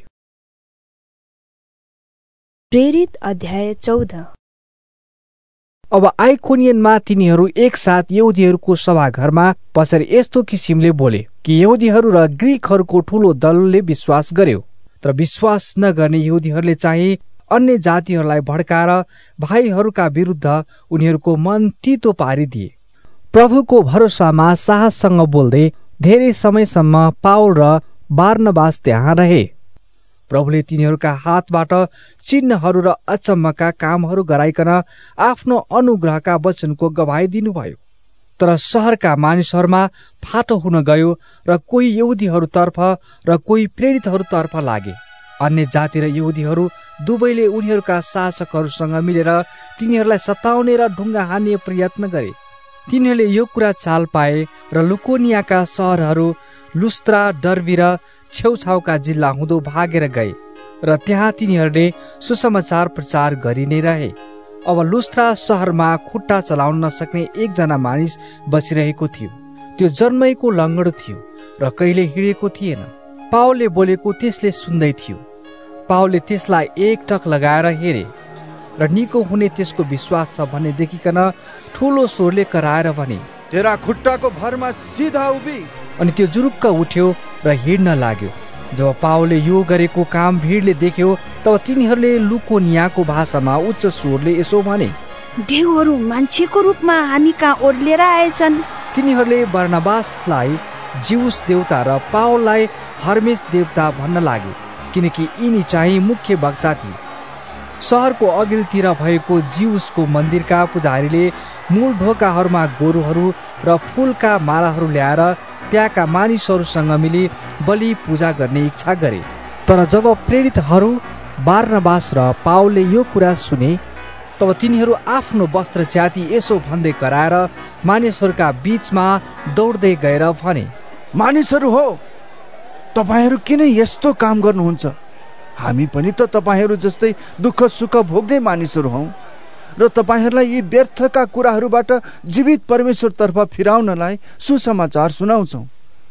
प्रेरित अध्याय चौध। अब आइकोनियनमा तिनीहरू एकसाथ यहुदीहरूको सभाघरमा बसेर यस्तो किसिमले बोले कि यहुदीहरू र ग्रीकहरूको ठूलो दलले विश्वास गर्यो, तर विश्वास नगर्ने यहुदीहरूले चाहिँ अन्य जातिहरूलाई भड्काएर भाइहरूका विरुद्ध उनीहरूको मन तितो पारिदिए। प्रभुको भरोसामा साहससँग बोल्दै धेरै समयसम्म पावल र बारनबास त्यहाँ रहे। प्रभुले तिनीहरूका हातबाट चिन्हहरू र अचम्मका कामहरू गराइकन आफ्नो अनुग्रहका वचनको गवाही दिनुभयो। तर सहरका मानिसहरूमा फाटो हुन गयो र कोही यहुदीहरूतर्फ र कोही प्रेरितहरूतर्फ लागे। अन्य जाति र यहुदीहरू दुवैले उनीहरूका शासकहरूसँग मिलेर तिनीहरूलाई सताउने र ढुङ्गा हान्ने प्रयत्न गरे। तिनीहरूले यो कुरा चाल पाए र लुकोनियाका सहरहरू लुस्त्रा, डर्बी र छेउछाउका जिल्ला हुँदो भागेर गए र त्यहाँ तिनीहरूले सुसमाचार प्रचार गरि नै रहे। अब लुस्त्रा सहरमा खुट्टा चलाउन नसक्ने एकजना मानिस बसिरहेको थियो। त्यो जन्मैको लङ्गडो थियो र कहिले हिँडेको थिएन। पावलले बोलेको त्यसले सुन्दै थियो। पावलले त्यसलाई एक टक लगाएर हेरे र निको हुने त्यसको विश्वास छ भन्ने देखिकन ठूलो स्वरले कराएर भने, तेरा खुट्टाको भरमा सिधा उभि। अनि त्यो जुरुक्क उठ्यो र हिँड्न लाग्यो। जब पावलले यो गरेको काम भिडले देख्यो तब तिनीहरूले लुकोनियाको भाषामा उच्च स्वरले यसो भने, देवहरू मान्छेको रूपमा हामी कहाँ ओर्लिएर आएछन्। तिनीहरूले बर्नबासलाई जिउस देवता र पावललाई हर्मेस देवता भन्न लागे, किनकि यिनी चाहिँ मुख्य वक्ता थिए। सहरको अघिल्तिर भएको जिउसको मन्दिरका पुजारीले मूल ढोकाहरूमा गोरुहरू र फूलका मालाहरू ल्याएर त्यहाँका मानिसहरूसँग मिली बलि पूजा गर्ने इच्छा गरे। तर जब प्रेरितहरू बारनबास र पावलले यो कुरा सुने तब तिनीहरू आफ्नो वस्त्र च्याति यसो भन्दै कराएर मानिसहरूका बीचमा दौड्दै गएर भने, मानिसहरू हो, तपाईहरू किन यस्तो काम गर्नुहुन्छ? हामी पनि त तपाईहरू जस्तै दुःख सुख भोग्ने मानिसहरू हौ र तपाईहरूलाई यी व्यर्थका कुराहरूबाट जीवित परमेश्वरतर्फ फिराउनलाई सुसमाचार सुनाउँछौ।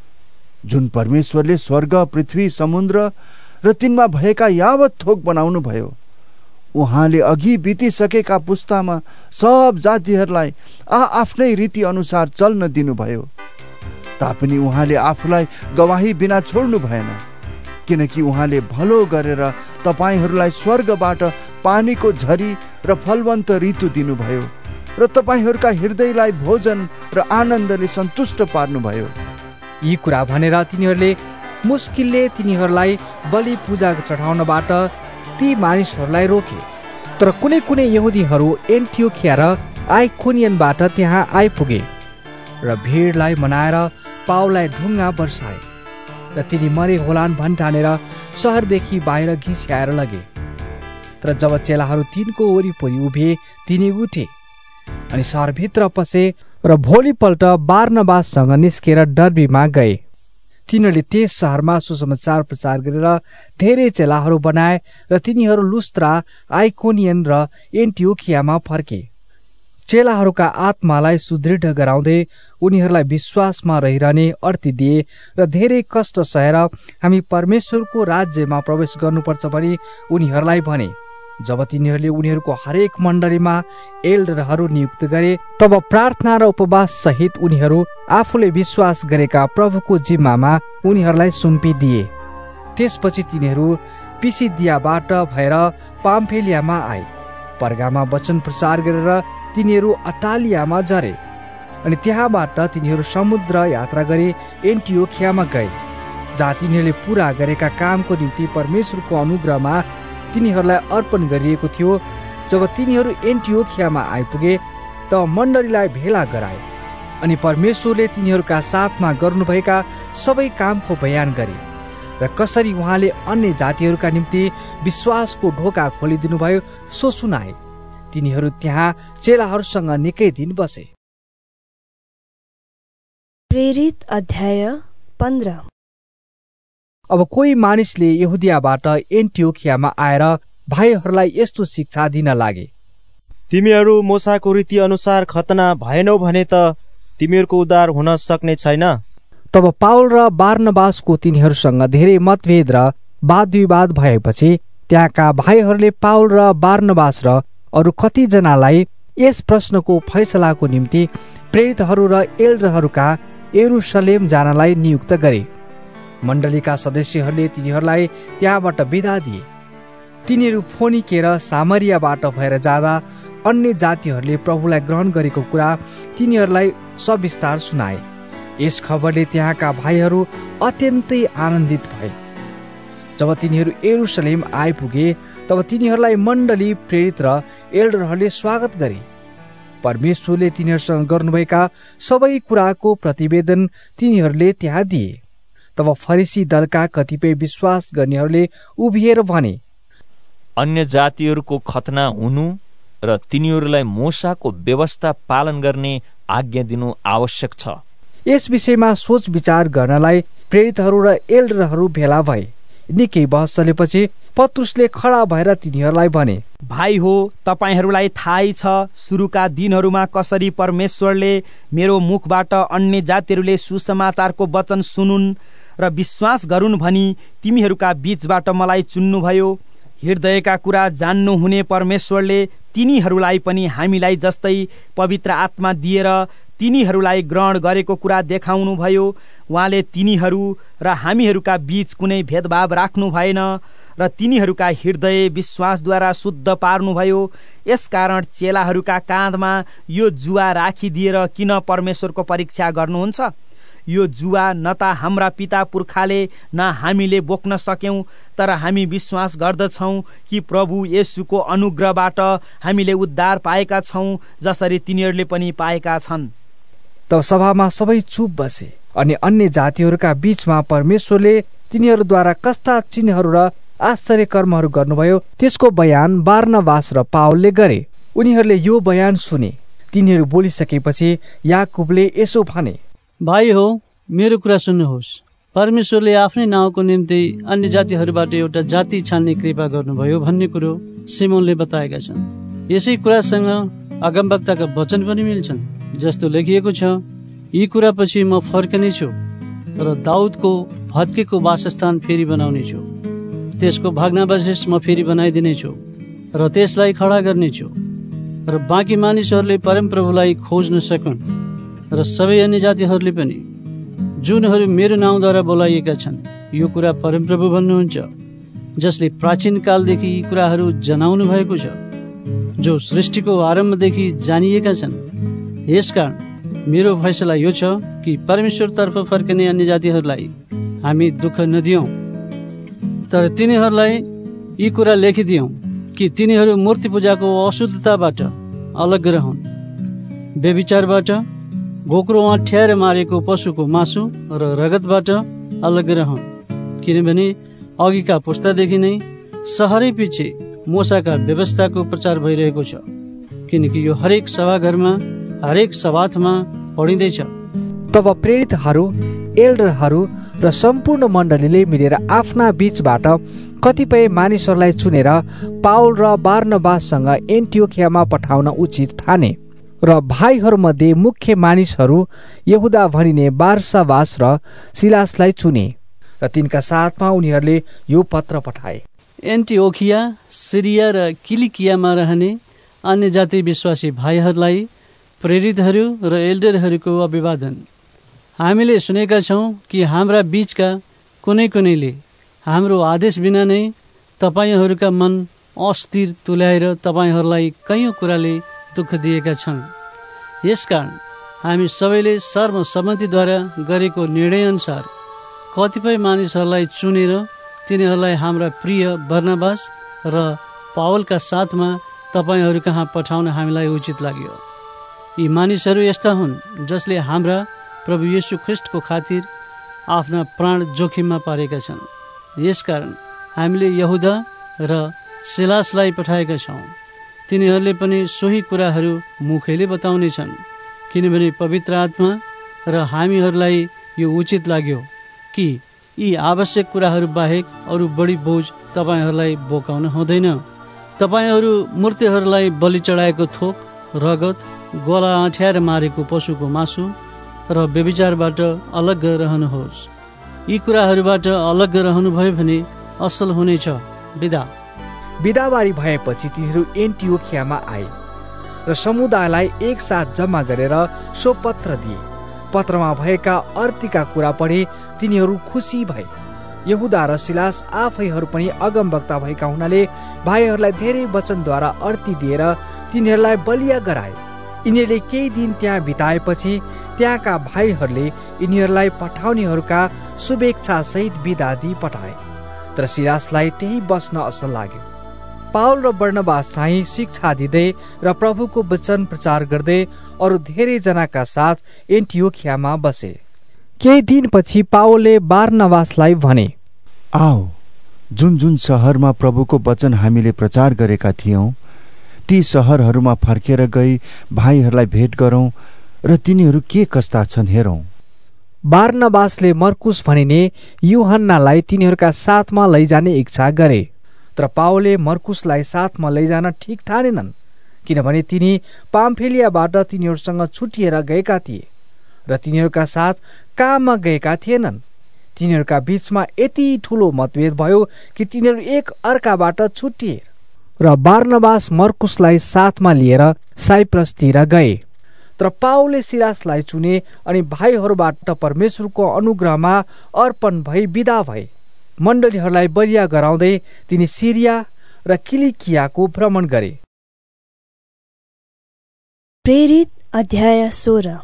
जुन परमेश्वरले स्वर्ग, पृथ्वी, समुद्र र तिनमा भएका यावत थोक बनाउनु भयो, उहाँले अघि बितिसकेका पुस्तामा सब जातिहरूलाई आ आफ्नै रीति अनुसार चल्न दिनुभयो। तापनि उहाँले आफूलाई गवाही बिना छोड्नु भएन, किनकि उहाँले भलो गरेर तपाईहरूलाई स्वर्गबाट पानीको झरी र फलवन्त ऋतु दिनुभयो र तपाईहरूका हृदयलाई भोजन र आनन्दले सन्तुष्ट पार्नुभयो। यी कुरा भनेर तिनीहरूले मुस्किलले तिनीहरूलाई बलि पूजा चढाउनबाट ती मानिसहरूलाई रोके। तर कुनै कुनै यहुदीहरू एन्टियोखिया र आइकोनियनबाट त्यहाँ आइपुगे र भिडलाई मनाएर पावललाई ढुङ्गा बर्साए र तिनी मरे होलान् भन्ठानेर सहरदेखि बाहिर घिस्याएर लगे। तर जब चेलाहरू तिनको वरिपरि उभे तिनी उठे अनि सहरभित्र पसे र भोलिपल्ट बारनबाससँग निस्केर डर्बीमा गए। तिनीहरूले त्यस सहरमा सुसमाचार प्रचार गरेर धेरै चेलाहरू बनाए र तिनीहरू लुस्त्रा, आइकोनियन र एन्टियोखियामा फर्के। चेलाहरूका आत्मालाई सुदृढ गराउँदै उनीहरूलाई विश्वासमा रहिरहने अर्ती दिए र धेरै कष्ट सहेर हामी परमेश्वरको राज्यमा प्रवेश गर्नुपर्छ भनी उनीहरूलाई भने। जब तिनीहरूले उनीहरूको हरेक मण्डलीमा एल्डरहरू नियुक्त गरे तब प्रार्थना र उपवास सहित उनीहरू आफूले विश्वास गरेका प्रभुको जिम्मामा उनीहरूलाई सुम्पिदिए। त्यसपछि तिनीहरू पिसिदियाबाट भएर पाम्फिलियामा आए। पर्गामा वचन प्रचार गरेर तिनीहरू अटालियामा झरे अनि त्यहाँबाट तिनीहरू समुद्र यात्रा गरी एन्टियोखियामा गए, जहाँ तिनीहरूले पूरा गरेका कामको निम्ति परमेश्वरको अनुग्रहमा तिनीहरूलाई अर्पण गरिएको थियो। जब तिनीहरू एन्टियोखियामा आइपुगे तब मण्डलीलाई भेला गराए अनि परमेश्वरले तिनीहरूका साथमा गर्नुभएका सबै कामको बयान गरे र कसरी उहाँले अन्य जातिहरूका निम्ति विश्वासको ढोका खोलिदिनुभयो सो सुनाए। तिनीहरू त्यहाँ चेलाहरूसँग निकै दिन बसे। प्रेरित अध्याय पन्ध्र। अब कोही मानिसले यहुदियाबाट एन्टियोखियामा आएर भाइहरूलाई यस्तो शिक्षा दिन लागे, तिमीहरू मोसाको रीति अनुसार खतना भएनौ भने त तिमीहरूको उद्धार हुन सक्ने छैन। तब पाउल र बारनबासको तिनीहरूसँग धेरै मतभेद र वाद विवाद भएपछि त्यहाँका भाइहरूले पाउल र बारनबास र अरू कतिजनालाई यस प्रश्नको फैसलाको निम्ति प्रेरितहरू र एल्डरहरूका यरुशलेम जानलाई नियुक्त गरे। मण्डलीका सदस्यहरूले तिनीहरूलाई त्यहाँबाट बिदा दिए। तिनीहरू फोनिकेर सामरियाबाट भएर जाँदा अन्य जातिहरूले प्रभुलाई ग्रहण गरेको कुरा तिनीहरूलाई सविस्तार सुनाए। यस खबरले त्यहाँका भाइहरू अत्यन्तै आनन्दित भए। जब तिनीहरू यरुशलेम आइपुगे तब तिनीहरूलाई मण्डली, प्रेरित र एल्डरहरूले स्वागत गरे। परमेश्वरले तिनीहरूसँग गर्नुभएका सबै कुराको प्रतिवेदन तिनीहरूले त्यहाँ दिए। तब फरिसी दलका कतिपय विश्वास गर्नेहरूले उभिएर भने, अन्य जातिहरूको खतना हुनु र तिनीहरूलाई मूसाको व्यवस्था पालन गर्ने आज्ञा दिनु आवश्यक छ। यस विषयमा सोच विचार गर्नलाई प्रेरितहरू र एल्डरहरू भेला भए। निकै बहस चलेपछि पत्रुसले खडा भएर तिनीहरूलाई भने, भाइ हो, तपाईहरूलाई थाहै छ सुरुका दिनहरूमा कसरी परमेश्वरले मेरो मुखबाट अन्य जातिहरूले सुसमाचारको वचन सुनुन् र विश्वास गरून् भनी तिमीहरूका बीचबाट मलाई चुन्नुभयो। हृदयका कुरा जान्नु हुने परमेश्वरले तिनीहरूलाई पनि हामीलाई जस्तै पवित्र आत्मा दिएर तिनीहरूलाई ग्रहण गरेको कुरा देखाउनु भयो। उहाँले तिनीहरू र हामीहरूका बीच कुनै भेदभाव राख्नु भएन र तिनीहरूका हृदय विश्वासद्वारा शुद्ध पार्नुभयो। यसकारण चेलाहरूका काँधमा यो जुवा राखिदिएर किन परमेश्वरको परीक्षा गर्नुहुन्छ? यो जुवा न त हाम्रा पिता पुर्खाले न हामीले बोक्न सक्यौं, तर हामी विश्वास गर्दछौं कि प्रभु येशूको अनुग्रहबाट हामीले उद्धार पाएका छौं, जसरी तिनीहरूले पनि पाएका छन्। तब सभामा सबै चुप बसे अनि अन्य जातिहरूका बीचमा परमेश्वरले तिनीहरूद्वारा कस्ता चिन्हहरू र आश्चर्य कर्महरू गर्नुभयो त्यसको बयान बारनबास र पाउलले गरे। उनीहरूले यो बयान सुने। तिनीहरू बोलिसकेपछि याकुबले यसो भने, भाइ हो, मेरो कुरा सुन्नुहोस्। परमेश्वरले आफ्नै नाउँको निम्ति अन्य जातिहरूबाट एउटा जाति छान्ने कृपा गर्नुभयो भन्ने कुरो सिमोनले बताएका छन्। यसै कुरासँग अगमवक्ताका वचन पनि मिल्छन्, जस्तो लेखिएको छ, यी कुरापछि म फर्कनेछु र दाउदको भत्केको वासस्थान फेरि बनाउनेछु, त्यसको भग्नावशेष म फेरि बनाइदिनेछु र त्यसलाई खडा गर्नेछु र बाँकी मानिसहरूले परमप्रभुलाई खोज्न सकुन् र सबै अन्य जातिहरूले पनि जुनहरू मेरो नाउँद्वारा बोलाइएका छन्। यो कुरा परमप्रभु भन्नुहुन्छ, जसले प्राचीन कालदेखि यी कुराहरू जनाउनु भएको छ, जो सृष्टिको आरम्भदेखि जानिएका छन्। यसकारण मेरो फैसला यो छ कि परमेश्वरतर्फ फर्कने अन्य जातिहरूलाई हामी दुःख नदियौं, तर तिनीहरूलाई यी कुरा लेखिदियौं कि तिनीहरू मूर्ति पूजाको अशुद्धताबाट अलग रहन्, व्यभिचारबाट, घोक्रो अँठ्याएर मारेको पशुको मासु र रगतबाट अलग रहौँ, किनभने अघिका पुस्तादेखि नै सहरै पछि मोसाका व्यवस्थाको प्रचार भइरहेको छ, किनकि यो हरेक सभाघरमा हरेक सभामा पढिँदैछ। तब प्रेरितहरू, एल्डरहरू र सम्पूर्ण मण्डलीले मिलेर आफ्ना बीचबाट कतिपय मानिसहरूलाई चुनेर पाउल र बारनबाससँग एन्टियोखियामा पठाउन उचित ठाने र भाइहरूमध्ये मुख्य मानिसहरू यहुदा भनिने बारसाबास र सिलासलाई चुने र तिनका साथमा उनीहरूले यो पत्र पठाए। एन्टियोखिया, सिरिया र किलिकियामा रहने अन्य जाति विश्वासी भाइहरूलाई प्रेरितहरू र एल्डरहरूको अभिवादन। हामीले सुनेका छौँ कि हाम्रा बीचका कुनै कुनैले हाम्रो आदेश बिना नै तपाईँहरूका मन अस्थिर तुल्याएर तपाईँहरूलाई कैयौँ कुराले दुःख दिएका छन्। यसकारण हामी सबैले सर्वसम्मतिद्वारा गरेको निर्णयअनुसार कतिपय मानिसहरूलाई चुनेर तिनीहरूलाई हाम्रा प्रिय बर्नबास र पावलका साथमा तपाईँहरू कहाँ पठाउन हामीलाई उचित लाग्यो। यी मानिसहरू यस्ता हुन् जसले हाम्रा प्रभु येशू ख्रिस्टको खातिर आफ्ना प्राण जोखिममा पारेका छन्। यसकारण हामीले यहुदा र सिलासलाई पठाएका छौँ। तिनीहरूले पनि सोही कुराहरू मुखैले बताउनेछन्, किनभने पवित्र आत्मा र हामीहरूलाई यो उचित लाग्यो कि यी आवश्यक कुराहरू बाहेक अरू बढी बोझ तपाईँहरूलाई बोकाउन हुँदैन। तपाईँहरू मूर्तिहरूलाई बलि चढाएको थोक, रगत, गोला आँठ्याएर मारेको पशुको मासु र व्यभिचारबाट अलग रहनुहोस्। यी कुराहरूबाट अलग रहनुभयो भने असल हुनेछ। बिदा बिदाबारी भएपछि तिनीहरू एन्टियोखियामा आए र समुदायलाई एकसाथ जम्मा गरेर सो पत्र दिए। पत्रमा भएका अर्तीका कुरा पढे तिनीहरू खुसी भए। यहुदा र सिलास आफैहरू पनि अगमवक्ता भएका हुनाले भाइहरूलाई धेरै वचनद्वारा अर्ती दिएर तिनीहरूलाई बलिया गराए। यिनीहरूले केही दिन त्यहाँ बिताएपछि त्यहाँका भाइहरूले यिनीहरूलाई पठाउनेहरूका शुभेच्छा सहित बिदा दिई पठाए, तर सिलासलाई त्यही बस्न असल लाग्यो। पाउल र बर्नबास चाहिँ शिक्षा दिँदै र प्रभुको वचन प्रचार गर्दै अरू धेरै जनाका साथ एन्टियोखियामा बसे। केही दिनपछि पावलले बारनबासलाई भने, आओ, जुन जुन शहरमा प्रभुको वचन हामीले प्रचार गरेका थियौं ती शहरहरूमा फर्केर गई भाइहरूलाई भेट गरौं र तिनीहरू के कस्ता छन् हेरौं। बारनबासले मर्कुस भनिने यूहन्नालाई तिनीहरूका साथमा लैजाने इच्छा गरे, तर पावलले मर्कुसलाई साथमा लैजान ठिक ठानेनन्, किनभने तिनी पाम्फिलियाबाट तिनीहरूसँग छुटिएर गएका थिए र तिनीहरूका साथ काममा गएका थिएनन्। तिनीहरूका बीचमा यति ठूलो मतभेद भयो कि तिनीहरू एक अर्काबाट छुटिए र बारनबास मर्कुसलाई साथमा लिएर साइप्रसतिर गए। तर पावलले सिलासलाई चुने अनि भाइहरूबाट परमेश्वरको अनुग्रहमा अर्पण भई बिदा भए। मण्डलीहरूलाई बलिया गराउँदै तिनी सिरिया र किलिकियाको भ्रमण गरे। प्रेरित अध्याय सोह्र।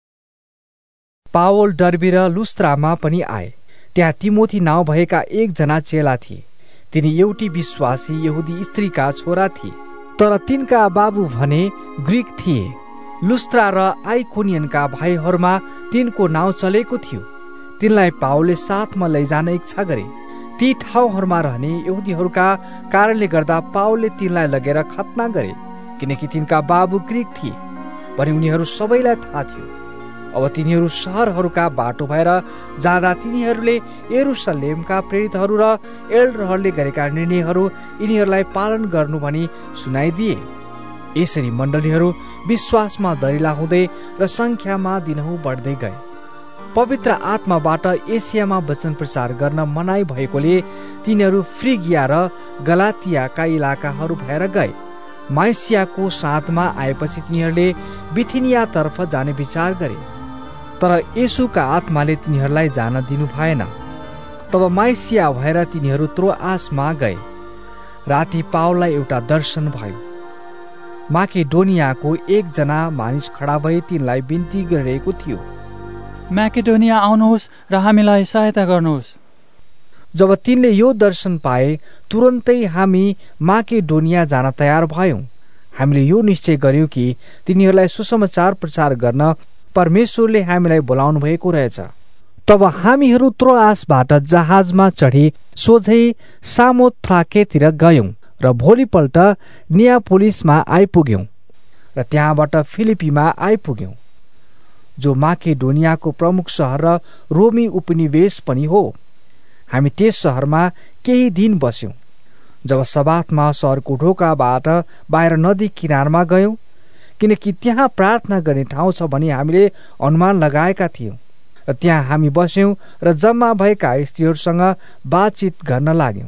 पावल डर्बी र लुस्त्रामा पनि आए। त्यहाँ तिमोथी नाउँ भएका एकजना चेला थिए। तिनी एउटी विश्वासी यहुदी स्त्रीका छोरा थिए, तर तिनका बाबु भने ग्रीक थिए। लुस्त्रा र आइकोनियनका भाइहरूमा तिनको नाउँ चलेको थियो। तिनलाई पावलले साथमा लैजान इच्छा गरे। ती ठाउँहरूमा रहने यहुदीहरूका कारणले गर्दा पावलले तिनलाई लगेर खतना गरे, किनकि तिनका बाबु ग्रीक थिए भने उनीहरू सबैलाई थाहा थियो। अब तिनीहरू शहरहरूका बाटो भएर जाँदा तिनीहरूले यरुशलेमका प्रेरितहरू र एल्डरहरूले गरेका निर्णयहरू यिनीहरूलाई पालन गर्नु भनी सुनाइदिए। यसरी मण्डलीहरू विश्वासमा दरिला हुँदै र संख्यामा दिनहुँ बढ्दै गए। पवित्र आत्माबाट एसियामा वचन प्रचार गर्न मनाई भएकोले तिनीहरू फ्रिगिया र गलातियाका इलाकाहरू भएर गए। माइसियाको साँधमा आएपछि तिनीहरूले बिथिनियातर्फ जाने विचार गरे, तर येशूका आत्माले तिनीहरूलाई जान दिनु भएन। तब माइसिया भएर तिनीहरू त्रोआसमा गए। राति पावललाई एउटा दर्शन भयो। माकेडोनियाको एकजना मानिस खडा भई तिनलाई बिन्ती गरिरहेको थियो, माकेडोनिया आउनुहोस् र हामीलाई सहायता गर्नुहोस्। जब तिनले यो दर्शन पाए तुरन्तै हामी माकेडोनिया जान तयार भयौं। हामीले यो निश्चय गर्यौं कि तिनीहरूलाई सुसमाचार प्रचार गर्न परमेश्वरले हामीलाई बोलाउनु भएको रहेछ। तब हामीहरू त्रोआसबाट जहाजमा चढी सोझै सामोथ्राकेतिर गयौं र भोलिपल्ट नियापोलिसमा आइपुग्यौं र त्यहाँबाट फिलिपीमा आइपुग्यौं, जो माकेडोनियाको प्रमुख सहर र रोमी उपनिवेश पनि हो। हामी त्यस सहरमा केही दिन बस्यौं। जब सबातमा सहरको ढोकाबाट बाहिर नदी किनारमा गयौं, किनकि त्यहाँ प्रार्थना गर्ने ठाउँ छ भनी हामीले अनुमान लगाएका थियौं, र त्यहाँ हामी बस्यौं र जम्मा भएका स्त्रीहरूसँग बातचित गर्न लाग्यौं।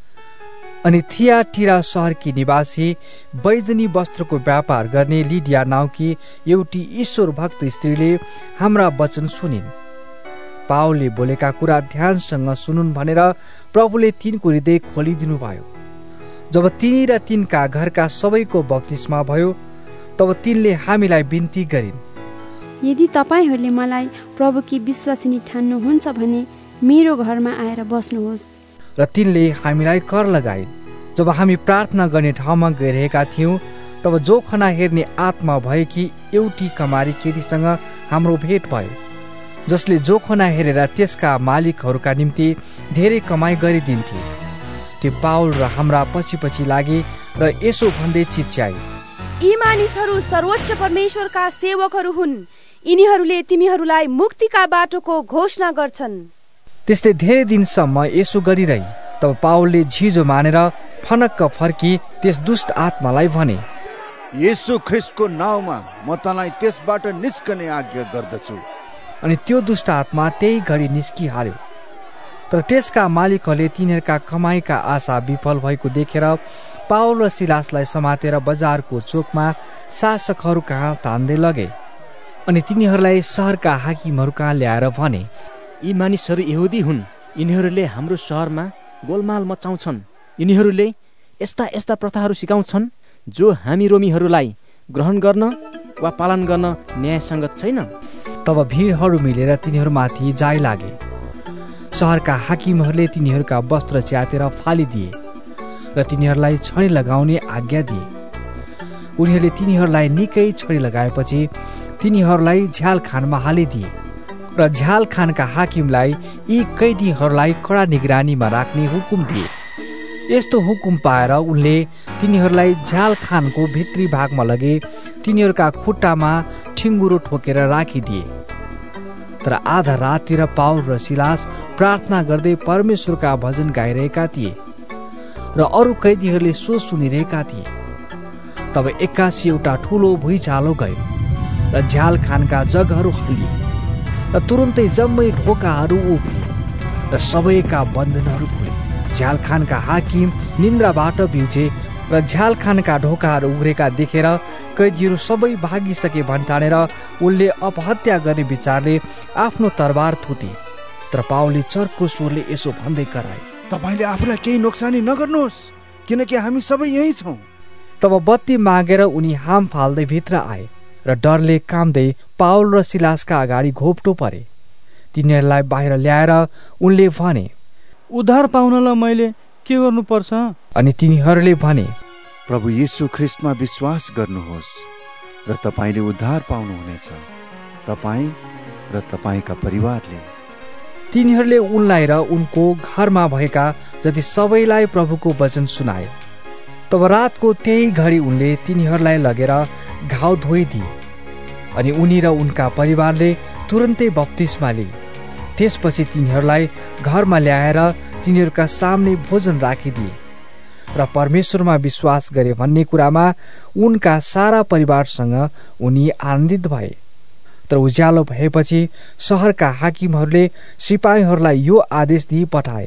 अनि थियाटिरा सहरकी निवासी बैजनी वस्त्रको व्यापार गर्ने लिडिया नाउँकी एउटी ईश्वर भक्त स्त्रीले हाम्रा वचन सुनिन्। पावलले बोलेका कुरा ध्यानसँग सुनुन् भनेर प्रभुले तिनको हृदय खोलिदिनु भयो। जब तिनी र तिनका घरका सबैको बप्तिस्मा भयो, तब तिनले हामीलाई बिन्ती गरिन्, यदि तपाईहरूले मलाई प्रभुकी विश्वासिनी ठान्नुहुन्छ भने मेरो घरमा आएर बस्नुहोस्। र तिनले हामीलाई कर लगाइन्। जब हामी प्रार्थना गर्ने ठाउँमा गइरहेका थियौं, तब जोखना हेर्ने आत्मा भएकी एउटी कमारी केटीसँग हाम्रो भेट भयो, जसले जोखना हेरेर त्यसका मालिकहरूका निम्ति धेरै कमाई गरिदिन्थे। त्यो पाउल र हाम्रा पछि पछि लागे र यसो भन्दै चिच्याए, यी मानिसहरू सर्वोच्च परमेश्वरका सेवकहरू हुन्। यिनीहरूले तिमीहरूलाई मुक्तिका बाटोको घोषणा गर्छन्। त्यस्तै धेरै दिनसम्म यसो गरिरही। तब पावलले झिजो मानेर फनक्क फर्की त्यस दुष्ट आत्मालाई भने, येशू ख्रीष्टको नाउँमा म तँलाई त्यसबाट निस्कने आज्ञा गर्दछु। अनि त्यो दुष्ट आत्मा त्यही घडी निस्किहाल्यो। तर त्यसका मालिकहरूले तिनीहरूका कमाईका आशा विफल भएको देखेर पावल र सिलासलाई समातेर बजारको चोकमा शासकहरू कहाँ तान्दै लगे। अनि तिनीहरूलाई सहरका हाकिमहरू कहाँ ल्याएर भने, यी मानिसहरू यहुदी हुन्। यिनीहरूले हाम्रो सहरमा गोलमाल मचाउँछन्। यिनीहरूले यस्ता यस्ता प्रथाहरू सिकाउँछन् जो हामी रोमीहरूलाई ग्रहण गर्न वा पालन गर्न न्यायसङ्गत छैन। तब भिडहरू मिलेर तिनीहरूमाथि जाइ लागे। सहरका हाकिमहरूले तिनीहरूका वस्त्र च्यातेर फालिदिए र तिनीहरूलाई छडी लगाउने आज्ञा दिए। उनीहरूले तिनीहरूलाई निकै छडी लगाएपछि तिनीहरूलाई झ्यालखानमा हालिदिए र झ्यालखानका हाकिमलाई यी कैदीहरूलाई कडा निगरानीमा राख्ने हुकुम दिए। यस्तो हुकुम पाएर उनले तिनीहरूलाई झ्यालखानको भित्री भागमा लगे तिनीहरूका खुट्टामा ठिङ्गुरो ठोकेर राखिदिए। तर आधा राततिर पाउल र सिलास प्रार्थना गर्दै परमेश्वरका भजन गाइरहेका थिए र अरू कैदीहरूले सो सुनिरहेका थिए। तब एक्कासी एउटा ठुलो भुइँचालो गयो र झ्यालखानका जगहरू हल्लिए र तुरुन्तै जम्मै ढोकाहरू उभिए र सबैका बन्धनहरू खुले। झ्यालखानका हाकिम निन्द्राबाट बिउजे र झ्यालखानका ढोकाहरू उघ्रेका देखेर कैदीहरू सबै भागिसके भन्ठानेर उनले अपहत्या गर्ने विचारले आफ्नो तरबार थुते। तर पावलले चर्को स्वरले यसो भन्दै कराए, तपाईले आफूलाई केही नोक्सानी नगर्नुहोस्, किनकि हामी सबै यही छौं। तब बत्ती मागेर उनी हाम फाल्दै भित्र आए र डरले काम्दै पावल र सिलासका अगाडि घोप्टो परे। तिनीहरूलाई बाहिर ल्याएर उनले भने, उद्धार पाउनलाई मैले के गर्नुपर्छ? अनि तिनीहरूले भने, प्रभु येशू ख्रीष्टमा विश्वास गर्नुहोस् र तपाईले उद्धार पाउनुहुनेछ, तपाईँ र तपाईका परिवारले। तिनीहरूले उनलाई र उनको घरमा भएका जति सबैलाई प्रभुको वचन सुनाए। तब रातको त्यही घडी उनले तिनीहरूलाई लगेर घाउ धोइदिए। अनि उनी र उनका परिवारले तुरन्तै बप्तिस्मा लिए। त्यसपछि तिनीहरूलाई घरमा ल्याएर तिनीहरूका सामने भोजन राखिदिए र परमेश्वरमा विश्वास गरे भन्ने कुरामा उनका सारा परिवारसँग उनी आनन्दित भए। तर उज्यालो भएपछि सहरका हाकिमहरूले सिपाहीहरूलाई यो आदेश दिई पठाए,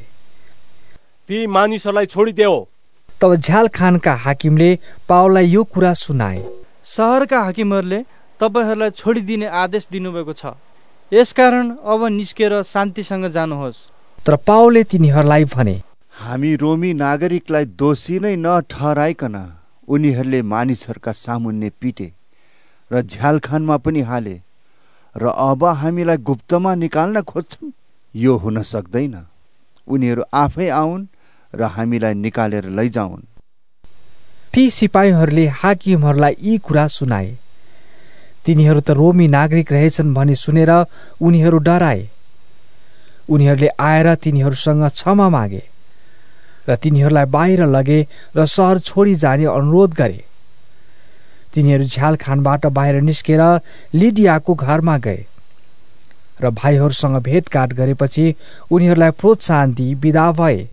ती मानिसहरूलाई छोडिदेऊ। तब झ्यालखानका हाकिमले पावललाई यो कुरा सुनाए, सहरका हाकिमहरूले तपाईहरूलाई छोडिदिने आदेश दिनुभएको छ। यसकारण अब निस्केर शान्तिसँग जानुहोस्। तर पावलले तिनीहरूलाई भने, हामी रोमी नागरिकलाई दोषी नै नठहराइकन उनीहरूले मानिसहरूका सामुन्ने पिटे र झ्यालखानमा पनि हाले र अब हामीलाई गुप्तमा निकाल्न खोज्छन्। यो हुन सक्दैन। उनीहरू आफै आउन् र हामीलाई निकालेर लैजाउन्। ती सिपाहीहरूले हाकिमहरूलाई यी कुरा सुनाए। तिनीहरू त रोमी नागरिक रहेछन् भनी सुनेर उनीहरू डराए। उनीहरूले आएर तिनीहरूसँग क्षमा मागे र तिनीहरूलाई बाहिर लगे र सहर छोडी जाने अनुरोध गरे। तिनीहरू झ्यालखानबाट बाहिर निस्केर लिडियाको घरमा गए र भाइहरूसँग भेटघाट गरेपछि उनीहरूलाई प्रोत्साहन दिई बिदा भए।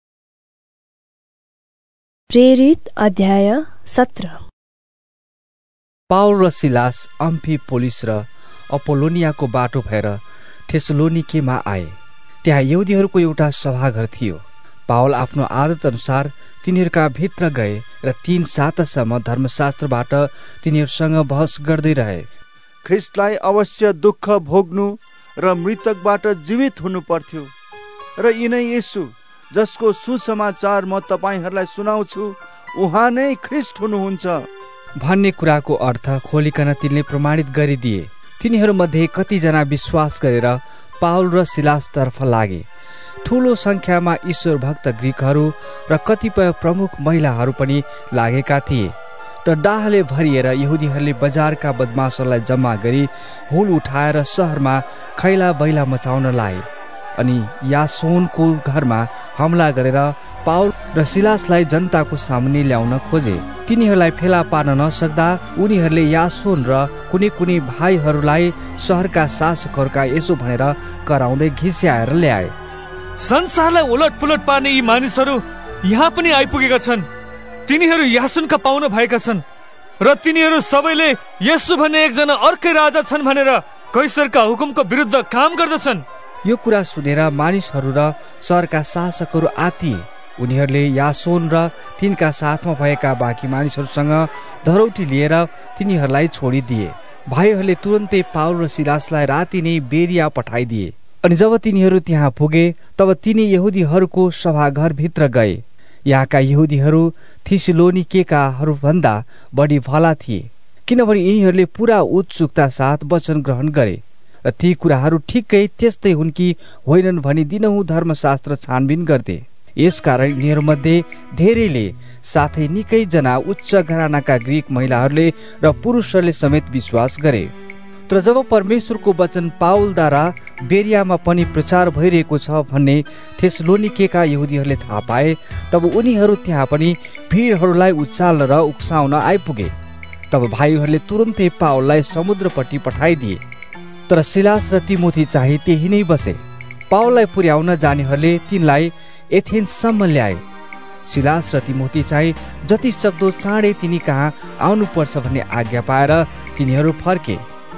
प्रेरित अध्याय सत्र। पाउल र सिलास अम्फिपोलिस र अपोलोनियाको बाटो भएर थेसलोनिकेमा आए। त्यहाँ यहुदीहरूको एउटा सभाघर थियो। पाउल आफ्नो आदत अनुसार तिनीहरूका भित्र गए र तीन सातासम्म धर्मशास्त्रबाट तिनीहरूसँग बहस गर्दै रहे। ख्रिस्टलाई अवश्य दुःख भोग्नु र मृतकबाट जीवित हुनु पर्थ्यो र यिनै येशू जसको सुसमाचार म तपाईहरूलाई सुनाउँछु उहाँ नै ख्रिस्ट हुनुहुन्छ भन्ने कुराको अर्थ खोलिकन तिनले प्रमाणित गरिदिए। तिनीहरूमध्ये कतिजना विश्वास गरेर पाउल र सिलासतर्फ लागे। ठूलो संख्यामा ईश्वर भक्त ग्रीकहरू र कतिपय प्रमुख महिलाहरू पनि लागेका थिए। तर डाहले भरिएर यहुदीहरूले बजारका बदमाशहरूलाई जम्मा गरी हुल उठाएर सहरमा खैला बैला मचाउन लाए अनि यासोनको घरमा हमला गरेर पाउल र सिलासलाई जनताको सामुन्ने ल्याउन खोजे। तिनीहरूलाई फेला पार्न नसक्दा उनीहरूले यासोन र कुनै कुनै भाइहरूलाई सहरका शासकहरूका यसो भनेर कराउँदै घिस्याएर ल्याए। संसारलाई उलट पुलट पार्ने यी मानिसहरू यहाँ पनि आइपुगेका छन्। तिनीहरू यासोनका पाहुना भएका छन् र तिनीहरू सबैले येशू भन्ने एकजना अर्कै राजा छन् भनेर कैसरका हुकुमको विरुद्ध काम गर्दछन्। यो कुरा सुनेर मानिसहरू र सहरका शासकहरू आतिए। उनीहरूले यासोन र तिनका साथमा भएका बाँकी मानिसहरूसँग धरौटी लिएर तिनीहरूलाई छोडिदिए। भाइहरूले तुरन्तै पाउल र सिलासलाई राति नै बेरिया पठाइदिए। अनि जब तिनीहरू त्यहाँ पुगे तब तिनी यहुदीहरूको सभाघर भित्र गए। यहाँका यहुदीहरू थिस्सलोनिकेकाहरूभन्दा बढी भला थिए, किनभने यिनीहरूले पुरा उत्सुकता साथ वचन ग्रहण गरे र ती कुराहरू ठिक्कै त्यस्तै हुन् कि होइनन् भनी दिनहुँ धर्मशास्त्र छानबिन गर्थे। यसकारण यिनीहरूमध्ये धेरैले साथै निकै जना उच्च घरानाका ग्रीक महिलाहरूले र पुरुषहरूले समेत विश्वास गरे। तर जब परमेश्वरको वचन पाउलद्वारा बेरियामा पनि प्रचार भइरहेको छ भन्ने थेसलोनिकेका यहुदीहरूले थाहा पाए तब उनीहरू त्यहाँ पनि भिडहरूलाई उचाल्न र उक्साउन आइपुगे। तब भाइहरूले तुरन्तै पाउललाई समुद्रपट्टि पठाइदिए। तर सिलास र तिमोथी चाहिँ त्यही नै बसे। पाउललाई पुर्याउन जानेहरूले तिनलाई एथेन्ससम्म ल्याए। सिलास र तिमोथी चाहिँ जति सक्दो चाँडै तिनी कहाँ आउनुपर्छ भन्ने आज्ञा पाएर तिनीहरू फर्के।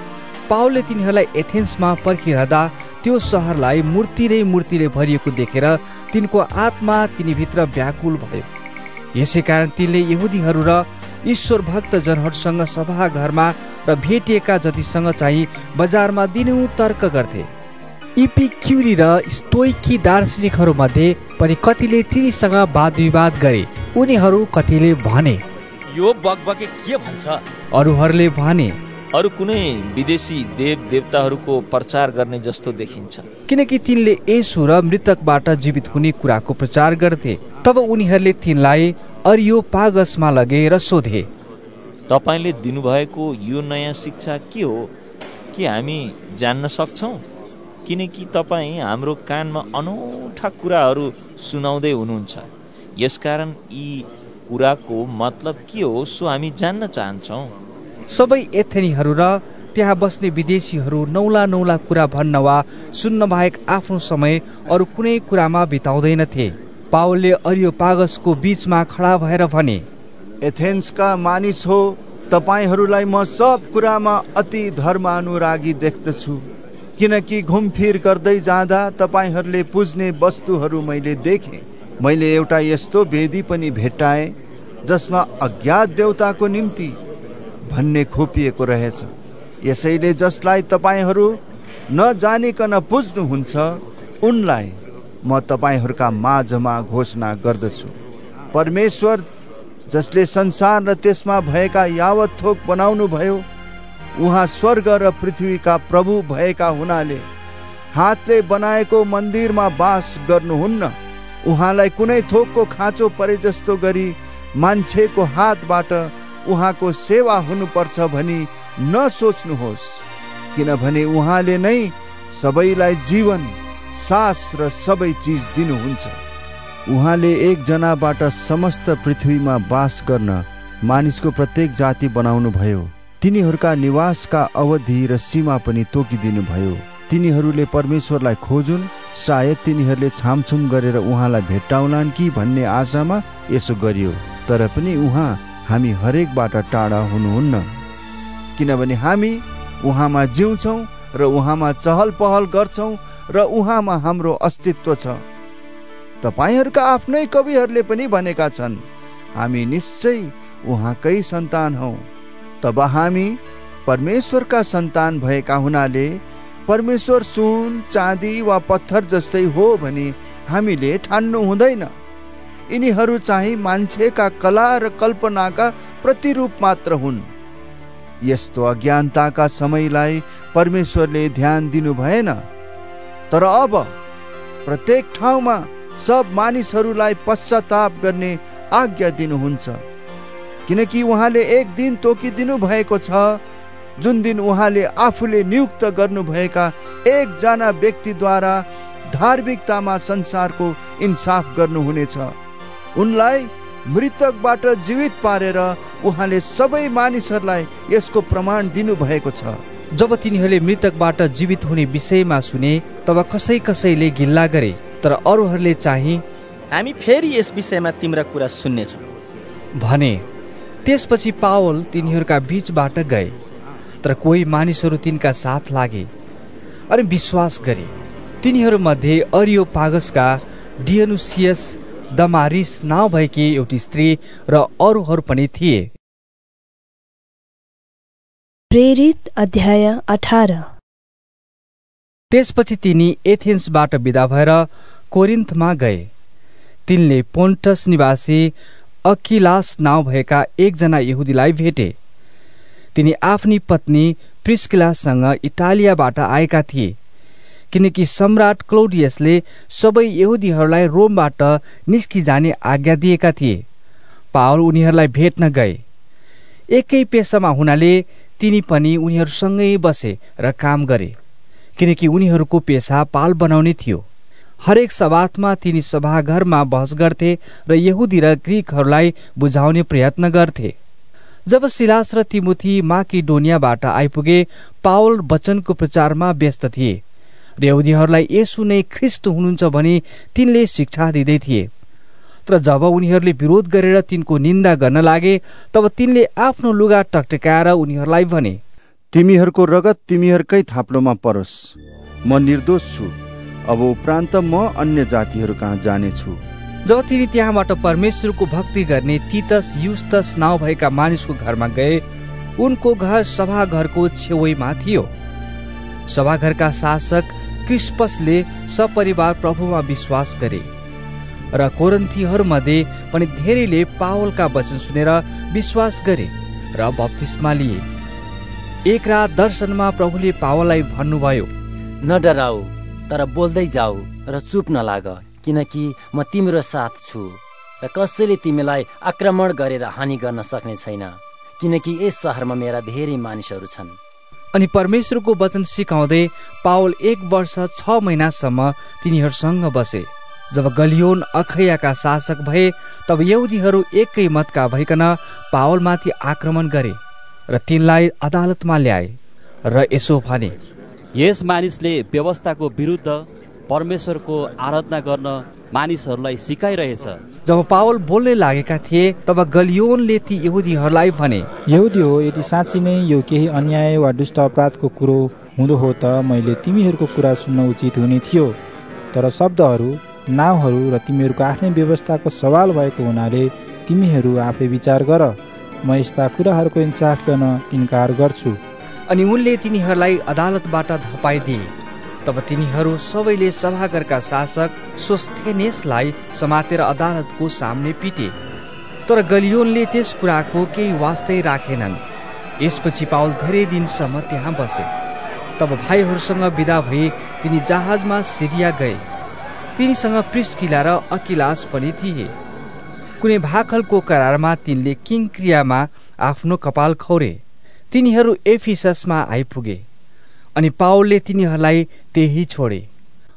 पाउलले तिनीहरूलाई एथेन्समा पर्खिरहँदा त्यो सहरलाई मूर्ति नै मूर्तिले भरिएको देखेर तिनको आत्मा तिनीभित्र व्याकुल भयो। यसै कारण तिनले यहुदीहरू र ईश्वर भक्त जनहरूसँग सभाघरमा र भेटिएका जतिसँग चाहिँ बजारमा दिनहुँ तर्क गर्थे। इपिक्युरी र स्टोइकी दार्शनिकहरू मध्ये पनि कतिले तिनीसँग वाद विवाद गरे। उनीहरू कतिले भने यो बकबके के भन्छ, अरूहरूले भने अरू कुनै विदेशी देव देवताहरूको प्रचार गर्ने जस्तो देखिन्छ, किनकि तिनले येशू र मृतकबाट जीवित हुने कुराको प्रचार गर्थे। तब उनीहरूले तिनलाई अरियोपागसमा लगेर सोधे, तपाईले दिनुभएको यो नयाँ शिक्षा के हो कि हामी जान्न सक्छौं? किनकि तपाईँ हाम्रो कानमा अनौठा कुराहरू सुनाउँदै हुनुहुन्छ। यसकारण यी कुराको मतलब के हो सो हामी जान्न चाहन्छौँ। सबै एथेनीहरू र त्यहाँ बस्ने विदेशीहरू नौला नौला कुरा भन्न वा सुन्न बाहेक आफ्नो समय अरू कुनै कुरामा बिताउँदैनथे। पाउलले अरियोपागसको बीचमा खडा भएर भने, एथेन्सका मानिस हो, तपाईहरूलाई म सब कुरामा अति धर्मानुरागी देख्दछु। किनकि घुमफिर गर्दै जाँदा तपाईहरूले पुज्ने वस्तुहरू मैले देखेँ। मैले एउटा यस्तो वेदी पनि भेट्टाएँ जसमा अज्ञात देवताको निम्ति भन्ने खोपिएको रहेछ। यसैले जसलाई तपाईँहरू नजानिकन पुज्नुहुन्छ उनलाई म तपाईँहरूका माझमा घोषणा गर्दछु। परमेश्वर जसले संसार र त्यसमा भएका यावत थोक बनाउनु भयो, उहाँ स्वर्ग र पृथ्वीका प्रभु भएका हुनाले हातले बनाएको मन्दिरमा बास गर्नुहुन्न। उहाँलाई कुनै थोकको खाँचो परे जस्तो गरी मान्छेको हातबाट उहाँको सेवा हुनुपर्छ भनी नसोच्नुहोस्, किनभने उहाँले नै सबैलाई जीवन सास र सबै चिज दिनुहुन्छ। उहाँले एकजनाबाट समस्त पृथ्वीमा बास गर्न मानिसको प्रत्येक जाति बनाउनु भयो। तिनीहरूका निवासका अवधि र सीमा पनि तोकिदिनु भयो। तिनीहरूले परमेश्वरलाई खोजुन्, सायद तिनीहरूले छामछुम गरेर उहाँलाई भेट्टाउलान् कि भन्ने आशामा यसो गरियो। तर पनि उहाँ हामी हरेकबाट टाढा हुनुहुन्न, किनभने हामी उहाँमा जिउँछौँ र उहाँमा चहल पहल गर्छौँ र उहाँमा हाम्रो अस्तित्व छ। तपाईहरूका आफ्नै कविहरूले पनि भनेका छन्, हामी निश्चय उहाँकै सन्तान हौ। तब हामी परमेश्वरका सन्तान भएका हुनाले परमेश्वर सुन, चाँदी वा पत्थर जस्तै हो भनी हामीले ठान्नु हुँदैन। यिनीहरू चाहिँ मान्छेका कला र कल्पनाका प्रतिरूप मात्र हुन्। यस्तो अज्ञानताका समयलाई परमेश्वरले ध्यान दिनु भएन, तर अब प्रत्येक ठाउँमा सब मानिसहरूलाई पश्चाताप गर्ने आज्ञा दिनुहुन्छ, किनकि उहाँले एक दिन तोकिदिनु भएको छ, जुन दिन उहाँले आफूले नियुक्त गर्नुभएका एकजना व्यक्तिद्वारा धार्मिकतामा संसारको इन्साफ गर्नुहुनेछ। उनलाई मृतकबाट जीवित पारेर उहाँले सबै मानिसहरूलाई यसको प्रमाण दिनु भएको छ। जब तिनीहरूले मृतकबाट जीवित हुने विषयमा सुने तब कसै कसैले गिल्ला गरे, तर अरूहरूले चाहिँ हामी फेरि यस विषयमा तिम्रा कुरा सुन्नेछौँ भने। त्यसपछि पावल तिनीहरूका बीचबाट गए, तर कोही मानिसहरू तिनका साथ लागे अनि विश्वास गरे। तिनीहरूमध्ये अरियोपागसका डियोनुसियस, दमारिस नाउँ भएकी एउटी स्त्री र अरूहरू पनि थिए। प्रेरित अध्याय अठार। त्यसपछि तिनी एथेन्सबाट विदा भएर कोरिन्थमा गए। तिनले पोन्टस निवासी अकिलास नाउँ भएका एकजना यहुदीलाई भेटे। तिनी आफ्नी पत्नी प्रिस्किलासँग इटालियाबाट आएका थिए, किनकि सम्राट क्लौडियसले सबै यहुदीहरूलाई रोमबाट निस्किजाने आज्ञा दिएका थिए। पावल उनीहरूलाई भेट्न गए। एकै पेसामा हुनाले तिनी पनि उनीहरूसँगै बसे र काम गरे, किनकि उनीहरूको पेसा पाल बनाउने थियो। हरेक सबातमा तिनी सभाघरमा बहस गर्थे र यहुदी र ग्रीकहरूलाई बुझाउने प्रयत्न गर्थे। जब सिलास र तिमोथी माकेडोनियाबाट आइपुगे, पावल वचनको प्रचारमा व्यस्त थिए र यहुदीहरूलाई येशू नै ख्रिस्ट हुनुहुन्छ भनी तिनले शिक्षा दिँदै थिए। तर जब उनीहरूले विरोध गरेर तिनको निन्दा गर्न लागे, तब तिनले आफ्नो लुगा टकटकाएर उनीहरूलाई भने, तिमीहरूको रगत तिमीहरूकै थाप्लोमा परोस्। म निर्दोष छु। अब उपरान्त म अन्य जातिहरू कहाँ जानेछु। जब तिनी त्यहाँबाट परमेश्वरको भक्ति गर्ने तीतस युस्तस नाउँ भएका मानिसको घरमा गए, उनको घर सभाघरको छेउमा थियो। सभाघरका शासक क्रिस्पसले सपरिवार प्रभुमा विश्वास गरे र कोरिन्थीहरूमध्ये पनि धेरैले पावलका वचन सुनेर विश्वास गरे र बप्तिस्मा लिए। एक रात दर्शनमा प्रभुले पावललाई भन्नुभयो, न डराऊ, तर बोल्दै जाऊ र चुप नलाग, किनकि म तिम्रो साथ छु र कसैले तिमीलाई आक्रमण गरेर हानि गर्न सक्ने छैन, किनकि यस सहरमा मेरा धेरै मानिसहरू छन्। अनि परमेश्वरको वचन सिकाउँदै पावल एक वर्ष छ महिनासम्म तिनीहरूसँग बसे। जब गलियोन अखैयाका शासक भए, तब यहुदीहरू एकै मतका भइकन पावलमाथि आक्रमण गरे र तिनलाई अदालतमा ल्याए र यसो भने, यस मानिसले व्यवस्थाको विरुद्ध परमेश्वरको आराधना गर्न मानिसहरूलाई सिकाइरहेछ। जब पावल बोल्ने लागेका थिए, तब गलियोनले ती यहुदीहरूलाई भने, यहुदी हो, यदि साँच्ची नै यो केही अन्याय वा दुष्ट अपराधको कुरो हुँदो हो त मैले तिमीहरूको कुरा सुन्न उचित हुने थियो। तर शब्दहरू, नाउँहरू र तिमीहरूको आफ्नै व्यवस्थाको सवाल भएको हुनाले तिमीहरू आफै विचार गर। म यस्ता कुराहरूको इन्साफ गर्न इन्कार गर्छु। अनि उनले तिनीहरूलाई अदालतबाट धपाइदिए। तब तिनीहरू सबैले सभाघरका शासक सोस्थेनेसलाई समातेर अदालतको सामने पिटे। तर गलियोनले त्यस कुराको केही वास्तै राखेनन्। यसपछि पावल धेरै दिनसम्म त्यहाँ बसे। तब भाइहरूसँग विदा भई तिनी जहाजमा सिरिया गए। तिनीसँग प्रिस्किला र अकिलास पनि थिए। कुनै भाकलको करारमा तिनले किंक्रियामा आफ्नो कपाल खौरे। तिनीहरू एफिससमा आइपुगे अनि पावलले तिनीहरूलाई त्यही छोडे।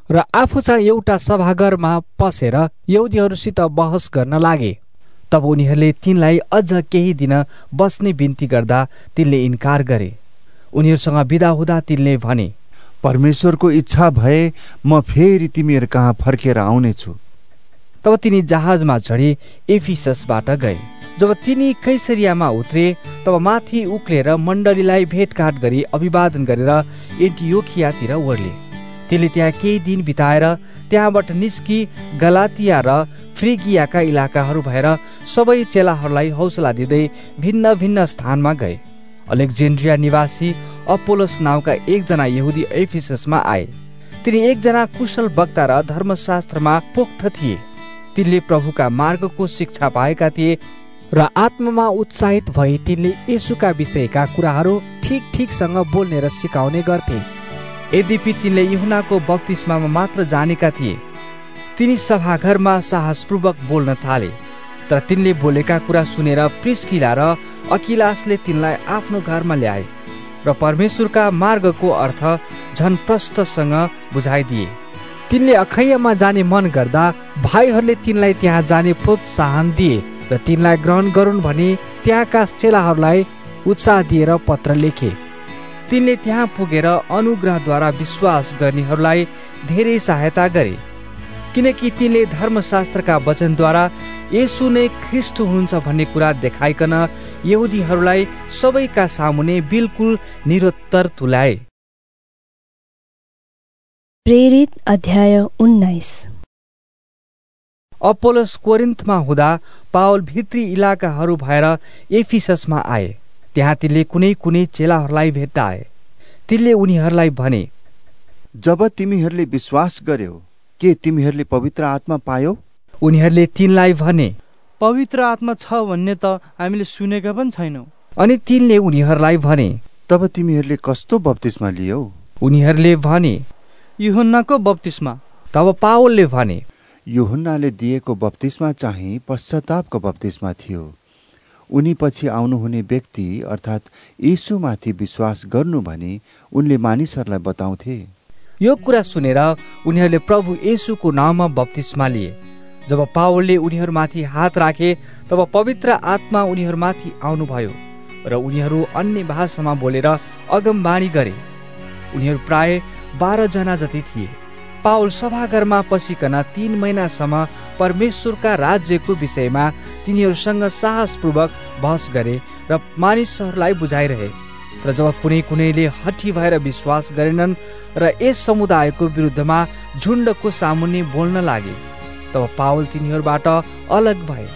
र आफू चाहिँ एउटा सभाघरमा पसेर यहुदीहरूसित बहस गर्न लागे। तब उनीहरूले तिनलाई अझ केही दिन बस्ने बिन्ती गर्दा तिनले इन्कार गरे। उनीहरूसँग बिदा हुँदा तिनले भने, परमेश्वरको इच्छा भए म फेरि तिमीहरू कहाँ फर्केर आउनेछु। तब तिनी जहाजमा चढी एफिससबाट गए। जब तिनी कैसरियामा उत्रे तब माथि उक्लेर मण्डलीलाई भेटघाट गरी अभिवादन गरेर एन्टियोखियातिर ओर्ले। तिनले त्यहाँ केही दिन बिताएर त्यहाँबाट निस्की गलातिया र फ्रिगियाका इलाकाहरू भएर सबै चेलाहरूलाई हौसला दिँदै भिन्न भिन्न स्थानमा गए। अलेक्जेन्ड्रिया निवासी अपोलोस नाउँका एकजना यहुदी एफिससमा आए। तिनी एकजना कुशल वक्ता र धर्मशास्त्रमा पोख्त थिए। तिनले प्रभुका मार्गको शिक्षा पाएका थिए र आत्मामा उत्साहित भई तिनले येशूका विषयका कुराहरू ठिक ठिकसँग बोल्ने र सिकाउने गर्थे। यद्यपि तिनले यूहन्नाको बप्तिस्मामा मात्र जानेका थिए। तिनी सभाघरमा साहसपूर्वक बोल्न थाले। तर तिनले बोलेका कुरा सुनेर प्रिस्किला र अकिलासले तिनलाई आफ्नो घरमा ल्याए र परमेश्वरका मार्गको अर्थ झन प्रष्टसँग बुझाइदिए। तिनले अखैयामा जाने मन गर्दा भाइहरूले तिनलाई त्यहाँ जाने प्रोत्साहन दिए र तिनलाई ग्रहण गरून् भनी त्यहाँका चेलाहरूलाई उत्साह दिएर पत्र लेखे। तिनले त्यहाँ पुगेर अनुग्रहद्वारा विश्वास गर्नेहरूलाई धेरै सहायता गरे, किनकि तिनले धर्मशास्त्रका वचनद्वारा येशू नै ख्रिस्ट हुनुहुन्छ भन्ने कुरा देखाइकन यहुदीहरूलाई सबैका सामुने बिल्कुल निरुत्तर तुल्याए। प्रेरित अध्याय उन्नाइस। अपोलोस कोरिन्थमा हुँदा पावल भित्री इलाकाहरू भएर एफिससमा आए। त्यहाँ तिनले कुनै कुनै चेलाहरूलाई भेट्टाए। तिनले उनीहरूलाई भने, जब तिमीहरूले विश्वास गर्यौ के तिमीहरूले पवित्र आत्मा पायौ? उनीहरूले तिनलाई भने, पवित्र आत्मा छ भन्ने त हामीले सुनेका पनि छैनौँ। अनि तिनले उनीहरूलाई भने, तब तिमीहरूले कस्तो बप्तिस्मा लियौ? उनीहरूले भने, यूहन्नाको बप्तिस्मा। तब पावलले भने, यूहन्नाले दिएको बप्तिस्मा चाहिँ पश्चातापको बप्तिस्मा थियो। उनी पछि आउनुहुने व्यक्ति अर्थात् येशूमाथि विश्वास गर्नु भनी उनले मानिसहरूलाई बताउँथे। यो कुरा सुनेर उनीहरूले प्रभु येशूको नाममा बप्तिस्मा लिए। जब पावलले उनीहरूमाथि हात राखे तब पवित्र आत्मा उनीहरूमाथि आउनुभयो र उनीहरू अन्य भाषामा बोलेर अगमबाणी गरे। उनीहरू प्राय बाह्र जना जति थिए। पावल सभाघरमा पसिकन तीन महिनासम्म परमेश्वरका राज्यको विषयमा तिनीहरूसँग साहसपूर्वक बहस गरे र मानिसहरूलाई बुझाइरहे। तर जब कुनै कुनैले हठी भएर विश्वास गरेनन् र यस समुदायको विरुद्धमा झुण्डको सामुन्ने बोल्न लागे, तब पावल तिनीहरूबाट अलग भए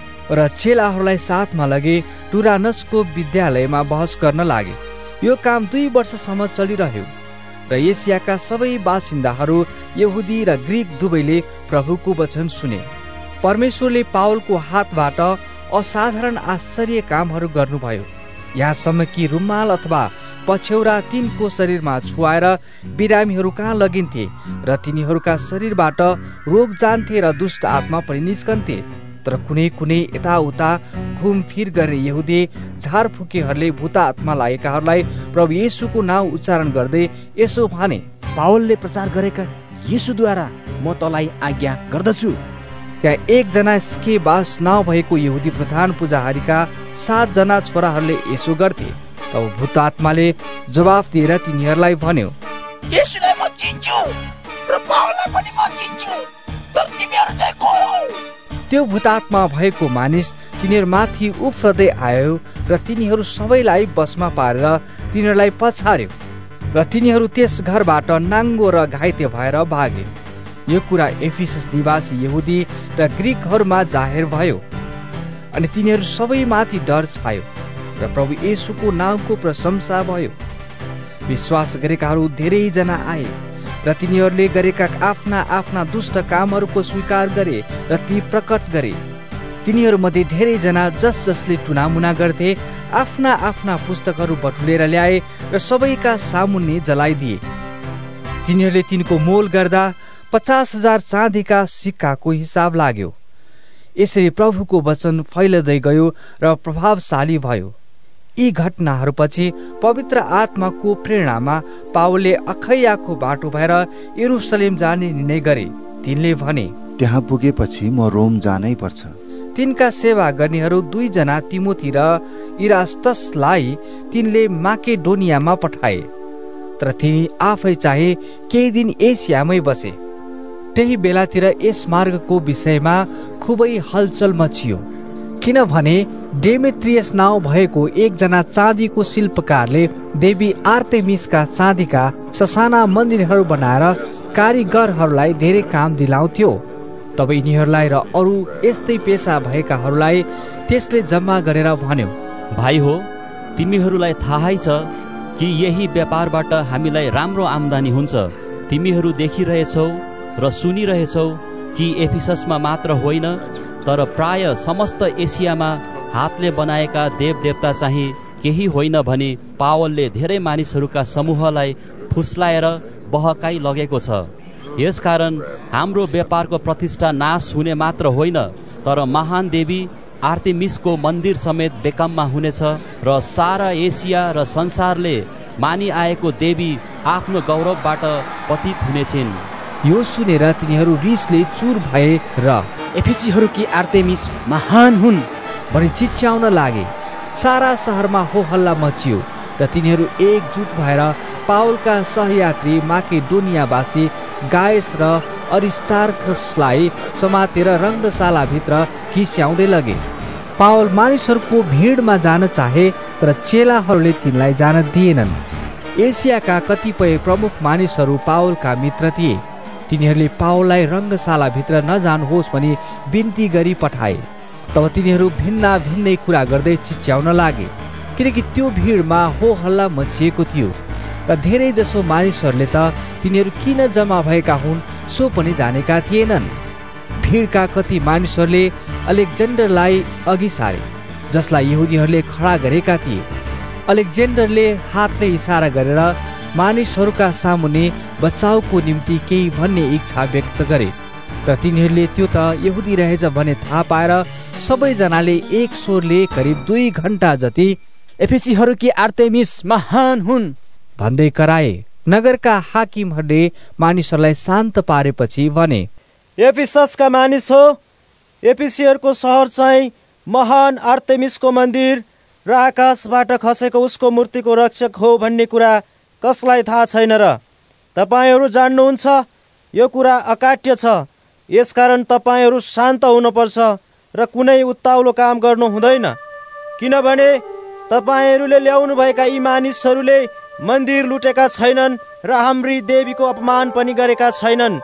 र चेलाहरूलाई साथमा लगे टुरानसको विद्यालयमा बहस गर्न लागे। यो काम दुई वर्षसम्म चलिरह्यो र एसियाका सबै बासिन्दाहरू यहुदी र ग्रीक दुवैले प्रभुको वचन सुने। परमेश्वरले पावलको हातबाट असाधारण आश्चर्य कामहरू गर्नुभयो, यहाँसम्म कि रुमाल अथवा पछ्यौरा तिनको शरीरमा छुवाएर बिरामीहरू कहाँ लगिन्थे र तिनीहरूका शरीरबाट रोग जान्थे र दुष्ट आत्मा पनि निस्कन्थे। तर कुनै कुनै यताउता घुमफिर गर्ने यहुदी झारफुकेहरूले भूत आत्मा लागेकाहरूलाई प्रभु येशूको नाउँ उच्चारण गर्दै यसो भने, पावलले प्रचार गरेका येशूद्वारा म तँलाई आज्ञा गर्दछु। त्यहाँ एकजना स्केबास नाउँ भएको यहुदी प्रधान पुजारीका सातजना छोराहरूले यसो गर्थे। तब भूत आत्माले जवाफ दिएर तिनीहरूलाई भन्यो, येशूलाई म चिन्छु र पावललाई पनि म चिन्छु, तर तिमीहरू चाहिँ को हो? त्यो भूतात्मा भएको मानिस तिनीहरूमाथि उफ्रदै आयो र तिनीहरू सबैलाई बसमा पारेर तिनीहरूलाई पछार्यो र तिनीहरू त्यस घरबाट नाङ्गो र घाइते भएर भागे। यो कुरा एफिसस निवासी यहुदी र ग्रीकहरूमा जाहेर भयो अनि तिनीहरू सबैमाथि डर छायो र प्रभु येशूको नामको प्रशंसा भयो। विश्वास गरेकाहरू धेरैजना आए र तिनीहरूले गरेका आफ्ना आफ्ना दुष्ट कामहरूको स्वीकार गरे र ती प्रकट गरे। तिनीहरू मध्ये धेरैजना जस जसले टुनामुना गर्थे आफ्ना आफ्ना पुस्तकहरू बटुलेर ल्याए र सबैका सामुन्ने जलाइदिए। तिनीहरूले तिनको मोल गर्दा पचास हजार चाँदीका सिक्काको हिसाब लाग्यो। यसरी प्रभुको वचन फैलदै गयो र प्रभावशाली भयो। यी घटनाहरूपछि पवित्र आत्माको प्रेरणामा पावलले अखैयाको बाटो भएर यरुशलेम जाने निर्णय गरे। तिनले भने, त्यहाँ पुगेपछि म रोम जानै पर्छ। तिनका सेवा गर्नेहरू दुईजना तिमोथी र इरास्तसलाई तिनले माकेडोनियामा पठाए, तर तिनी आफै चाहे केही दिन एसियामै बसे। त्यही बेलातिर यस मार्गको विषयमा खुबै हलचल मचियो, किनभने डेमेट्रियस नाउँ भएको एकजना चाँदीको शिल्पकारले देवी आर्तेमिसका चाँदीका ससाना मन्दिरहरू बनाएर कारिगरहरूलाई धेरै काम दिलाउँथ्यो। तब यिनीहरूलाई र अरू यस्तै पेसा भएकाहरूलाई त्यसले जम्मा गरेर भन्यो, भाइ हो, तिमीहरूलाई थाहै छ कि यही व्यापारबाट हामीलाई राम्रो आम्दानी हुन्छ। तिमीहरू देखिरहेछौ र सुनिरहेछौ कि एफिससमा मात्र होइन तर प्राय समस्त एसियामा हातले बनाएका देवदेवता चाहिँ केही होइन भने पावलले धेरै मानिसहरूका समूहलाई फुस्लाएर बहकाइ लगेको छ। यसकारण हाम्रो व्यापारको प्रतिष्ठा नाश हुने मात्र होइन तर महान देवी आर्तेमिसको मन्दिर समेत बेकाममा हुनेछ र सारा एसिया र संसारले मानिआएको देवी आफ्नो गौरवबाट पतित हुनेछिन्। यो सुनेर तिनीहरू रिसले चुर भए र एफिसीहरूकी आर्तेमिस महान हुन् भनी चिच्याउन लागे। सारा शहरमा हो हल्ला मचियो र तिनीहरू एकजुट भएर पावलका सहयात्री माकेडोनियावासी गायस र अरिस्तार्खसलाई समातेर रङ्गशालाभित्र खिस्याउँदै लगे। पावल मानिसहरूको भिडमा जान चाहे तर चेलाहरूले तिनलाई जान दिएनन्। एसियाका कतिपय प्रमुख मानिसहरू पावलका मित्र थिए। तिनीहरूले पावललाई रङ्गशालाभित्र नजानुहोस् भनी बिन्ती गरी पठाए। तब तिनीहरू भिन्ना भिन्नै कुरा गर्दै चिच्याउन लागे, किनकि त्यो भिडमा हो हल्ला मचिएको थियो र धेरै जसो मानिसहरूले त तिनीहरू किन जम्मा भएका हुन् सो पनि जानेका थिएनन्। भिडका कति मानिसहरूले अलेक्जेन्डरलाई अघि सारे, जसलाई यहुदीहरूले खडा गरेका थिए। अलेक्जेन्डरले हातले इसारा गरेर मानिसहरूका सामुन्ने बचाउको निम्ति केही भन्ने इच्छा व्यक्त गरे, तर तिनीहरूले त्यो त यहुदी रहेछ भन्ने थाहा पाएर सबैजनाले एक स्वरले करिब दुई घण्टा जति एफिसीहरूकी आर्तेमिस महान हुन् भन्दै कराए। नगरका हाकिमहरूले मानिसहरूलाई शान्त पारेपछि भने, एफिससका मानिस हो, एफिसीहरूको सहर चाहिँ महान आर्तेमिसको मन्दिर र आकाशबाट खसेको उसको मूर्तिको रक्षक हो भन्ने कुरा कसलाई थाहा छैन र? तपाईँहरू जान्नुहुन्छ यो कुरा अकाट्य छ। यसकारण तपाईँहरू शान्त हुनुपर्छ र कुनै उत्ताउलो काम गर्नु हुँदैन, किनभने तपाईँहरूले ल्याउनु भएका यी मानिसहरूले मन्दिर लुटेका छैनन् र हाम्री देवीको अपमान पनि गरेका छैनन्।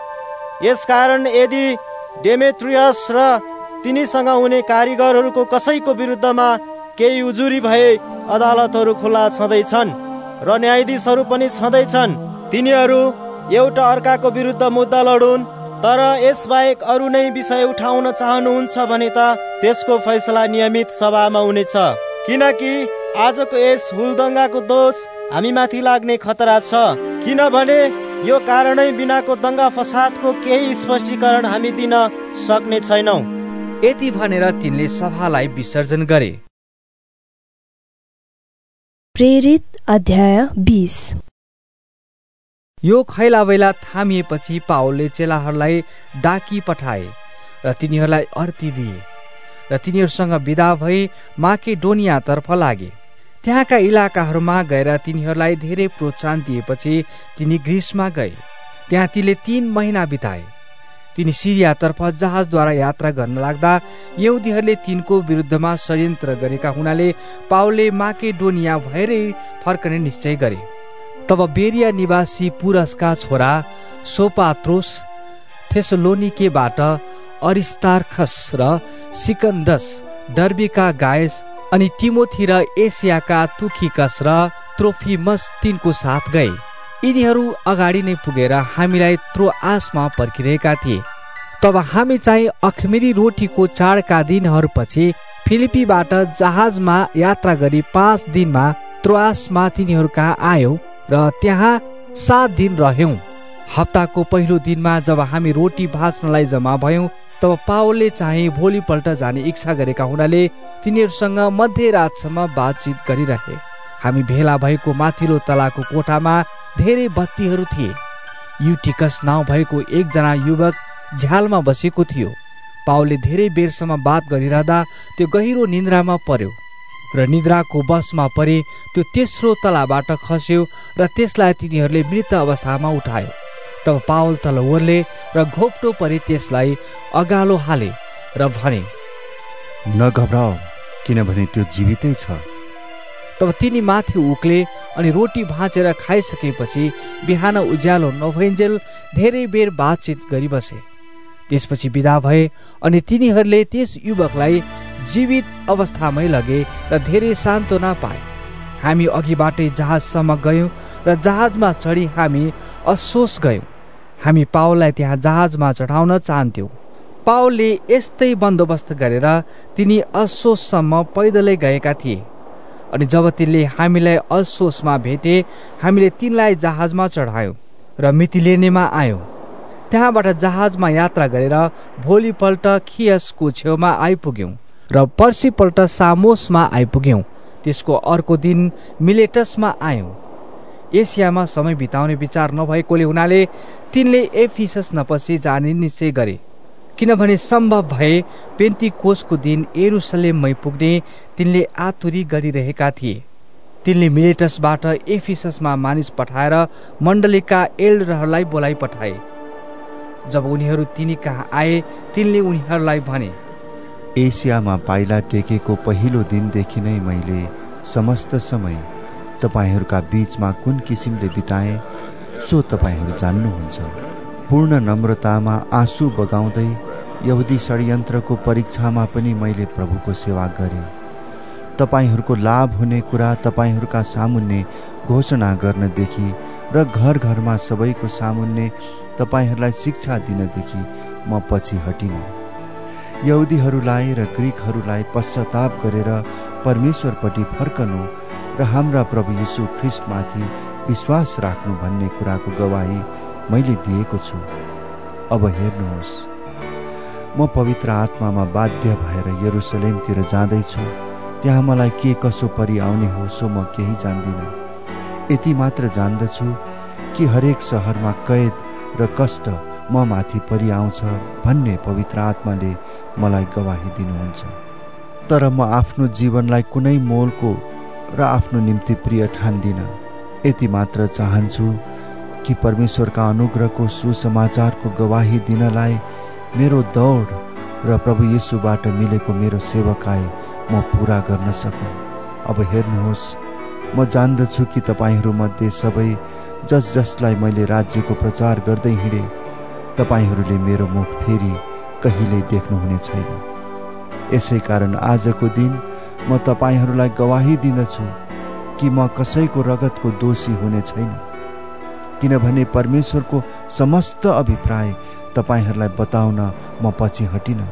यसकारण यदि डेमेट्रियस र तिनीसँग हुने कारिगरहरूको कसैको विरुद्धमा केही उजुरी भए अदालतहरू खुला छँदैछन् र न्यायाधीशहरू पनि छँदैछन्। तिनीहरू एउटा अर्काको विरुद्ध मुद्दा लडुन्, तर यसबाहेक अरू नै विषय उठाउन चाहनुहुन्छ भने त त्यसको फैसला नियमित सभामा हुनेछ, किनकि आजको यस हुलदङ्गाको दोष हामीमाथि लाग्ने खतरा छ, किनभने यो कारणै बिनाको दङ्गा फसादको केही स्पष्टीकरण हामी दिन सक्ने छैनौँ। यति भनेर तिनले सभालाई विसर्जन गरे। प्रेरित अध्याय बीस। यो खैला बेला थामिएपछि पावलले चेलाहरूलाई डाकी पठाए र तिनीहरूलाई अर्ती दिए र तिनीहरूसँग विदा भई माकेडोनियातर्फ लागे। त्यहाँका इलाकाहरूमा गएर तिनीहरूलाई धेरै प्रोत्साहन दिएपछि तिनी ग्रीसमा गए। त्यहाँ तिनले तीन महिना बिताए। तिनी सिरियातर्फ जहाजद्वारा यात्रा गर्न लाग्दा यहुदीहरूले तिनको विरुद्धमा षड्यन्त्र गरेका हुनाले पावलले माकेडोनिया भएरै फर्कने निश्चय गरे। तब बेरिया निवासी पुरसका छोरा सोपात्रोस, थेसलोनिकेबाट अरिस्तार्खस र सिकन्दस, डर्बीका गायस अनि तिमोथी र एसियाका तुखिकस र त्रोफिमस तिनको साथ गए। यिनीहरू अगाडि नै पुगेर हामीलाई त्रोआसमा पर्खिरहेका थिए। तब हामी चाहिँ अखमेरी रोटीको चाडका दिनहरूपछि फिलिपीबाट जहाजमा यात्रा गरी पाँच दिनमा त्रोआसमा तिनीहरू कहाँ आयौं र त्यहाँ सात दिन रह्यौं। हप्ताको पहिलो दिनमा जब हामी रोटी भाँच्नलाई जम्मा भयौं तब पावलले चाहिँ भोलिपल्ट जाने इच्छा गरेका हुनाले तिनीहरूसँग मध्यरातसम्म बातचित गरिरहे। हामी भेला भएको माथिल्लो तलाको कोठामा धेरै बत्तीहरू थिए। युटिकस नाउँ भएको एकजना युवक झ्यालमा बसेको थियो। पावलले धेरै बेरसम्म बात गरिरहँदा त्यो गहिरो निन्द्रामा पर्यो र निद्राको बसमा परे त्यो तेस्रो तलाबाट खस्यो र त्यसलाई तिनीहरूले मृत अवस्थामा उठायो। तब पावल तल ओर्ले र घोप्टो परि त्यसलाई अगालो हाले र भने, नघबराओ, किनभने त्यो जीवितै छ। तब तिनी माथि उक्ले अनि रोटी भाँचेर खाइसकेपछि बिहान उज्यालो नभइन्जेल धेरै बेर बातचित गरिबसे। त्यसपछि बिदा भए अनि तिनीहरूले त्यस युवकलाई जीवित अवस्थामै लगे र धेरै सान्त्वना पाए। हामी अघिबाटै जहाजसम्म गयौं र जहाजमा चढी हामी अस्सोस गयौं। हामी पावललाई त्यहाँ जहाजमा चढाउन चाहन्थ्यौं। पावलले यस्तै बन्दोबस्त गरेर तिनी अस्सोससम्म पैदलै गएका थिए। अनि जब तिनले हामीलाई अस्सोसमा भेटे, हामीले तिनलाई जहाजमा चढायौं र मितिलेनेमा आयौं। त्यहाँबाट जहाजमा यात्रा गरेर भोलिपल्ट खियसको छेउमा आइपुग्यौं र पर्सिपल्ट सामोसमा आइपुग्यौं। त्यसको अर्को दिन मिलेटसमा आयौं। एसियामा समय बिताउने विचार नभएकोले हुनाले तिनले एफिसस नपसी जाने निश्चय गरे, किनभने सम्भव भए पेन्तिकोसको दिन यरुशलेममै पुग्ने तिनले आतुरी गरिरहेका थिए। तिनले मिलेटसबाट एफिससमा मानिस पठाएर मण्डलीका एल्डरहरूलाई बोलाइ पठाए। जब उनीहरू तिनी कहाँ आए, तिनले उनीहरूलाई भने, एसियामा पाइला टेकेको पहिलो दिनदेखि नै मैले समस्त समय तपाईहरूका बीचमा कुन किसिमले बिताए सो तपाईहरू जान्नुहुन्छ। पूर्ण नम्रतामा आँसु बगाउँदै यहुदी षड्यन्त्रको परीक्षामा पनि मैले प्रभुको सेवा गरेँ। तपाईहरूको लाभ हुने कुरा तपाईहरूका सामुन्ने घोषणा गर्नदेखि र घर घरमा सबैको सामुन्ने तपाईहरूलाई शिक्षा दिनदेखि म पछि हटिनँ। यहुदीहरूलाई र ग्रीकहरूलाई पश्चाताप गरेर परमेश्वरपट्टि फर्कनु र हाम्रा प्रभु यीशु ख्रिस्टमाथि विश्वास राख्नु भन्ने कुराको गवाही मैले दिएको छु। अब हेर्नुहोस्, म पवित्र आत्मामा बाध्य भएर यरुशलेमतिर जाँदैछु। त्यहाँ मलाई के कसो परि आउने हो सो म केही जान्दिनँ। यति मात्र जान्दछु कि हरेक सहरमा कैद र कष्ट म माथि परि आउँछ भन्ने पवित्र आत्माले मलाई गवाही दिनुहुन्छ। तर म आफ्नो जीवनलाई कुनै मोलको र आफ्नो निम्ति प्रिय ठान्दिनँ। यति मात्र चाहन्छु कि परमेश्वरका अनुग्रहको सुसमाचारको गवाही दिनलाई मेरो दौड र प्रभु येशूबाट मिलेको मेरो सेवकाई म पूरा गर्न सकूँ। अब हेर्नुहोस्, म जान्दछु कि तपाईहरूमध्ये सबै जस जसलाई मैले राज्यको प्रचार गर्दै हिँडे, तपाईहरूले मेरो मुख फेरि कहिल्यै देख्नुहुने छैन। यसै कारण आजको दिन म तपाईहरूलाई गवाही दिन्दछु कि म कसैको रगतको दोषी हुने छैन, किनभने परमेश्वरको समस्त अभिप्राय तपाईहरूलाई बताउन म पछि हटिन।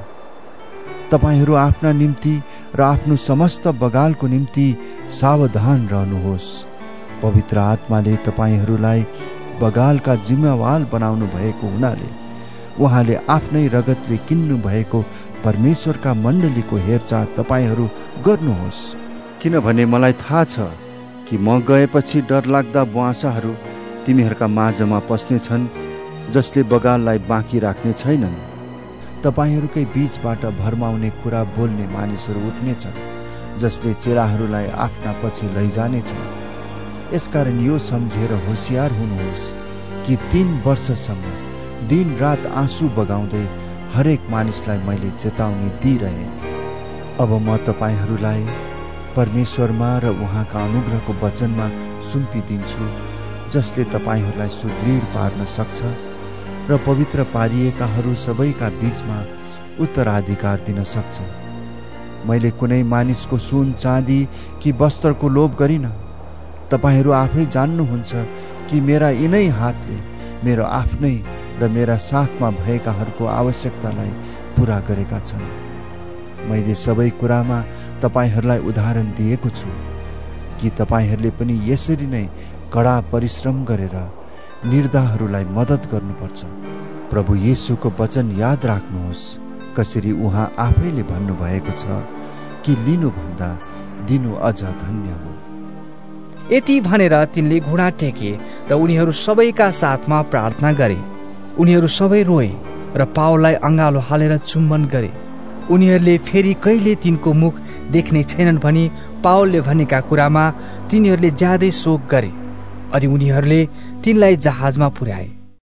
तपाईहरू आफ्ना निम्ति र आफ्नो समस्त बगालको निम्ति सावधान रहनुहोस्। पवित्र आत्माले तपाईहरूलाई बगालका जिम्मेवार बनाउनु भएको हुनाले उहाँले आफ्नै रगतले किन्नु भएको परमेश्वरका मण्डलीको हेरचाह तपाईहरू गर्नुहोस्। किनभने मलाई थाहा छ कि म गएपछि डरलाग्दा बुवासाहरू तिमीहरूका माझमा पस्ने छन्, जसले बगाललाई बाँकी राख्ने छैनन्। तपाईहरूकै बीचबाट भरमाउने कुरा बोल्ने मानिसहरू उठ्नेछन्, जसले चेलाहरूलाई आफ्ना पछि लैजानेछन्। यसकारण यो सम्झेर होशियार हुनुहोस् कि तीन वर्षसम्म दिन रात आँसु बगाउँदै हरेक मानिसलाई मैले चेतावनी दिइरहे। अब म तपाईहरूलाई परमेश्वरमा र उहाँका अनुग्रहको वचनमा सुम्पिदिन्छु, जसले तपाईहरूलाई सुदृढ पार्न सक्छ र पवित्र पारिएकाहरू सबैका बीचमा उत्तराधिकार दिन सक्छ। मैले कुनै मानिसको सुन चाँदी कि वस्त्रको लोभ गरिन। तपाईहरू आफै जान्नुहुन्छ कि मेरा यिनै हातले मेरो आफ्नै र मेरा साथमा भएकाहरूको आवश्यकतालाई पूरा गरेका छन्। मैले सबै कुरामा तपाईहरूलाई उदाहरण दिएको छु कि तपाईहरूले पनि यसरी नै कडा परिश्रम गरेर निर्धयहरूलाई मद्दत गर्नुपर्छ। प्रभु येशूको वचन याद राख्नुहोस्, कसरी उहाँ आफैले भन्नुभएको छ कि लिनुभन्दा दिनु अझ धन्य हो। यति भनेर तिनले घुँडा टेके र उनीहरू सबैका साथमा प्रार्थना गरे। उनीहरू सबै रोए र पावललाई अँगालो हालेर चुम्बन गरे। उनीहरूले फेरि कहिले तिनको मुख देख्ने छैनन् भनी पावलले भनेका कुरामा तिनीहरूले ज्यादै शोक गरे। अनि उनीहरूले तिनलाई जहाजमा पुर्याए।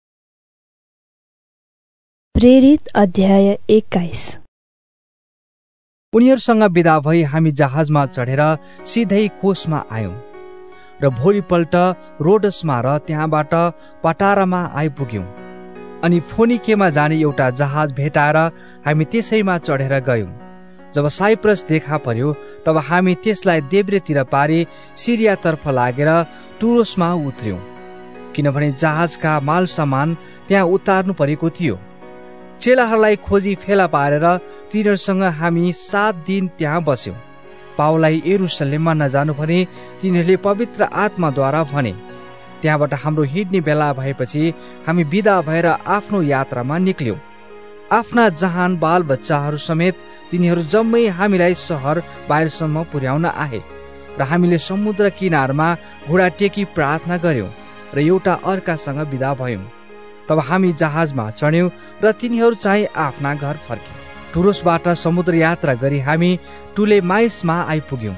प्रेरित अध्याय एक्काइस। उनीहरूसँग विदा भई हामी जहाजमा चढेर सिधै कोसमा आयौं र भोलिपल्ट रोडसमा र त्यहाँबाट पटारामा आइपुग्यौं। अनि फोनिकेमा जाने एउटा जहाज भेटाएर हामी त्यसैमा चढेर गयौं। जब साइप्रस देखा पर्यो तब हामी त्यसलाई देब्रेतिर पारी सिरियातर्फ लागेर टुरोसमा उत्रयौं, किनभने जहाजका माल सामान त्यहाँ उतार्नु परेको थियो। चेलाहरूलाई खोजी फेला पारेर तिनीहरूसँग हामी सात दिन त्यहाँ बस्यौं। पावललाई यरुशलेममा नजानु भने तिनीहरूले पवित्र आत्माद्वारा भने। त्यहाँबाट हाम्रो हिँड्ने बेला भएपछि हामी विदा भएर आफ्नो यात्रामा निक्ल्यौं। आफ्ना जहान बाल बच्चाहरू समेत तिनीहरू जम्मै हामीलाई सहर बाहिरसम्म पुर्याउन आए र हामीले समुद्र किनारमा घुँडा टेकी प्रार्थना गर्यौं र एउटा अर्कासँग विदा भयौं। तब हामी जहाजमा चढ्यौं र तिनीहरू चाहिँ आफ्ना घर फर्के। टुरोसबाट समुद्र यात्रा गरी हामी टुलेमाइसमा आइपुग्यौं।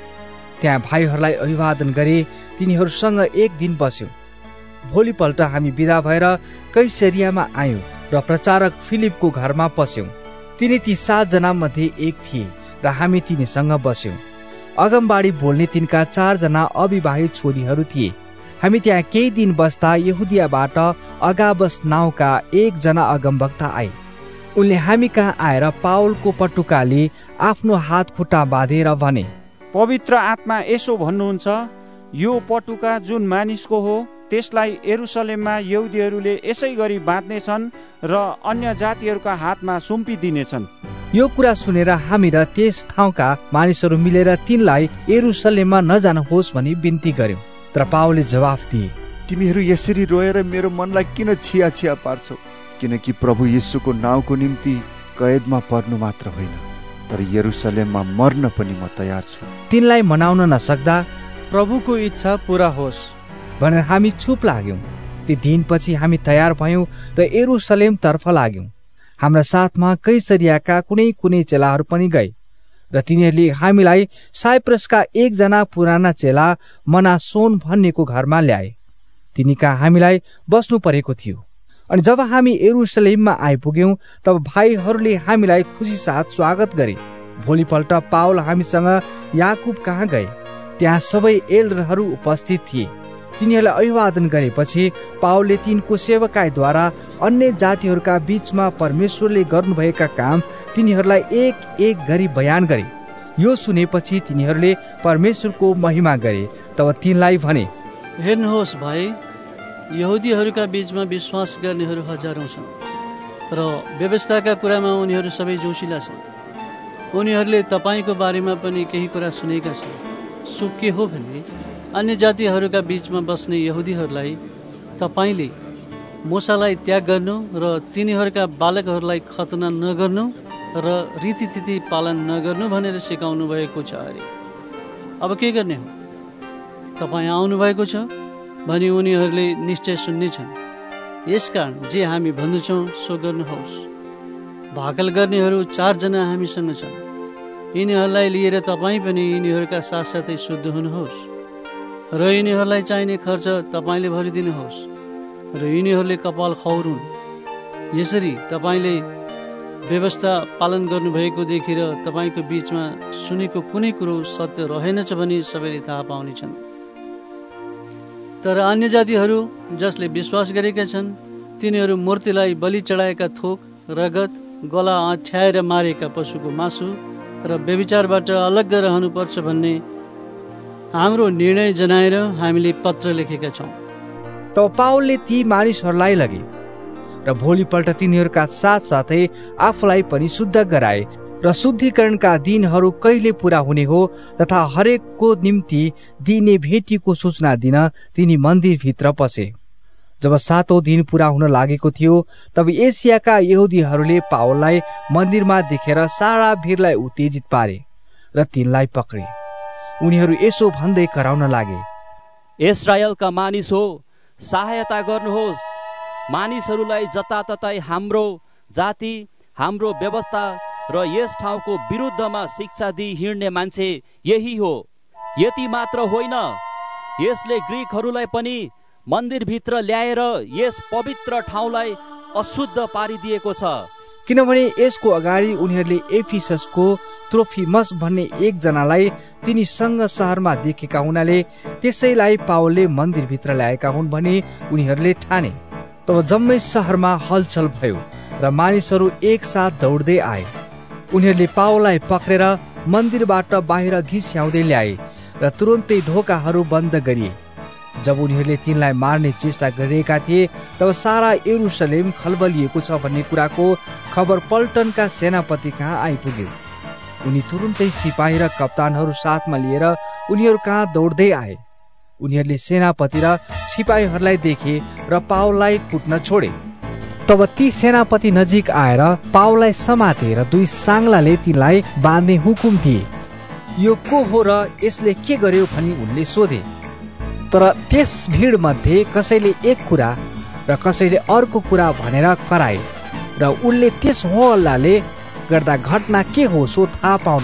त्यहाँ भाइहरूलाई अभिवादन गरी तिनीहरूसँग एक दिन बस्यौं। भोलिपल्ट हामी विदा भएर कैसरियामा आयौं र प्रचारक फिलिपको घरमा पस्यौं। तिनी ती सातजना मध्ये एक थिए र हामी तिनीसँग बस्यौं। अगमबाडी बोल्ने तिनका चारजना अविवाहित छोरीहरू थिए। हामी त्यहाँ केही दिन बस्दा यहुदियाबाट अगाबस नाउँका एकजना अगमवक्ता आए। उनले हामी कहाँ आएर पावलको पटुकाले आफ्नो हात खुट्टा बाँधेर भने, पवित्र आत्मा यसो भन्नुहुन्छ, यो पटुका जुन मानिसको हो त्यसलाई यरुशलेममा यहुदीहरूले यसै गरी बाँध्नेछन् र अन्य जातिहरूका हातमा सुम्पिदिनेछन्। यो कुरा सुनेर हामी र त्यस ठाउँका मानिसहरू मिलेर तिनलाई यरुशलेममा नजानुहोस् भनी बिन्ती गर्यौं। तर पावलले जवाफ दिए, तिमीहरू यसरी रोएर मेरो मनलाई किन छिया छिया पार्छौ? किनकि प्रभु येशूको नाउँको निम्ति कैदमा पर्नु मात्र होइन, तर यरुशलेममा मर्न पनि म तयार छु। तिनलाई मनाउन नसक्दा प्रभुको इच्छा पूरा होस् भनेर हामी चुप लाग्यौं। ती दिनपछि हामी तयार भयौं र यरुशलेम तर्फ लाग्यौं। हाम्रा साथमा कैसरियाका कुनै कुनै चेलाहरू पनि गए र तिनीहरूले हामीलाई साइप्रसका एकजना पुराना चेला मनासोन भन्नेको घरमा ल्याए। तिनी कहाँ हामीलाई बस्नु परेको थियो। अनि जब हामी यरुशलेममा आइपुग्यौं तब भाइहरूले हामीलाई खुसी साथ स्वागत गरे। भोलिपल्ट पावल हामीसँग याकुब कहाँ गए। त्यहाँ सबै एल्डरहरू उपस्थित थिए। तिनीहरूलाई अभिवादन गरेपछि पावलले तिनको सेवकाईद्वारा अन्य जातिहरूका बीचमा परमेश्वरले गर्नुभएका काम तिनीहरूलाई एक एक गरी बयान गरे। यो सुनेपछि तिनीहरूले परमेश्वरको महिमा गरे। तब तिनलाई भने, हेर्नुहोस् भाइ, यहुदीहरूका बीचमा विश्वास गर्नेहरू हजारौं छन् र व्यवस्थाका कुरामा उनीहरू सबै जोसिला छन्। उनीहरूले तपाईँको बारेमा पनि केही कुरा सुनेका छन्। सुख के हो भने अन्य जातिहरूका बीचमा बस्ने यहुदीहरूलाई तपाईँले मूसालाई त्याग गर्नु र तिनीहरूका बालकहरूलाई खतना नगर्नु र रीतिथिति पालन नगर्नु भनेर सिकाउनु भएको छ अरे। अब के गर्ने हो? तपाईँ आउनु भएको छ भने उनीहरूले निश्चय सुन्नेछन्। यसकारण जे हामी भन्दछौँ सो गर्नुहोस्। भाकल गर्नेहरू चारजना हामीसँग छन्। यिनीहरूलाई लिएर तपाईँ पनि यिनीहरूका साथसाथै शुद्ध हुनुहोस् र यिनीहरूलाई चाहिने खर्च तपाईँले भरिदिनुहोस् र यिनीहरूले कपाल खौरुन्। यसरी तपाईँले व्यवस्था पालन गर्नुभएको देखेर तपाईँको बीचमा सुनेको कुनै कुरो सत्य रहेनछ भने सबैले थाहा पाउनेछन्। तर अन्य जातिहरू जसले विश्वास गरेका छन् तिनीहरू मूर्तिलाई बलि चढाएका थोक, रगत, गला आँठ्याएर मारेका पशुको मासु र व्यभिचारबाट अलग्ग रहनुपर्छ भन्ने हाम्रो निर्णय जनाएर हामीले पत्र लेखेका छौँ। तब पावलले ती मानिसहरूलाई लगे र भोलिपल्ट तिनीहरूका साथसाथै आफूलाई पनि शुद्ध गराए र शुद्धिकरणका दिनहरू कहिले पूरा हुने हो तथा हरेकको निम्ति दिने भेटीको सूचना दिन तिनी मन्दिरभित्र पसे। जब सातौं दिन पूरा हुन लागेको थियो तब एसियाका यहुदीहरूले पावललाई मन्दिरमा देखेर सारा भिडलाई उत्तेजित पारे र तिनलाई पक्रे। उनीहरू यसो भन्दै कराउन लागे, इस्राएलका मानिस हो, सहायता गर्नुहोस्। मानिसहरूलाई जताततै हाम्रो जाति, हाम्रो व्यवस्था र यस ठाउँको विरुद्धमा शिक्षा दिई हिँड्ने मान्छे यही हो। यति मात्र होइन, यसले ग्रीकहरूलाई पनि मन्दिरभित्र ल्याएर यस पवित्र ठाउँलाई अशुद्ध पारिदिएको छ। किनभने यसको अगाडि उनीहरूले एफिससको त्रोफिमस भन्ने एकजनालाई तिनीसँग सहरमा देखेका हुनाले त्यसैलाई पावलले मन्दिरभित्र ल्याएका हुन् भनी उनीहरूले ठाने। तब जम्मै सहरमा हलचल भयो र मानिसहरू एकसाथ दौड्दै आए। उनीहरूले पावललाई पक्रेर मन्दिरबाट बाहिर घिस्याउँदै ल्याए र तुरुन्तै ढोकाहरू बन्द गरिए। जब उनीहरूले तिनलाई मार्ने चेष्टा गरिरहेका थिए तब सारा यरुशलेम खलबलिएको छ भन्ने कुराको खबर पल्टनका सेनापति कहाँ आइपुग्यो। उनी तुरुन्तै सिपाही र कप्तानहरू साथमा लिएर उनीहरू कहाँ दौड्दै आए। उनीहरूले सेनापति र सिपाहीहरूलाई देखे र पावललाई कुट्न छोडे। तब ती सेनापति नजिक आएर पावललाई समाते र दुई साङ्लाले तिनलाई बाँध्ने हुकुम दिए। यो को हो र यसले के गर्यो भनी उनले सोधे। तर त्यस भिड मध्ये कसैले एक कुरा र कसैले अर्को कुरा भनेर कराए र उनले त्यस हो हल्लाले गर्दा घटना के हो सो थाहा पाउन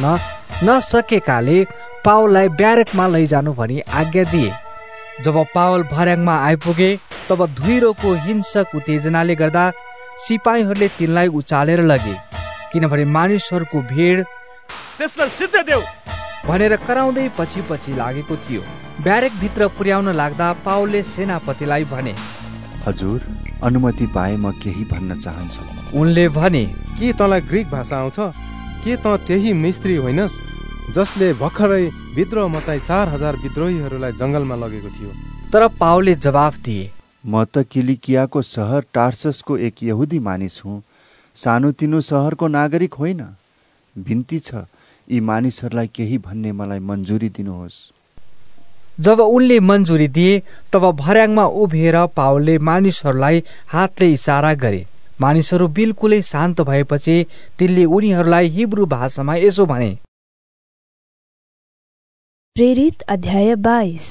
नसकेकाले पावललाई ब्यारेकमा लैजानु भनी आज्ञा दिए। जब पावल भर्याङमा आइपुगे तब धुइरोको हिंसक उत्तेजनाले गर्दा सिपाहीहरूले तिनलाई उचालेर लगे, किनभने मानिसहरूको भिड त्यसलाई सिद्धै देऊ भनेर कराउँदै पछि पछि लागेको थियो। ब्यारेक भित्र पुर्याउन लाग्दा पावलले सेनापतिलाई भने, हजुर, अनुमति पाए म केही भन्न चाहन्छु। उनले भने, के तँलाई ग्रीक भाषा आउँछ? के त त्यही मिस्त्री होइनस् जसले भर्खरै विद्रोह मचाई चार हजार विद्रोहीहरूलाई जंगलमा लगेको थियो? तर पावलले जवाफ दिए, म त किलिकियाको सहर टार्ससको एक यहुदी मानिस हुँ, सानोतिनो सहरको नागरिक होइन। बिन्ती छ, यी मानिसहरूलाई केही भन्ने मलाई मन्जुरी दिनुहोस्। जब उनले मन्जुरी दिए तब भर्याङमा उभिएर पावलले मानिसहरूलाई हातले इसारा गरे। मानिसहरू बिल्कुलै शान्त भएपछि तिनले उनीहरूलाई हिब्रू भाषामा यसो भने, प्रेरित अध्याय बाइस।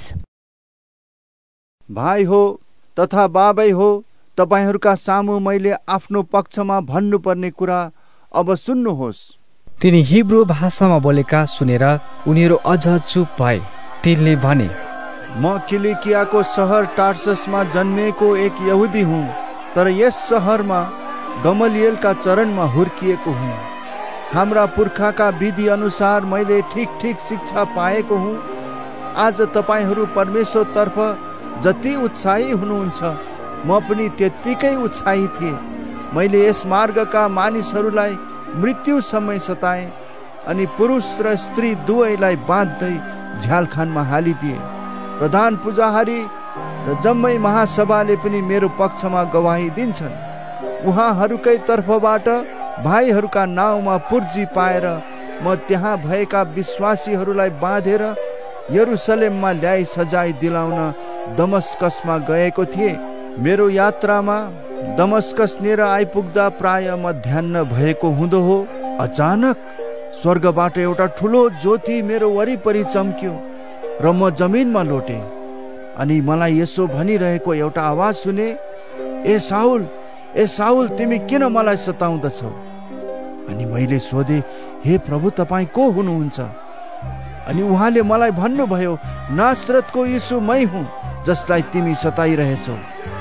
भाइ हो तथा बाबै हो, तपाईहरूका सामु मैले आफ्नो पक्षमा भन्नुपर्ने कुरा अब सुन्नुहोस्। तिनी हिब्रू भाषामा बोलेका सुनेर उनीहरू अझ चुप भए। तिनले भने, म किलिकियाको सहर टार्ससमा जन्मेको एक यहुदी हुँ, तर यस सहरमा गमलिएलका चरणमा हुर्किएको हुँ। हाम्रा पुर्खाका विधि अनुसार मैले ठीक ठीक शिक्षा पाएको हुँ। आज तपाईहरू परमेश्वरतर्फ जति उत्साही हुनुहुन्छ म पनि त्यत्तिकै उत्साही थिएँ। मैले यस मार्गका मानिसहरूलाई मृत्यु समय सताएँ अनि पुरुष र स्त्री दुवैलाई बाँध्दै झ्यालखानमा हालिदिए। प्रधान पुजाहारी र जम्मै महासभाले पनि मेरो पक्षमा गवाही दिन्छन्। उहाँहरूकै तर्फबाट भाइहरूका नाउँमा पुर्जी पाएर म त्यहाँ भएका विश्वासीहरूलाई बाँधेर यरुशलेममा ल्याई सजाय दिलाउन दमस्कसमा गएको थिएँ। मेरो यात्रामा दमस्कस नेर आइपुग्दा प्राय मध्याह्न भएको हुँदो हो, अचानक स्वर्गबाट एउटा ठुलो ज्योति मेरो वरिपरि चम्क्यो र म जमिनमा लोटे। अनि मलाई यसो भनिरहेको एउटा आवाज सुने, ए साउल, ए साउल, तिमी किन मलाई सताउँदछौ? अनि मैले सोधे, हे प्रभु, तपाईँ को हुनुहुन्छ? अनि उहाँले मलाई भन्नुभयो, नासरतको यीशु मै हुँ जसलाई तिमी सताइरहेछौ।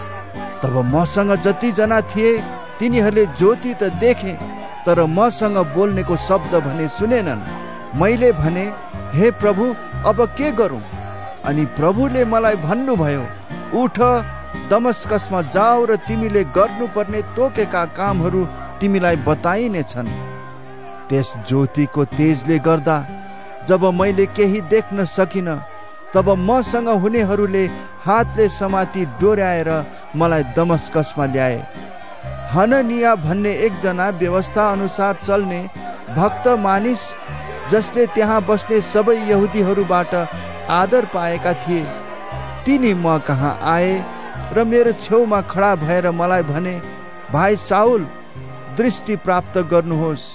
तब मसँग जतिजना थिए तिनीहरूले ज्योति त देखे, तर मसँग बोल्नेको शब्द भने सुनेनन्। मैले भने, हे प्रभु, अब के गरौँ? अनि प्रभुले मलाई भन्नुभयो, उठ, दमस्कसमा जाऊ र तिमीले गर्नुपर्ने तोकेका कामहरू तिमीलाई बताइनेछन्। त्यस ज्योतिको तेजले गर्दा जब मैले केही देख्न सकिन, तब मसँग हुनेहरूले हातले समाती डोर्याएर मलाई दमस्कसमा ल्याए। हननिया भन्ने एकजना व्यवस्था अनुसार चल्ने भक्त मानिस, जसले त्यहाँ बस्ने सबै यहुदीहरूबाट आदर पाएका थिए, तिनी म कहाँ आए र मेरो छेउमा खडा भएर मलाई भने, भाइ साउल, दृष्टि प्राप्त गर्नुहोस्।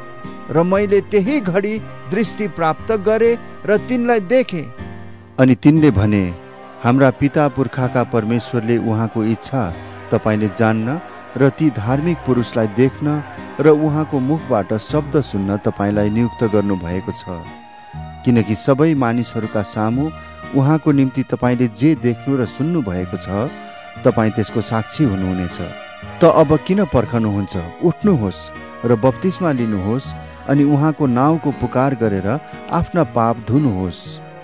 र मैले त्यही घडी दृष्टि प्राप्त गरे र तिनलाई देखे। अनि तिनले भने, हाम्रा पिता पुर्खाका परमेश्वरले उहाँको इच्छा तपाईँले जान्न र ती धार्मिक पुरुषलाई देख्न र उहाँको मुखबाट शब्द सुन्न तपाईँलाई नियुक्त गर्नु भएको छ, किनकि सबै मानिसहरूका सामु उहाँको निम्ति तपाईँले जे देख्नु र सुन्नु भएको छ तपाईँ त्यसको साक्षी हुनुहुनेछ। त अब किन पर्खनुहुन्छ? उठ्नुहोस् र बप्तिस्मा लिनुहोस् अनि उहाँको नाउँको पुकार गरेर आफ्ना पाप धुनुहोस्।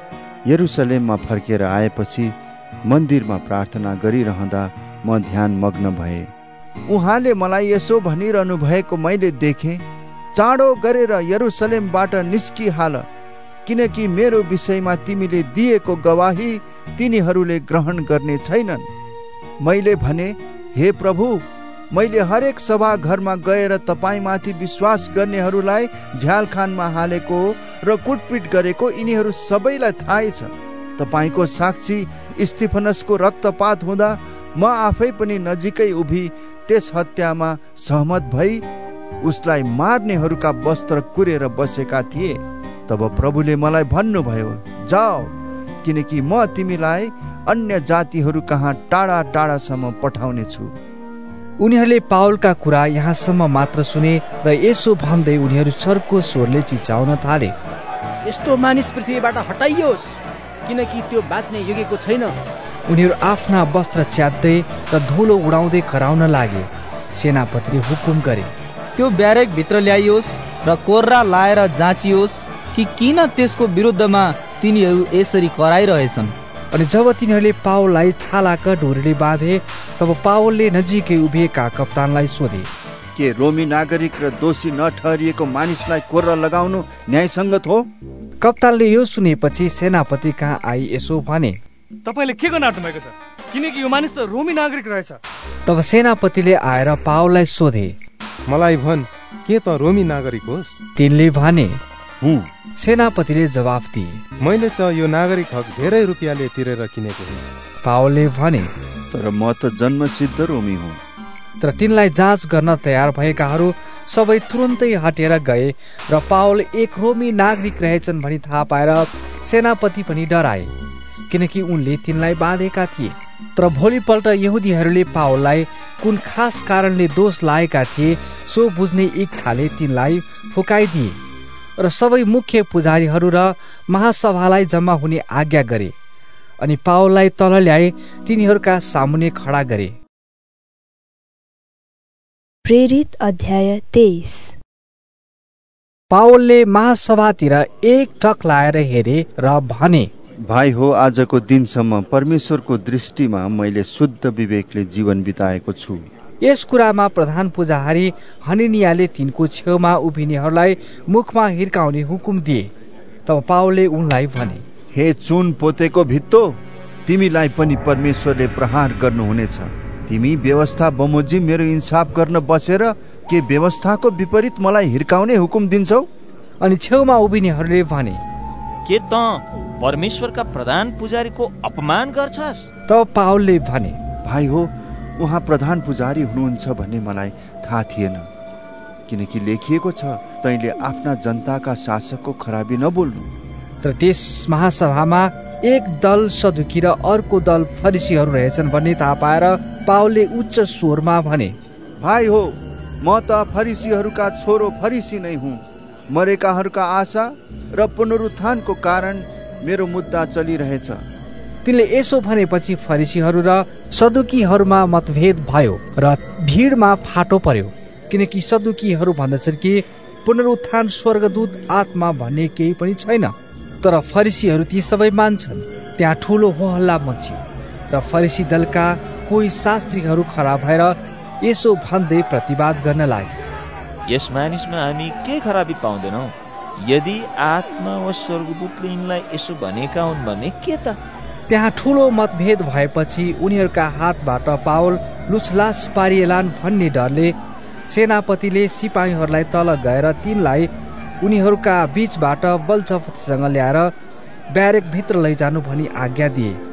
यरुशलेममा फर्केर आएपछि मन्दिरमा प्रार्थना गरिरहँदा म ध्यान मग्न भए। उहाँले मलाई यसो भनिरहनु भएको मैले देखेँ, चाँडो गरेर यरुशलेमबाट निस्किहाल, किनकि मेरो विषयमा तिमीले दिएको गवाही तिनीहरूले ग्रहण गर्ने छैनन्। मैले भने, हे प्रभु, मैले हरेक सभा घरमा गएर तपाईँमाथि विश्वास गर्नेहरूलाई झ्यालखानमा हालेको र कुटपिट गरेको यिनीहरू सबैलाई थाहै छ। तपाईँको साक्षी स्तिफनसको रक्तपात हुँदा म आफै पनि नजिकै उभि त्यस हत्यामा सहमत भई उसलाई मार्नेहरूका वस्त्र कुरेर बसेका थिए। तब प्रभुले मलाई भन्नुभयो, जाओ, किनकि म तिमीलाई अन्य जातिहरू कहाँ टाढा टाढासम्म पठाउने छु। उनीहरूले पावलका कुरा यहाँसम्म मात्र सुने र यसो भन्दै उनीहरू चर्को स्वरले चिच्याउन थाले, यस्तो मानिस पृथ्वीबाट हटाइयोस्, किनकि त्यो बाँच्ने योग्यको छैन। उनीहरू आफ्ना वस्त्र च्यात्दै र धुलो उडाउँदै कराउन लागे। सेनापतिले हुकुम गरे, त्यो ब्यारेक भित्र ल्याइयोस् र कोर्रा लाएर जाँचियोस् कि किन त्यसको विरुद्धमा तिनीहरू यसरी कराइरहेछन्। अनि जब तिनीहरूले पावललाई छालाका ढोरीले बाँधे, तब पावलले नजिकै उभिएका कप्तानलाई सोधे, के रोमी नागरिक र दोषी नठहरिएको मानिसलाई कोर्रा लगाउनु न्यायसङ्गत हो? कप्तानले यो सुनेपछि सेनापति कहाँ आई यसो भने, तपाईले के गर्न आँट्नु भएको छ? किनकि यो मानिस त रोमी नागरिक रहेछ। तब सेनापतिले आएर पावललाई सोधे, मलाई भन, के त रोमी नागरिक होस्? तिनले भने, हुँ। सेनापतिले जवाफ दिए, मैले त यो नागरिक हक धेरै रुपियाँले तिरेर किनेको हुँ। पावलले भने, तर म त जन्मसिद्ध रोमी हुँ। तर तिनलाई जाँच गर्न तयार भएकाहरू सबै तुरन्तै हटेर गए र पावल एक रोमी नागरिक रहेछन् भनी थाहा पाएर सेनापति पनि डराए, किनकि उनले तिनलाई बाँधेका थिए। तर भोलिपल्ट यहुदीहरूले पावललाई कुन खास कारणले दोष लागेका थिए सो बुझ्ने इच्छाले तिनलाई फुकाइदिए र सबै मुख्य पुजारीहरू र महासभालाई जम्मा हुने आज्ञा गरे। अनि पावललाई तल ल्याए तिनीहरूका सामुन्ने खडा गरे। प्रेरित अध्याय तेइस। पावलले महासभातिर एक टक लाएर हेरे र भने, भाइ हो, आजको दिनसम्म परमेश्वरको दृष्टिमा मैले शुद्ध विवेकले जीवन बिताएको छु। यस कुरामा प्रधान पुजारी हननियाले तिनको छेउमा उभिनेहरूलाई मुखमा हिर्काउने हुकुम दिए। तब पावलले उनलाई भने, हे चुन पोतेको भित्तो, तिमीलाई पनि परमेश्वरले प्रहार गर्नुहुनेछ। तिमी व्यवस्था बमोजिम मेरो इन्साफ गर्न बसेर के व्यवस्थाको विपरीत मलाई हिर्काउने हुकुम दिन्छौ? अनि छेउमा उभिनेहरूले भने, के त परमेश्वरका प्रधान पुजारीको अपमान गर्छस्? तब पावलले भने, भाइ हो, उहाँ प्रधान पुजारी हुनुहुन्छ भन्ने मलाई थाहा थिएन, किनकि लेखिएको छ, तैँले आफ्ना जनताका शासकको खराबी नबोल्नु। तर त्यस महासभामा एक दल सदुकी र अर्को दल फरिसीहरू रहेछन् भन्ने थाहा पाएर पावलले उच्च स्वरमा भने, भाइ हो, म त फरिसीहरूका छोरो फरिसी नै हुँ। मरेकाहरूका आशा र पुनरुत्थानको कारण मेरो मुद्दा चलिरहेछ। तिनले यसो भनेपछि फरिसीहरू र सदुकीहरूमा मतभेद भयो र भिडमा फाटो पर्यो, किनकि सदुकीहरू भन्दछन् कि पुनरुत्थान स्वर्गदूत आत्मा भन्ने केही पनि छैन, तर फरिसीहरू ती सबै मान्छन्। त्यहाँ ठुलो होहल्ला मच्यो र फरिसी दलका कोही शास्त्रीहरू खडा भएर यसो भन्दै प्रतिवाद गर्न लागे, यस मानिसमा हामी के खराबी पाउँदैनौ? यदि आत्मा वा स्वर्गदूतले यिनलाई यसो भनेका हुन् भने के त? त्यहाँ ठुलो मतभेद भएपछि उनीहरूका हातबाट पावल लुछलास पारिएलान् भन्ने डरले सेनापतिले सिपाहीहरूलाई तल गएर तिनलाई उनीहरूका बीचबाट बलजफ्तीसँग ल्याएर ब्यारेक भित्र लैजानु भनी आज्ञा दिए।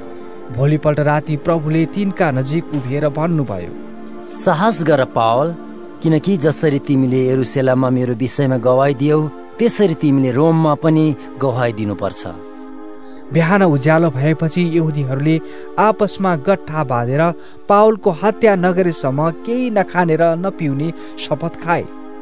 भोलिपल्ट राति प्रभुले तिनका नजिक उभिएर भन्नुभयो, साहस गर पावल, किनकि जसरी तिमीले यरुशलेममा मेरो विषयमा गवाई दियौ त्यसरी तिमीले रोममा पनि गवाई दिनुपर्छ। बिहान उज्यालो भएपछि यहुदीहरूले आपसमा गट्ठा बाँधेर पावलको हत्या नगरेसम्म केही नखानेर नपिउने शपथ खाए।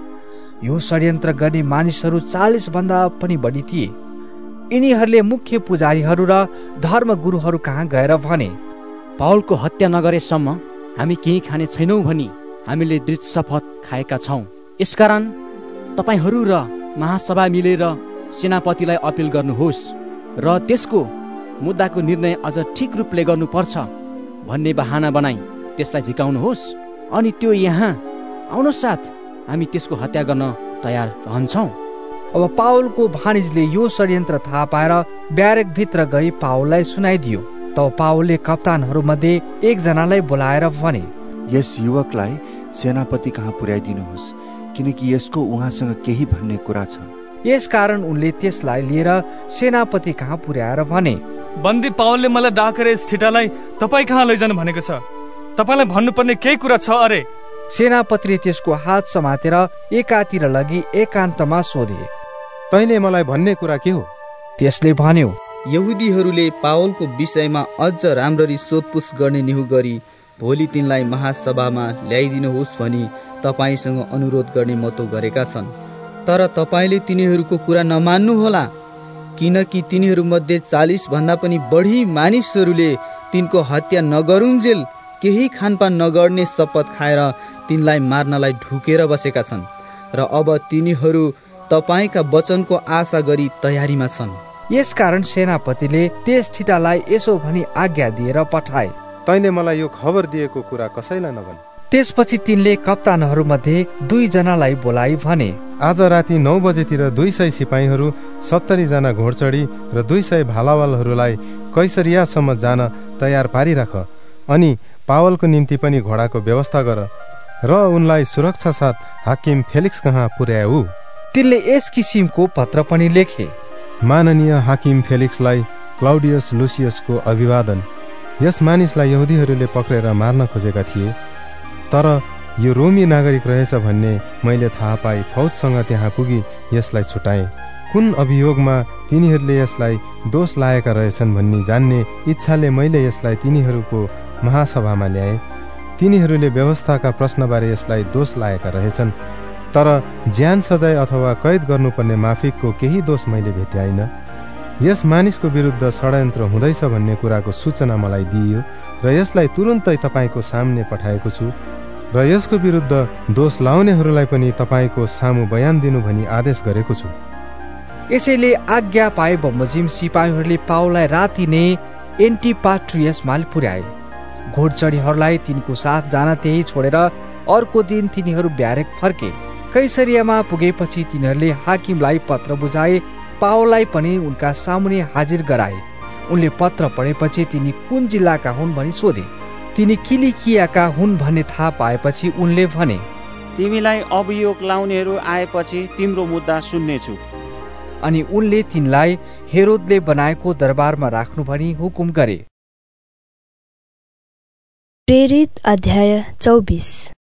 यो षड्यन्त्र गर्ने मानिसहरू चालिस भन्दा पनि बढी थिए। यिनीहरूले मुख्य पुजारीहरू र धर्मगुरुहरू कहाँ गएर भने, पावलको हत्या नगरेसम्म हामी केही खाने छैनौं भनी हामीले दृढ शपथ खाएका छौं। यसकारण तपाईहरू र महासभा मिलेर सेनापतिलाई अपिल गर्नुहोस् र त्यसको मुद्दाको निर्णय अझ ठिक रूपले गर्नुपर्छ भन्ने बहाना बनाई त्यसलाई झिकाउनुहोस्, अनि त्यो यहाँ आउन साथ हामी त्यसको हत्या गर्न तयार रहन्छौं। अब पावलको भानिजले यो षड्यन्त्र थाहा पाएर ब्यारेक भित्र गई पावललाई सुनाइदियो। तब पावलले कप्तानहरू मध्ये एकजनालाई बोलाएर भने, यस युवकलाई सेनापति कहाँ पुर्याइदिनुहोस्, किनकि यसको उहाँसँग केही भन्ने कुरा छ। यसकारण उनले त्यसलाई लिएर सेनापति कहाँ पुर्याएर भने, बन्दी पावलले मलाई डाकेर यस ठिटालाई तपाईँ कहाँ लैजानु भनेको छ, तपाईँलाई भन्नुपर्ने केही कुरा छ अरे। सेनापतिले त्यसको हात समातेर एकातिर लगी एकान्तमा सोधे, तैँले मलाई भन्ने कुरा के हो? त्यसले भन्यो, यहुदीहरूले पावलको विषयमा अझ राम्ररी सोधपुछ गर्ने निहु गरी भोलि तिनलाई महासभामा ल्याइदिनुहोस् भनी तपाईँसँग अनुरोध गर्ने मतो गरेका छन्। तर तपाईँले तिनीहरूको कुरा नमान्नुहोला, किनकि तिनीहरूमध्ये चालिस भन्दा पनि बढी मानिसहरूले तिनको हत्या नगरुन्जेल केही खानपान नगर्ने शपथ खाएर तिनलाई मार्नलाई ढुकेर बसेका छन् र अब तिनीहरू तपाईँका वचनको आशा गरी तयारीमा छन्। यसकारण सेनापतिले त्यस ठिटालाई यसो भनी आज्ञा दिएर पठाए, तैँले मलाई यो खबर दिएको कुरा कसैलाई नभन्। त्यसपछि तिनले कप्तानहरू मध्ये दुई जनालाई बोलाई भने, आज राति नौ बजेतिर दुई सय सिपाहीहरू, सत्तरी जना घोडचढी र दुई सय भालावालहरूलाई कैसरियासम्म जान तयार पारिराख, अनि पावलको निम्ति पनि घोडाको व्यवस्था गर र उनलाई सुरक्षा साथ हाकिम फेलिक्स कहाँ पुर्याऊ। तिनले यस किसिमको पत्र पनि लेखे, माननीय हाकिम फेलिक्सलाई क्लाउडियस लुसियसको अभिवादन। यस मानिसलाई यहुदीहरूले पक्रेर मार्न खोजेका थिए, तर यो रोमी नागरिक रहेछ भन्ने मैले थाहा पाई फौजसँग त्यहाँ पुगी यसलाई छुटाएँ। कुन अभियोगमा तिनीहरूले यसलाई दोष लाएका रहेछन् भन्ने जान्ने इच्छाले मैले यसलाई तिनीहरूको महासभामा ल्याएँ। तिनीहरूले व्यवस्थाका प्रश्नबारे यसलाई दोष लाएका रहेछन्, तर ज्यान सजाय अथवा कैद गर्नुपर्ने माफिकको केही दोष मैले भेट्याइन। यस मानिसको विरुद्ध षड्यन्त्र हुँदैछ भन्ने कुराको सूचना मलाई दिइयो र यसलाई तुरुन्तै तपाईँको सामने पठाएको छु र यसको विरुद्ध दोष लाउनेहरूलाई पनि तपाईँको सामु बयान दिनु भनी आदेश गरेको छु। यसैले आज्ञा पाए बमोजिम सिपाहीहरूले पावललाई राति नै एन्टिपाट्रियसमा पुर्याए। घोडचढीहरूलाई तिनको साथ जान त्यही छोडेर अर्को दिन तिनीहरू ब्यारेक फर्के। कैसरियामा पुगेपछि तिनीहरूले हाकिमलाई पत्र बुझाए, पावललाई पनि उनका सामुने हाजिर गराए। उनले पत्र पढेपछि तिनी कुन जिल्लाका हुन् भनी सोधे। तिनी किलिकियाका हुन् भन्ने थाहा पाएपछि उनले भने, तिमीलाई अभियोग लाउनेहरू आएपछि तिम्रो मुद्दा सुन्नेछु। अनि उनले तिनलाई हेरोदले बनाएको दरबारमा राख्नु भनी हुकुम गरे। प्रेरित अध्याय चौबिस।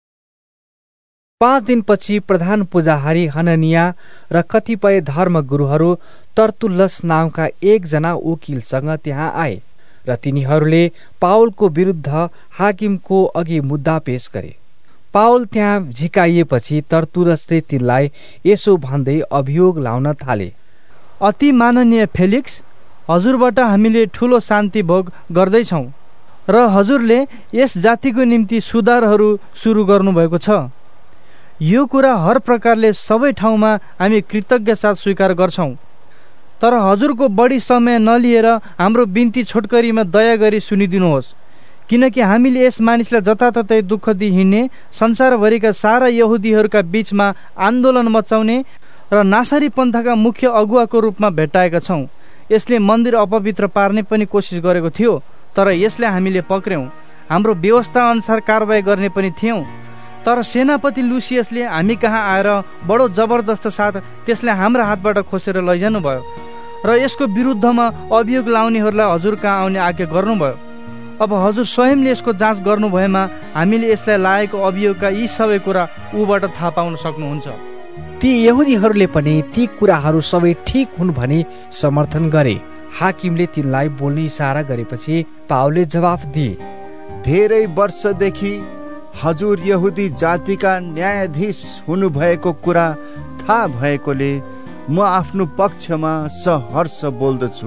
पाँच दिनपछि प्रधान पुजाहारी हननिया र कतिपय धर्मगुरुहरू तर्तुल्लस नामका एकजना वकिलसँग त्यहाँ आए र तिनीहरूले पावलको विरुद्ध हाकिमको अघि मुद्दा पेश गरे। पावल त्यहाँ झिकाइएपछि तर्तुल्लसले तिनलाई यसो भन्दै अभियोग लाउन थाले, अति माननीय फेलिक्स, हजुरबाट हामीले ठूलो शान्ति भोग गर्दैछौँ र हजुरले यस जातिको निम्ति सुधारहरू सुरु गर्नुभएको छ। यो कुरा हर प्रकारले सबै ठाउँमा हामी कृतज्ञ साथ स्वीकार गर्छौँ, तर हजुरको बढी समय नलिएर हाम्रो बिन्ती छोटकरीमा दया गरी सुनिदिनुहोस्, किनकि हामीले यस मानिसलाई जताततै दुःख दिई हिँड्ने, संसारभरिका सारा यहुदीहरूका बीचमा आन्दोलन मचाउने र नासरी पन्थका मुख्य अगुवाको रूपमा भेट्टाएका छौँ। यसले मन्दिर अपवित्र पार्ने पनि कोसिस गरेको थियो, तर यसले हामीले पक्र्यौँ। हाम्रो व्यवस्था अनुसार कारवाही गर्ने पनि थियौँ, तर सेनापति लुसियसले हामी कहाँ आएर बडो जबरदस्त साथ त्यसलाई हाम्रो हातबाट खोसेर लैजानु भयो र यसको विरुद्धमा अभियोग लाउनेहरूलाई हजुर कहाँ आउने आज्ञा गर्नुभयो। अब हजुर स्वयंले यसको जाँच गर्नु भएमा हामीले यसलाई लागेको अभियोगका यी सबै कुरा ऊबाट थाहा पाउन सक्नुहुन्छ। ती यहुदीहरूले पनि ती कुराहरू सबै ठिक हुन् भनी समर्थन गरे। हाकिमले तिनलाई बोल्ने इसारा गरेपछि पावलले जवाफ दिए, धेरै वर्षदेखि हजुर यहुदी जातिका न्यायाधीश हुनुभएको कुरा थाहा भएकोले म आफ्नो पक्षमा सहर्ष बोल्दछु।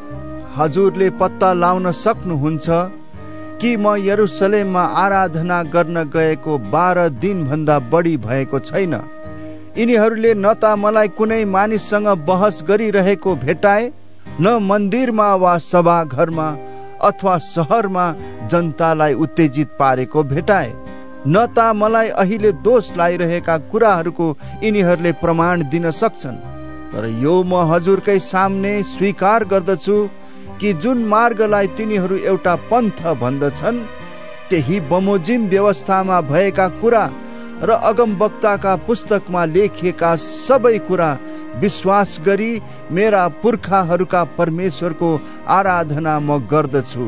हजुरले पत्ता लाउन सक्नुहुन्छ कि म यरुशलेममा आराधना गर्न गएको बाह्र दिनभन्दा बढी भएको छैन। यिनीहरूले न त मलाई कुनै मानिससँग बहस गरिरहेको भेटाए, न मन्दिरमा वा सभाघरमा अथवा सहरमा जनतालाई उत्तेजित पारेको भेटाए, न त मलाई अहिले दोष लागिरहेका कुराहरूको यिनीहरूले प्रमाण दिन सक्छन्। तर यो म हजुरकै सामने स्वीकार गर्दछु कि जुन मार्गलाई तिनीहरू एउटा पन्थ भन्दछन्, त्यही बमोजिम व्यवस्थामा भएका कुरा र अगमवक्ताका पुस्तकमा लेखिएका सबै कुरा विश्वास गरी मेरा पुर्खाहरूका परमेश्वरको आराधना म गर्दछु।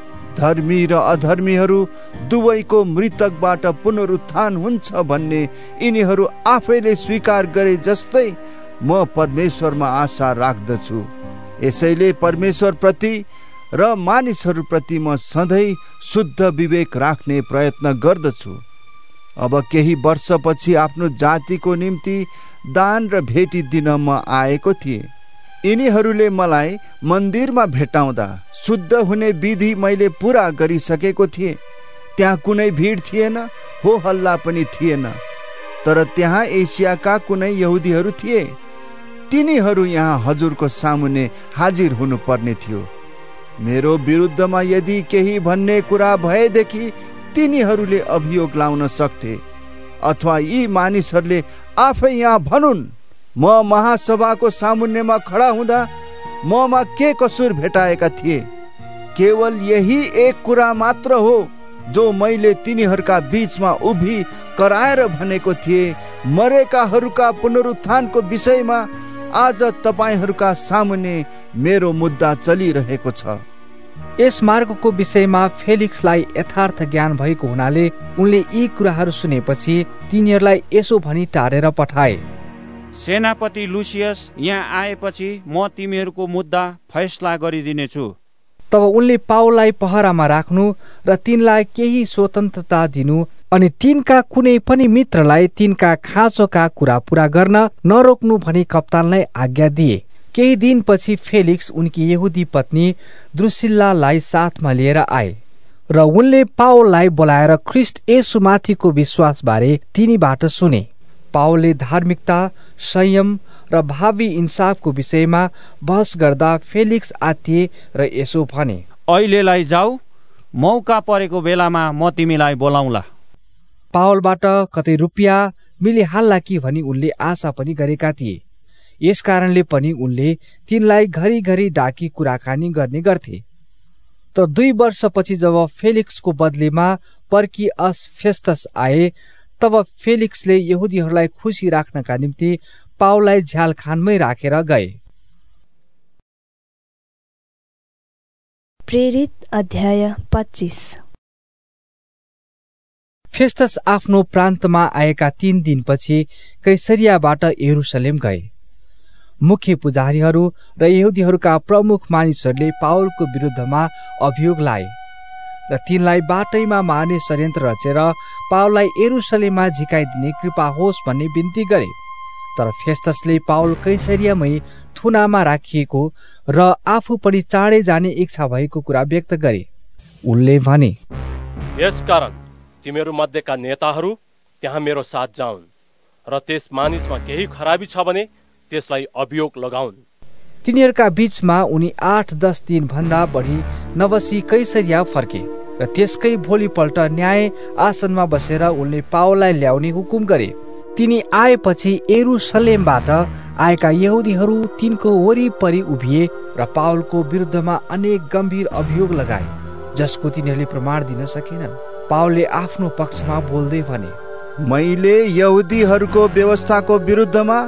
धर्मी र अधर्मीहरू दुवैको मृतकबाट पुनरुत्थान हुन्छ भन्ने यिनीहरू आफैले स्वीकार गरे जस्तै म परमेश्वरमा आशा राख्दछु। यसैले परमेश्वर प्रति र मानिसहरू प्रति म सधैँ शुद्ध विवेक राख्ने प्रयत्न गर्दछु। अब केही वर्षपछि आफ्नो जातिको निम्ति दान र भेटी दिन म आएको थिएँ। यिनीहरूले मलाई मन्दिरमा भेटाउँदा शुद्ध हुने विधि मैले पूरा गरिसकेको थिएँ। त्यहाँ कुनै भिड थिएन, हो हल्ला पनि थिएन। तर त्यहाँ एसियाका कुनै यहुदीहरू थिए। तिनीहरू यहाँ हजुरको सामुन्ने हाजिर हुनुपर्ने थियो। मेरो विरुद्धमा यदि केही भन्ने कुरा भएदेखि तिनीहरूले अभियोग लाउन सक्थे, अथवा यी मानिसहरूले आफै यहाँ भनुन्, म महासभाको सामुन्नेमा खडा हुँदा ममा के कसुर भेटाएका थिए। केवल यही एक कुरा मात्र हो जो मैले तिनीहरूका बीचमा उभि कराएर भनेको थिएँ। मरेकाहरूका पुनरुत्थानको विषयमा आज तपाईहरूका सामुन्ने मेरो मुद्दा चलिरहेको छ। यस मार्गको विषयमा फेलिक्सलाई यथार्थ ज्ञान भएको हुनाले उनले यी कुराहरू सुनेपछि तिनीहरूलाई यसो भनी टारेर पठाए, सेनापति लुसियस यहाँ आएपछि म तिमीहरूको मुद्दा फैसला गरिदिनेछु। तब उनले पावललाई पहरामा राख्नु र तिनलाई केही स्वतन्त्रता दिनु अनि तिनका कुनै पनि मित्रलाई तिनका खाँचोका कुरा पूरा गर्न नरोक्नु भनी कप्तानलाई आज्ञा दिए। केही दिनपछि फेलिक्स उनकी यहुदी पत्नी द्रुसिल्लालाई साथमा लिएर आए र उनले पावललाई बोलाएर ख्रिस्ट येशूमाथिको विश्वासबारे तिनीबाट सुने। पावलले धार्मिकता, संयम र भावी इन्साफको विषयमा बहस गर्दा फेलिक्स आत्तिए र यसो भने, अहिलेलाई जाऊ, मौका परेको बेलामा म तिमीलाई बोलाउँला। पावलबाट कतै रुपियाँ मिलिहाल्ला कि भनी उनले आशा पनि गरेका थिए। यस कारणले पनि उनले तिनलाई घरिघरि डाकी कुराकानी गर्ने गर्थे। तर दुई वर्षपछि जब फेलिक्सको बदलीमा पर्कियस फेस्तस आए, तब फेलिक्सले यहुदीहरूलाई खुसी राख्नका निम्ति पावललाई झ्यालखानमै राखेर गए। प्रेरित अध्याय पच्चीस। फेस्तस आफ्नो प्रान्तमा आएका तीन दिनपछि कैसरियाबाट यरुशलेम गए। मुख्य पुजारीहरू र यहुदीहरूका प्रमुख मानिसहरूले पावलको विरुद्धमा अभियोग लाए र तिनलाई बाटैमा मार्ने षड्यन्त्र रचेर पावललाई यरुशलेममा झिकाइदिने कृपा होस् भन्ने बिन्ती गरे। तर फेस्तसले पावल कैसरियामै थुनामा राखिएको र आफू पनि चाँडै जाने इच्छा भएको कुरा व्यक्त गरे। उनले भने, यसकारण तिमीहरू मध्येका नेताहरू त्यहाँ मेरो साथ जाउन् र त्यस मानिसमा केही खराबी छ भने त्यसलाई अभियोग लगाउन्। तिनीहरूका बीचमा उनी आठ दस दिन भन्दा बढी नबसी कैसरिया फर्के र त्यसकै भोलिपल्ट न्याय आसनमा बसेर उनले पावललाई ल्याउने हुकुम गरे। तिनी आएपछि यरुशलेमबाट आएका यहुदीहरू तिनको वरिपरि उभिए र पावलको विरुद्धमा अनेक गम्भीर अभियोग लगाए, जसको तिनीहरूले प्रमाण दिन सकेनन्। पावलले आफ्नो पक्षमा बोल्दै भने, मैले यहुदीहरूको व्यवस्थाको विरुद्धमा,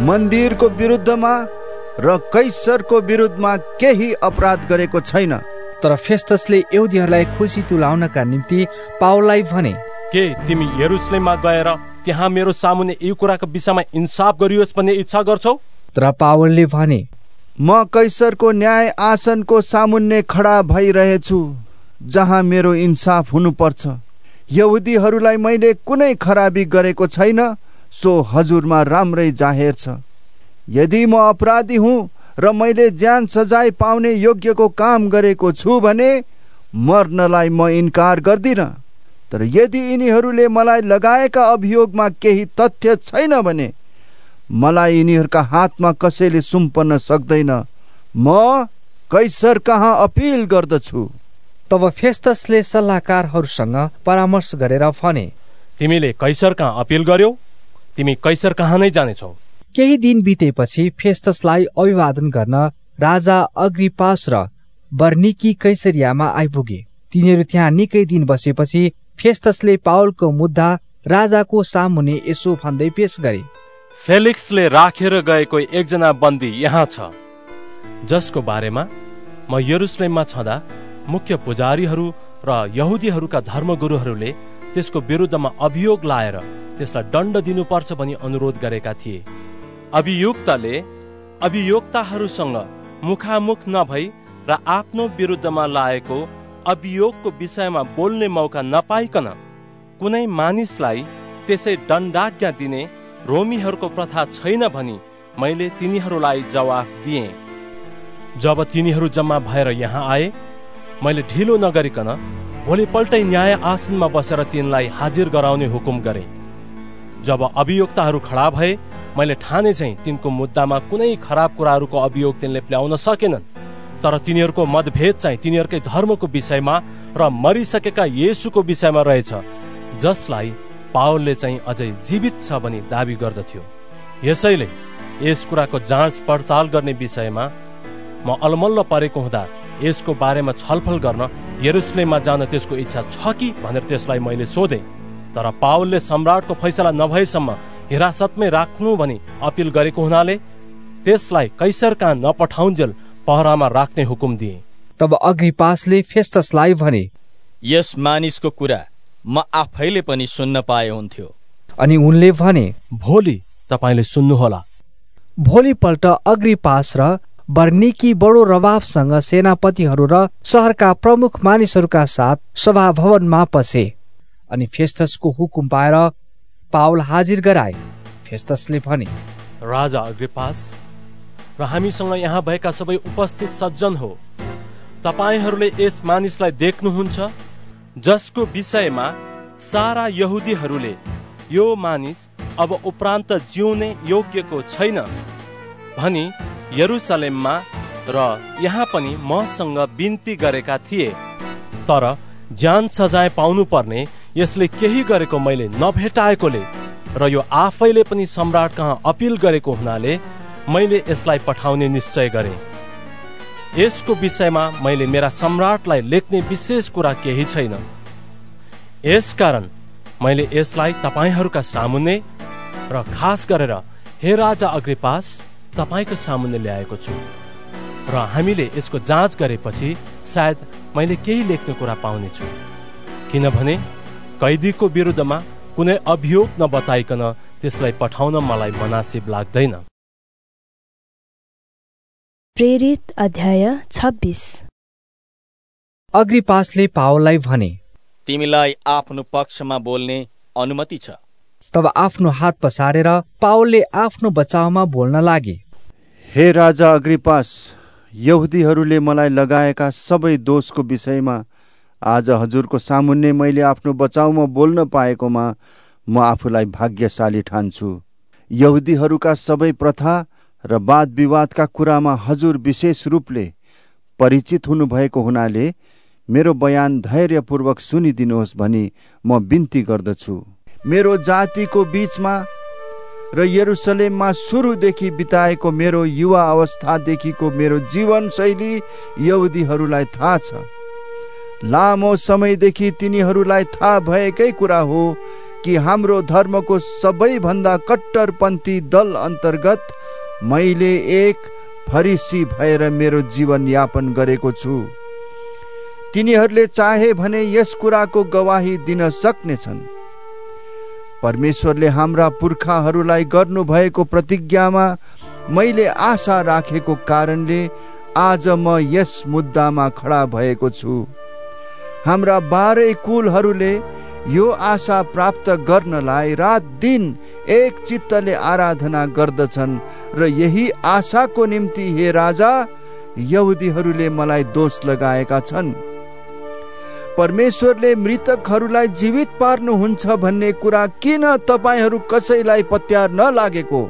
मन्दिरको विरुद्धमा र कैसरको विरुद्धमा केही अपराध गरेको छैन। तर फेस्तसले यहुदीहरूलाई खुसी तुलाउनका निम्ति पावललाई भने, के तिमी यरुशलेममा गएर त्यहाँ मेरो सामुन्ने यी कुराको विषयमा इन्साफ गरियोस् भन्ने इच्छा गर्छौ? तर पावलले भने, म कैसरको न्याय आसनको सामुन्ने खडा भइरहेछु, जहाँ मेरो इन्साफ हुनुपर्छ। यहुदीहरूलाई मैले कुनै खराबी गरेको छैन, सो हजुरमा राम्रै जाहेर छ। यदि म अपराधी हुँ र मैले ज्यान सजाय पाउने योग्यको काम गरेको छु भने मर्नलाई म इन्कार गर्दिन। तर यदि यिनीहरूले मलाई लगाएका अभियोगमा केही तथ्य छैन भने मलाई यिनीहरूका हातमा कसैले सुम्पन्न सक्दैन। म कैसर कहाँ अपिल गर्दछु। तब फेस्तसले सल्लाहकारहरूसँग परामर्श गरेर भने, तिमीले कैसर कहाँ अपिल गर्यौ? तिमी कैसर कहाँ नै जानेछौ। केही दिन बितेपछि फेस्तसलाई अभिवादन गर्न राजा अग्रिपास र बर्निकी कैसरियामा आइपुगे। तिनीहरू त्यहाँ निकै दिन बसेपछि फेस्तसले पावलको मुद्दा राजाको सामुन्ने यसो भन्दै पेश गरे, फेलिक्सले राखेर गएको एकजना बन्दी यहाँ छ, जसको बारेमा म यरुशलेममा छँदा मुख्य पुजारीहरू र यहुदीहरूका धर्मगुरुहरूले त्यसको विरुद्धमा अभियोग लाएर त्यसलाई दण्ड दिनुपर्छ भनी अनुरोध गरेका थिए। अभियुक्तले अभियोक्ताहरूसँग मुखामुख नभई र आफ्नो विरुद्धमा लाएको अभियोगको विषयमा बोल्ने मौका नपाइकन कुनै मानिसलाई त्यसै दण्डाज्ञा दिने रोमीहरूको प्रथा छैन भनी मैले तिनीहरूलाई जवाफ दिए। जब तिनीहरू जम्मा भएर यहाँ आए, मैले ढिलो नगरिकन भोलिपल्टै न्याय आसनमा बसेर तिनलाई हाजिर गराउने हुकुम गरे। जब अभियोक्ताहरू खडा भए, मैले ठाने चाहिँ तिनको मुद्दामा कुनै खराब कुराहरूको अभियोग तिनले ल्याउन सकेनन्। तर तिनीहरूको मतभेद चाहिँ तिनीहरूकै धर्मको विषयमा र मरिसकेका येशूको विषयमा रहेछ, जसलाई पावलले चाहिँ अझै जीवित छ भनी दावी गर्दथ्यो। यसैले यस कुराको जाँच पडताल गर्ने विषयमा म अलमल्ल परेको हुँदा यसको बारेमा छलफल गर्न यरुशलेममा जान त्यसको इच्छा छ कि भनेर त्यसलाई मैले सोधे। तर पावलले सम्राटको फैसला नभएसम्म हिरासतमै राख्नु भनी अपिल गरेको हुनाले त्यसलाई कैसर कहाँ नपठाउन्जेल पहरामा राख्ने हुकुम दिए। तब अग्रिपासले फेस्तसलाई भने, यस मानिसको कुरा म आफैले पनि सुन्न पाए हुन्थ्यो। अनि उनले भने, भोलि तपाईले सुन्नुहोला। भोलिपल्ट अग्रिपास र बर्निकी बडो रवाफसँग सेनापतिहरू र शहरका प्रमुख मानिसहरूका साथ सभा भवनमा पसे। अनि फेस्तसको हुकुम पाएर पावल हाजिर गराए। फेस्तसले भने, राजा अग्रिपास र हामीसँग यहाँ भएका सबै उपस्थित सज्जन हो, तपाईहरूले यस मानिसलाई देख्नुहुन्छ, जसको विषयमा सारा यहुदीहरूले यो मानिस अब उपरान्त जिउने योग्यको छैन भनी यरुशलेममा र यहाँ पनि मसँग बिन्ती गरेका थिए। तर ज्यान सजाय पाउनु पर्ने यसले केही गरेको मैले नभेटाएकोले र यो आफैले पनि सम्राट कहाँ अपिल गरेको हुनाले मैले यसलाई पठाउने निश्चय गरे। यसको विषयमा मैले मेरा सम्राटलाई लेख्ने विशेष कुरा केही छैन। यसकारण मैले यसलाई तपाईहरूका सामुन्ने र खास गरेर हे राजा अग्रिपास तपाईको सामुन्ने ल्याएको छु र हामीले यसको जाँच गरेपछि सायद मैले केही लेख्ने कुरा पाउने छु, किनभने कैदीको विरुद्धमा कुनै अभियोग नबताइकन त्यसलाई पठाउन मलाई मनासिब लाग्दैन। प्रेरित अध्याय छब्बीस। अग्रिपासले पावललाई भने, तिमीलाई आफ्नो पक्षमा बोल्ने अनुमति छ। तब आफ्नो हात पसारेर पावलले आफ्नो बचावमा बोल्न लागे। हे राजा अग्रिपास, यहुदीहरूले मलाई लगाएका सबै दोषको विषयमा आज हजुरको सामुन्ने मैले आफ्नो बचाउमा बोल्न पाएकोमा म आफूलाई भाग्यशाली ठान्छु। यहुदीहरूका सबै प्रथा र वाद विवादका कुरामा हजुर विशेष रूपले परिचित हुनुभएको हुनाले मेरो बयान धैर्यपूर्वक सुनिदिनुहोस् भनी म बिन्ती गर्दछु। मेरो जातिको बीचमा र यरुशलेममा सुरुदेखि बिताएको मेरो युवा अवस्थादेखिको मेरो जीवन शैली यहुदीहरूलाई थाहा छ। लामो समयदेखि तिनीहरूलाई थाहा भएकै कुरा हो कि हाम्रो धर्मको सबैभन्दा कट्टरपन्थी दल अन्तर्गत मैले एक फरिसी भएर मेरो जीवन यापन गरेको छु। तिनीहरूले चाहे भने यस कुराको गवाही दिन सक्नेछन्। परमेश्वरले हाम्रा पुर्खाहरूलाई गर्नुभएको प्रतिज्ञामा मैले आशा राखेको कारणले आज म यस मुद्दामा खडा भएको छु। हाम्रा बाह्रै कुलहरूले यो आशा प्राप्त गर्नलाई रात दिन एक चित्तले आराधना गर्दछन् र यही आशाको निम्ति हे राजा यहुदीहरूले मलाई दोष लगाएका छन्। परमेश्वरले मृतकहरूलाई जीवित पार्नुहुन्छ भन्ने कुरा किन तपाईहरू कसैलाई पत्यार नलागेको?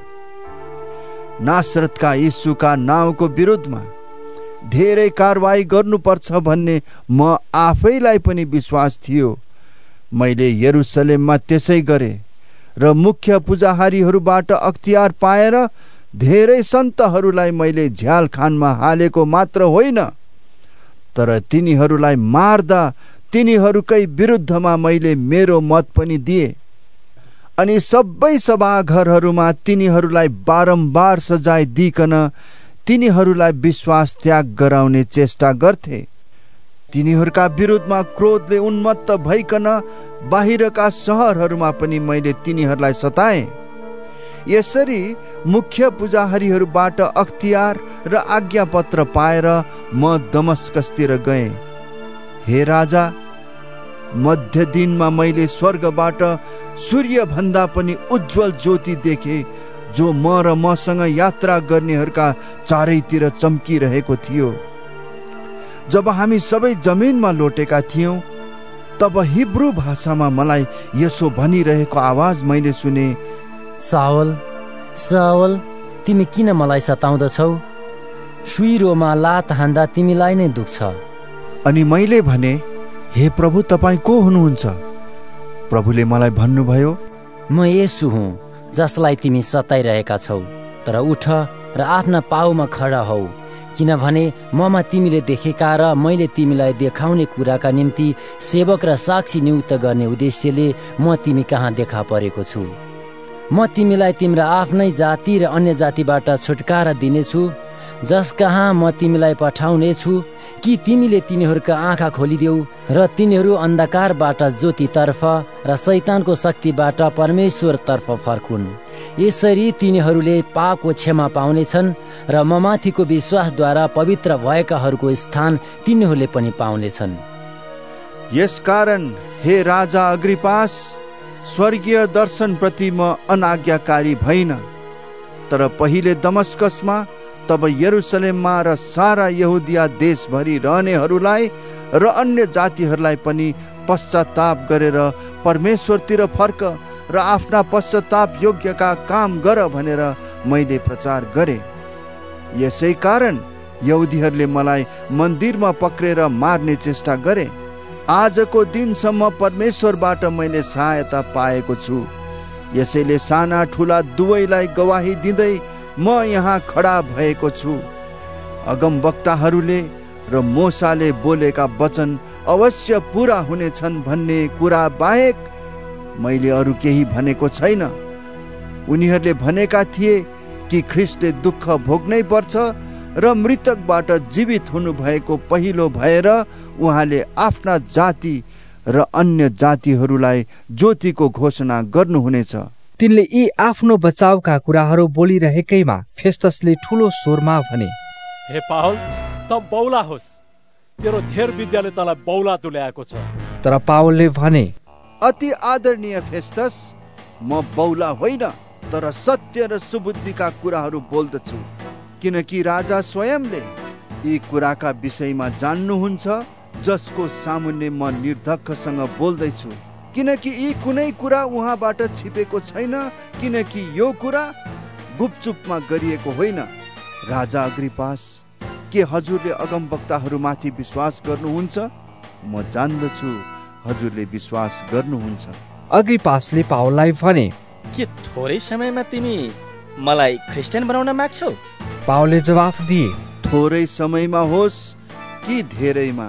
नासरतका यीशुका नाउँको विरुद्धमा धेरै कारवाही गर्नुपर्छ भन्ने म आफैलाई पनि विश्वास थियो। मैले यरुसलेममा त्यसै गरे र मुख्य पुजारीहरूबाट अख्तियार पाएर धेरै सन्तहरूलाई मैले झ्यालखानमा हालेको मात्र होइन, तर तिनीहरूलाई मार्दा तिनीहरूकै विरुद्धमा मैले मेरो मत पनि दिए अनि सबै सभाघरहरूमा तिनीहरूलाई बारम्बार सजाय दिइकन तिनीहरूलाई विश्वास त्याग गराउने चेष्टा गर्थे। तिनीहरूका विरुद्धमा क्रोधले उन्मत्त भइकन बाहिरका शहरहरूमा पनि मैले तिनीहरूलाई सताएँ। यसरी मुख्य पुजारीहरूबाट अख्तियार र आज्ञापत्र पाएर म दमस्कसतिर गएँ। हे राजा, मध्य दिनमा मैले स्वर्गबाट सूर्य भन्दा पनि उज्जवल ज्योति देखे, जो म र मसँग यात्रा गर्नेहरूका चारैतिर चम्किरहेको थियो। जब हामी सबै जमिनमा लोटेका थियौं, तब हिब्रू भाषामा मलाई यसो भनिरहेको आवाज मैले सुने, सावल सावल तिमी किन मलाई सताउँदछौ? सुइरोमा लात हान्दा तिमीलाई नै दुख्छ। अनि मैले भने, हे प्रभु, तपाईँ को हुनुहुन्छ? प्रभुले मलाई भन्नुभयो, म येशू हुँ जसलाई तिमी सताइरहेका छौ। तर उठ र आफ्ना पाउमा खडा हौ, किनभने ममा तिमीले देखेका र मैले तिमीलाई देखाउने कुराका निम्ति सेवक र साक्षी नियुक्त गर्ने उद्देश्यले म तिमी कहाँ देखा परेको छु। म तिमीलाई तिम्रा आफ्नै जाति र अन्य जातिबाट छुटकारा दिनेछु, जस कहाँ म तिमीलाई पठाउने छु कि तिमीले तिनीहरूका आँखा खोलिदेऊ र तिनीहरू अन्धकारबाट ज्योतितर्फ र शैतानको शक्तिबाट परमेश्वरतर्फ फर्कुन्। यसरी तिनीहरूले पापको क्षमा पाउनेछन् र ममाथिको विश्वासद्वारा पवित्र भएकाहरूको स्थान तिनीहरूले पनि पाउनेछन्। यसकारण हे राजा अग्रिपास, स्वर्गीय दर्शन प्रति म अनाज्ञाकारी भइन, तर पहिले दमस्कसमा, तब यरुसलेममा र सारा यहुदिया देशभरि रहनेहरूलाई र अन्य जातिहरूलाई पनि पश्चाताप गरेर परमेश्वरतिर फर्क र आफ्ना पश्चाताप योग्यका काम गर भनेर मैले प्रचार गरे। यसै कारण यहुदीहरूले मलाई मन्दिरमा पक्रेर मार्ने चेष्टा गरे। आजको दिनसम्म परमेश्वरबाट मैले सहायता पाएको छु। यसैले साना ठुला दुवैलाई गवाही दिँदै म यहाँ खडा भएको छु। अगमवक्ताहरूले र मोसाले बोलेका वचन अवश्य पूरा हुनेछन् भन्ने कुरा बाहेक मैले अरू केही भनेको छैन। उनीहरूले भनेका थिए कि ख्रिस्टले दुःख भोग्नै पर्छ र मृतकबाट जीवित हुनु भएको पहिलो भएर उहाँले आफ्ना जाति र अन्य जातिहरूलाई ज्योतिको घोषणा गर्नुहुनेछ। तिनले यी आफ्नो बचावका कुराहरू बोलिरहेकैमा फेस्तसले ठुलो स्वरमा भने, हे पावल, त बौला होस्, तेरो धेर विद्याले तँलाई बौला तुल्याएको छ। तर पावलले भने, अति आदरणीय फेस्तस, म बौला होइन, तर सत्य र सुबुद्धिका कुराहरू बोल्दछु, किनकि राजा स्वयंले यी कुराका विषयमा जान्नुहुन्छ, जसको सामुन्ने म निर्धक्कसँग बोल्दैछु। किनकि यी कुनै कुरा उहाँबाट छिपेको छैन, किनकि यो कुरा गुपचुपमा गरिएको होइन। राजा अग्रिपास, के हजुरले अगमवक्ताहरूमाथि विश्वास गर्नुहुन्छ? म जान्दछु हजुरले विश्वास गर्नुहुन्छ। अग्रिपासले पावललाई भने, के थोरै समयमा तिमी मलाई क्रिस्चियन बनाउन माग्छौ? पावलले जवाफ दिए, थोरै समयमा होस् कि धेरैमा,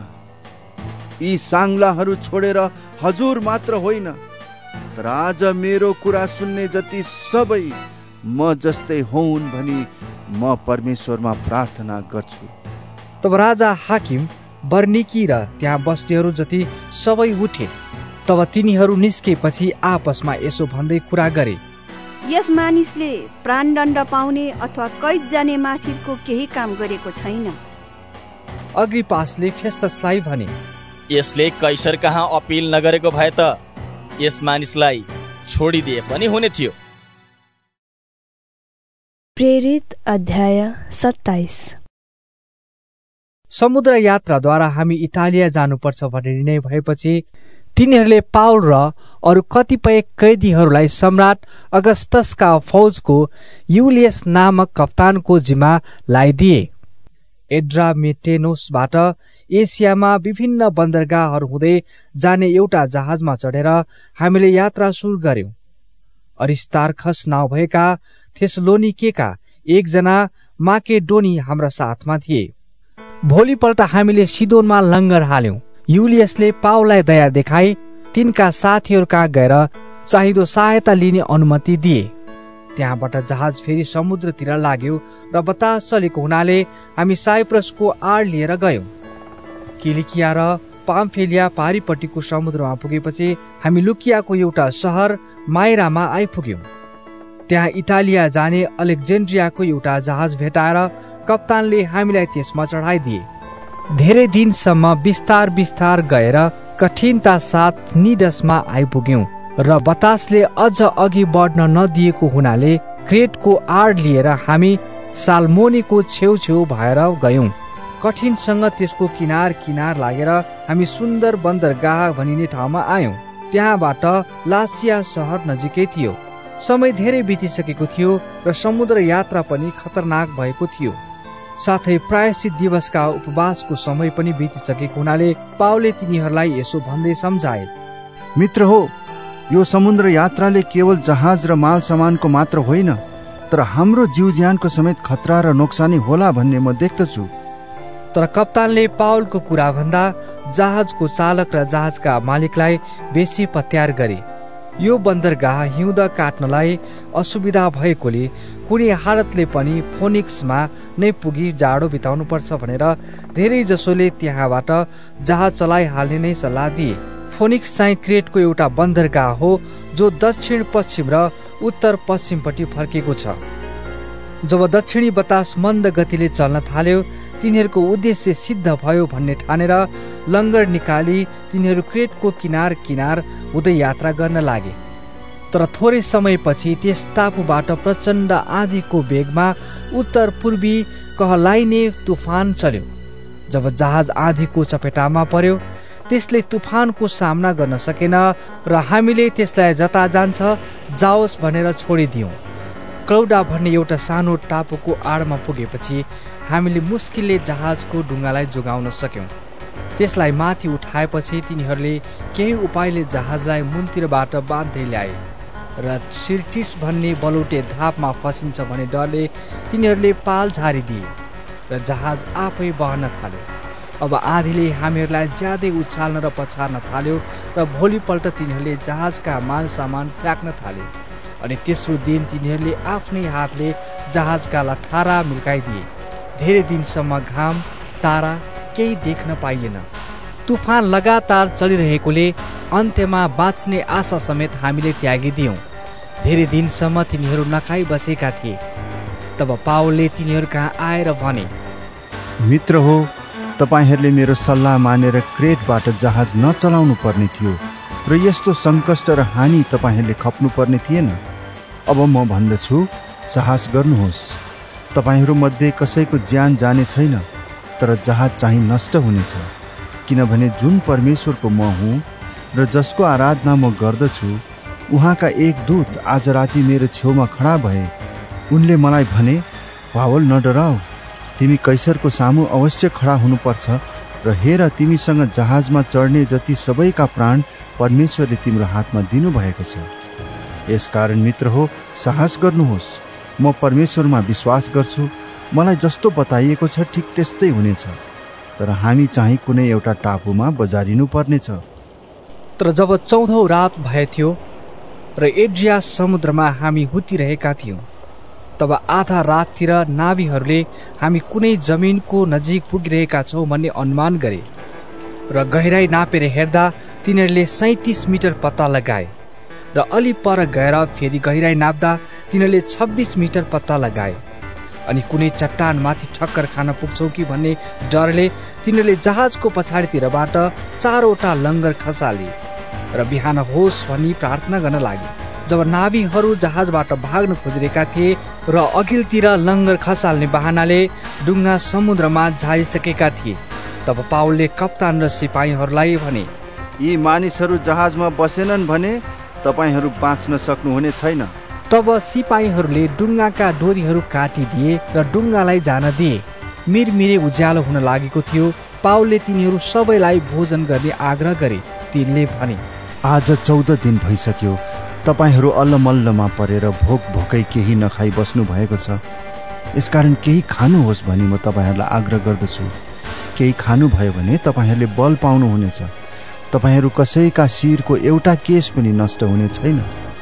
यी साङ्लाहरू छोडेर हजुर मात्र होइन, तर आज मेरो कुरा सुन्ने जति सबै म जस्तै हुन् भनी म परमेश्वरमा प्रार्थना गर्छु। तब राजा हाकिम बर्निकी र त्यहाँ बस्नेहरू जति सबै उठे। तब तिनीहरू निस्केपछि आपसमा यसो भन्दै कुरा गरे, यस मानिसले प्राणदण्ड पाउने अथवा कैद जाने माथिको केही काम गरेको छैन। अग्रिपासले फेस्तसलाई भने, यसले कैसर कहाँ अपिल नगरेको भए त यस मानिसलाई छोडिदिए पनि हुने थियो। प्रेरित अध्याय सत्ताइस। समुद्र यात्राद्वारा हामी इटालिया जानुपर्छ भन्ने निर्णय भएपछि तिनीहरूले पाउल र अरू कतिपय कैदीहरूलाई सम्राट अगस्टसका फौजको युलियस नामक कप्तानको जिम्मा लगाइदिए। एड्रामिटेनोसबाट एसियामा विभिन्न बन्दरगाहहरू हुँदै जाने एउटा जहाजमा चढेर हामीले यात्रा सुरु गर्यौं। अरिस्तार्खस नाउँ भएका थेसलोनिकेका एकजना माकेडोनी हाम्रा साथमा थिए। भोलिपल्ट हामीले सिदोनमा लङ्गर हाल्यौं। युलियसले पाउललाई दया देखाई तिनका साथीहरू कहाँ गएर चाहिदो सहायता लिने अनुमति दिए। त्यहाँबाट जहाज फेरि समुद्रतिर लाग्यो र बतास चलेको हुनाले हामी साइप्रसको आड लिएर गयौं। किलिकिया र पाम्फेलिया पारिपट्टिको समुद्रमा पुगेपछि हामी लुकियाको एउटा सहर माइरामा आइपुग्यौं। त्यहाँ इटालिया जाने अलेक्जेन्ड्रियाको एउटा जहाज भेटाएर कप्तानले हामीलाई त्यसमा चढाइदिए। धेरै दिनसम्म बिस्तार बिस्तार गएर कठिनता साथ निडसमा आइपुग्यौं र बतासले अझ अघि बढ्न नदिएको हुनाले क्रेटको आड लिएर हामी साल्मोनीको छेउछेउ भएर गयौं। कठिनसँग त्यसको किनार किनार लागेर हामी सुन्दर बन्दरगाह भनिने ठाउँमा आयौं। त्यहाँबाट लासिया सहर नजिकै थियो। समय धेरै बितिसकेको थियो र समुद्र यात्रा पनि खतरनाक भएको थियो। साथै प्रायश्चित दिवसका उपवासको समय पनि बितिसकेको हुनाले पाउलले तिनीहरूलाई यसो भन्दै सम्झाए, मित्र हो, यो समुद्र यात्राले केवल जहाज र माल सामानको मात्र होइन, तर हाम्रो जीव ज्यानको समेत खतरा र नोक्सानी होला भन्ने म देख्दछु। तर कप्तानले पाउलको कुरा भन्दा जहाजको चालक र जहाजका मालिकलाई बेसी पत्यार गरे। यो बन्दरगाह हिउँद काट्नलाई असुविधा भएकोले कुनै हालतले पनि फोनिक्समा नै पुगी जाडो बिताउनु पर्छ भनेर धेरै जसोले त्यहाँबाट जहाज चलाइहाल्ने नै सल्लाह दिए। फोनिक्स चाहिँ क्रेटको एउटा बन्दरगाह हो जो दक्षिण पश्चिम र उत्तर पश्चिमपट्टि फर्केको छ। जब दक्षिणी बतास मन्द गतिले चल्न थाल्यो तिनीहरूको उद्देश्य सिद्ध भयो भन्ने ठानेर लङ्गर निकाली तिनीहरू क्रेटको किनार किनार हुँदै यात्रा गर्न लागे। तर थोरै समयपछि त्यस टापुबाट प्रचण्ड आँधीको वेगमा उत्तर पूर्वी कहलाइने तुफान चल्यो। जब जहाज आँधीको चपेटामा पर्यो त्यसले तुफानको सामना गर्न सकेन र हामीले त्यसलाई जता जान्छ जाओस् भनेर छोडिदियौं। क्लौडा भन्ने एउटा सानो टापुको आडमा पुगेपछि हामीले मुस्किलले जहाजको ढुङ्गालाई जोगाउन सक्यौं। त्यसलाई माथि उठाएपछि तिनीहरूले केही उपायले जहाजलाई मुनतिरबाट बाँध्दै ल्याए र सिर्टिस भन्ने बलौटे धापमा फसिन्छ भन्ने डरले तिनीहरूले पाल झारिदिए र जहाज आफै बहन थाल्यो। अब आँधीले हामीहरूलाई ज्यादै उछाल्न र पछार्न थाल्यो र भोलिपल्ट तिनीहरूले जहाजका माल सामान फ्याँक्न थाले। अनि तेस्रो दिन तिनीहरूले आफ्नै हातले जहाजका लठारा मिल्काइदिए। धेरै दिनसम्म घाम तारा केही देख्न पाइएन। तुफान लगातार चलिरहेकोले अन्त्यमा बाँच्ने आशा समेत हामीले त्यागिदियौं। धेरै दिनसम्म तिनीहरू नखाई बसेका थिए। तब पावलले तिनीहरू कहाँ आएर भने, मित्र हो, तपाईहरूले मेरो सल्लाह मानेर क्रेटबाट जहाज नचलाउनु पर्ने थियो र यस्तो सङ्कष्ट र हानि तपाईहरूले खप्नु पर्ने थिएन। अब म भन्दछु, साहस गर्नुहोस्। तपाईहरू मध्ये कसैको ज्यान जाने छैन, तर जहाज चाहिँ नष्ट हुनेछ। किनभने जुन परमेश्वरको म हुँ र जसको आराधना म गर्दछु, उहाँका एक दूत आज राति मेरो छेउमा खडा भए। उनले मलाई भने, पावल नडराऊ, तिमी कैसरको सामु अवश्य खडा हुनुपर्छ र हेर, तिमीसँग जहाजमा चढ्ने जति सबैका प्राण परमेश्वरले तिम्रो हातमा दिनुभएको छ। यसकारण मित्र हो, साहस गर्नुहोस्। म परमेश्वरमा विश्वास गर्छु। मलाई जस्तो बताइएको छ ठिक त्यस्तै हुनेछ। तर हामी चाहिँ कुनै एउटा टापुमा बजारिनु पर्नेछ। तर जब चौधौं रात भएथ्यो र एड्रियास समुद्रमा हामी हुतिरहेका थियौं, तब आधा राततिर नाभीहरूले हामी कुनै जमिनको नजिक पुगिरहेका छौँ भन्ने अनुमान गरे र गहिराई नापेर हेर्दा तिनीहरूले सैतिस मिटर पत्ता लगाए र अलि पर गएर फेरि गहिराई नाप्दा तिनीहरूले छब्बिस मिटर पत्ता लगाए। अनि कुनै चट्टानमाथि ठक्कर खान पुग्छौ कि भन्ने डरले तिनीहरूले जहाजको पछाडितिरबाट चारवटा लङ्गर खसाले र बिहान होस् भनी प्रार्थना गर्न लागे। जब नाभीहरू जहाजबाट भाग्न खोजिरहेका थिए र अघिल्तिर लङ्गर खसाल्ने बहानाले डुङ्गा समुद्रमा झारिसकेका थिए, तब पावलले कप्तान र सिपाहीहरूलाई भने, यी मानिसहरू जहाजमा बसेनन् भने तपाईहरू बाँच्न सक्नुहुने छैन। तब सिपाहीहरूले डुङ्गाका डोरीहरू काटिदिए र डुङ्गालाई जान दिए। मिरमिरे उज्यालो हुन लागेको थियो। पावलले तिनीहरू सबैलाई भोजन गर्ने आग्रह गरे। तिनले भने, आज चौध दिन भइसक्यो तपाईहरू अल्लमल्लमा परेर भोक भोकै केही नखाई बस्नु भएको छ। यसकारण केही खानुहोस् भनी म तपाईँहरूलाई आग्रह गर्दछु। केही खानुभयो भने तपाईँहरूले बल पाउनुहुनेछ। तपाईँहरू कसैका शिरको एउटा केश पनि नष्ट हुने छैन।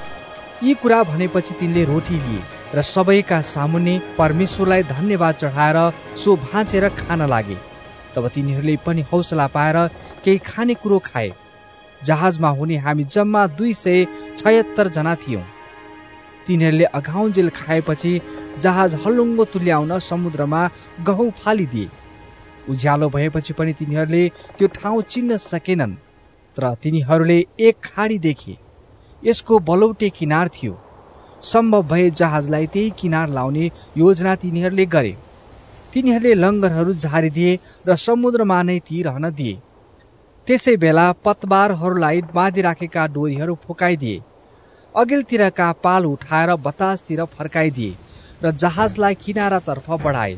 यी कुरा भनेपछि तिनले रोटी लिए र सबैका सामुन्ने परमेश्वरलाई धन्यवाद चढाएर सो भाँचेर खान लागे। तब तिनीहरूले पनि हौसला पाएर केही खानेकुरो खाए। जहाजमा हुने हामी जम्मा दुई सय छयत्तर जना थियौँ। तिनीहरूले अघाउन्जेल खाएपछि जहाज हल्लुङ्गो तुल्याउन समुद्रमा गहुँ फालिदिए। उज्यालो भएपछि पनि तिनीहरूले त्यो ठाउँ चिन्न सकेनन्, तर तिनीहरूले एक खाडी देखे। यसको बलौटे किनार थियो। सम्भव भए जहाजलाई त्यही किनार लाउने योजना तिनीहरूले गरे। तिनीहरूले लङ्गरहरू झारिदिए र समुद्रमा नै ती रहन दिए। त्यसै बेला पतवारहरूलाई बाँधिराखेका डोरीहरू फुकाइदिए। अघिल्तिरका पाल उठाएर बतासतिर फर्काइदिए र जहाजलाई किनारातर्फ बढाए।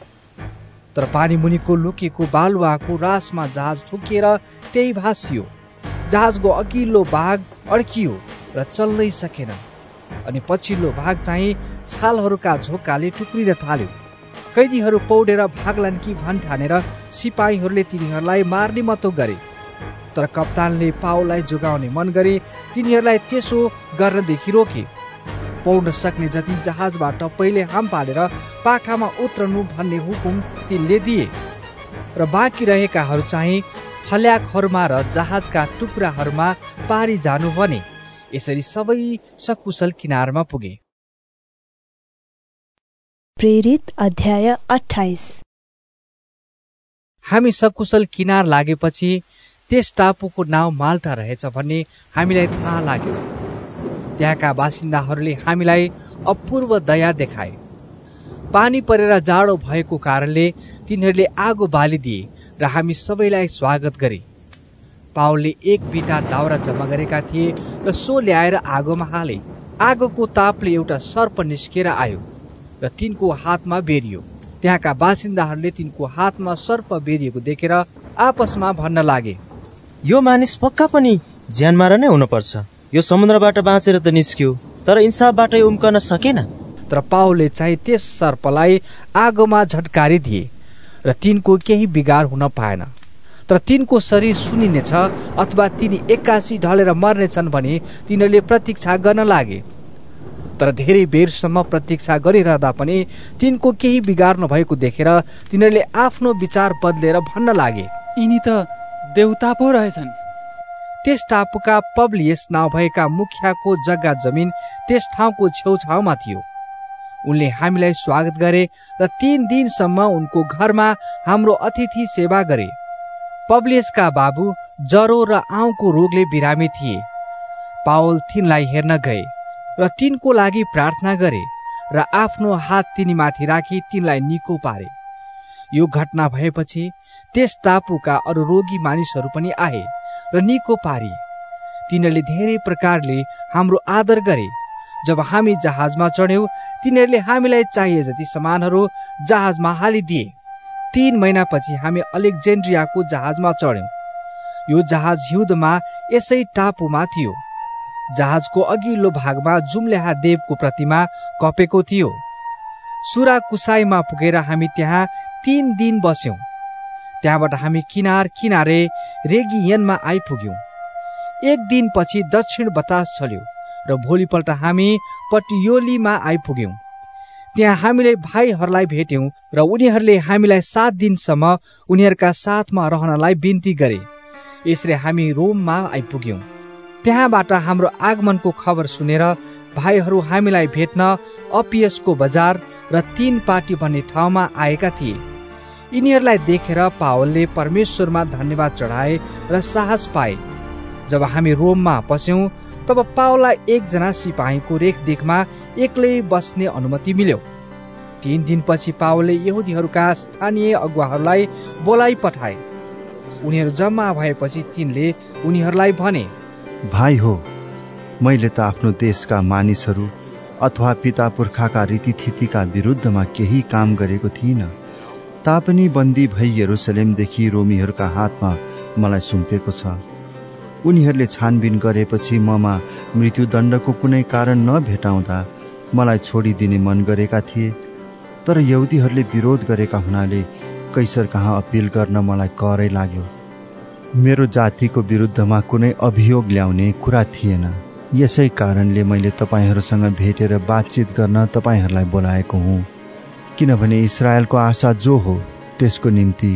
तर पानी मुनिको लुकेको बालुवाको रासमा जहाज ठोकिएर त्यही भासियो। जहाजको अघिल्लो भाग अड्कियो र चल्नै सकेन। अनि पछिल्लो भाग चाहिँ छालहरूका झोकाले टुक्रिन थाल्यो। कैदीहरू पौडेर भाग्लान् कि भन् ठानेर सिपाहीहरूले तिनीहरूलाई मार्ने मतो गरे। तर कप्तानले पावललाई जोगाउने मन गरे तिनीहरूलाई त्यसो गर्नदेखि रोके। पौड्न सक्ने जति जहाजबाट पहिले हाम पालेर पाखामा उत्रनु भन्ने हुकुम तिनले दिए र बाँकी रहेकाहरू चाहिँ फल्याकहरूमा र जहाजका टुक्राहरूमा पारी जानु भने। यसरी सबै सकुशल किनारमा पुगे। प्रेरित अध्याय अट्ठाइस। हामी सकुशल किनार लागेपछि त्यस टापुको नाउँ माल्टा रहेछ भन्ने हामीलाई थाहा लाग्यो। त्यहाँका बासिन्दाहरूले हामीलाई अपूर्व दया देखाए। पानी परेर जाडो भएको कारणले तिनीहरूले आगो बालिदिए र हामी सबैलाई स्वागत गरे। पावलले एक बिटा दाउरा जम्मा गरेका थिए र सो ल्याएर आगोमा हाले। आगोको तापले एउटा सर्प निस्केर आयो र तिनको हातमा बेरियो। त्यहाँका बासिन्दाहरूले तिनको हातमा सर्प बेरिएको देखेर आपसमा भन्न लागे, यो मानिस पक्का पनि ज्यानमारा नै हुनुपर्छ। यो समुद्रबाट बाँचेर त निस्क्यो, तर इन्साफबाटै उम्कन सकेन। तर पावलले चाहिँ त्यस सर्पलाई आगोमा झट्कारिदिए र तिनको केही बिगार हुन पाएन। तर तिनको शरीर सुनिनेछ अथवा तिनी एक्कासी ढलेर मर्नेछन् भने तिनीहरूले प्रतीक्षा गर्न लागे। तर धेरै बेरसम्म प्रतीक्षा गरिरहँदा पनि तिनको केही बिगार नभएको देखेर तिनीहरूले आफ्नो विचार बदलेर भन्न लागे, यिनी त देवता पो रहेछन्। त्यस टापुका पब्लियस नाउँ भएका मुखियाको जग्गा जमिन त्यस ठाउँको छेउछाउमा थियो। उनले हामीलाई स्वागत गरे र तीन दिनसम्म उनको घरमा हाम्रो अतिथि सेवा गरे। पब्लियसका बाबु जरो र आउँको रोगले बिरामी थिए। पावल तिनलाई हेर्न गए र तिनको लागि प्रार्थना गरे र आफ्नो हात तिनीमाथि राखी तिनलाई निको पारे। यो घटना भएपछि त्यस टापुका अरू रोगी मानिसहरू पनि आए र निको पारिए। तिनीहरूले धेरै प्रकारले हाम्रो आदर गरे। जब हामी जहाजमा चढ्यौं तिनीहरूले हामीलाई चाहिए जति सामानहरू जहाजमा हालिदिए। तीन महिनापछि हामी अलेक्जेन्ड्रियाको जहाजमा चढ्यौं। यो जहाज हिउँदमा यसै टापुमा थियो। जहाजको अघिल्लो भागमा जुम्ल्याहा देवको प्रतिमा कपेको थियो। सुराकुसाईमा पुगेर हामी त्यहाँ तीन दिन बस्यौं। त्यहाँबाट हामी किनार किनारे रेगियनमा आइपुग्यौं। एक दिनपछि दक्षिण बतास चल्यो र भोलिपल्ट हामी पटियोलीमा आइपुग्यौं। त्यहाँ हामीले भाइहरूलाई भेट्यौं र उनीहरूले हामीलाई सात दिनसम्म उनीहरूका साथमा रहनलाई बिन्ती गरे। यसरी हामी रोममा आइपुग्यौं। त्यहाँबाट हाम्रो आगमनको खबर सुनेर भाइहरू हामीलाई भेट्न अपियसको बजार र तीन पाटी भन्ने ठाउँमा आएका थिए। यिनीहरूलाई देखेर पावलले परमेश्वरमा धन्यवाद चढाए र साहस पाए। जब हामी रोममा पस्यौं तब पावललाई एकजना सिपाहीको रेखदेखमा एक्लै बस्ने अनुमति मिल्यो। तीन दिनपछि पावलले यहुदीहरूका स्थानीय अगुवाहरूलाई बोलाइ पठाए। उनीहरू जम्मा भएपछि तिनले उनीहरूलाई भने, भाइ हो, मैले त आफ्नो देशका मानिसहरू अथवा पिता पुर्खाका रीतिथितिका विरुद्धमा केही काम गरेको थिइनँ। तापनि बन्दी भई यरुसलेमदेखि रोमीहरूका हातमा मलाई सुम्पेको छ। उनीहरूले छानबिन गरेपछि ममा मृत्युदण्डको कुनै कारण नभेटाउँदा मलाई छोडिदिने मन गरेका थिए। तर यहुदीहरूले विरोध गरेका हुनाले कैसर कहाँ अपिल गर्न मलाई करै लाग्यो। मेरो जातिको विरुद्धमा कुनै अभियोग ल्याउने कुरा थिएन। यसै कारणले मैले तपाईँहरूसँग भेटेर बातचित गर्न तपाईँहरूलाई बोलाएको हुँ, किनभने इस्रायलको आशा जो हो त्यसको निम्ति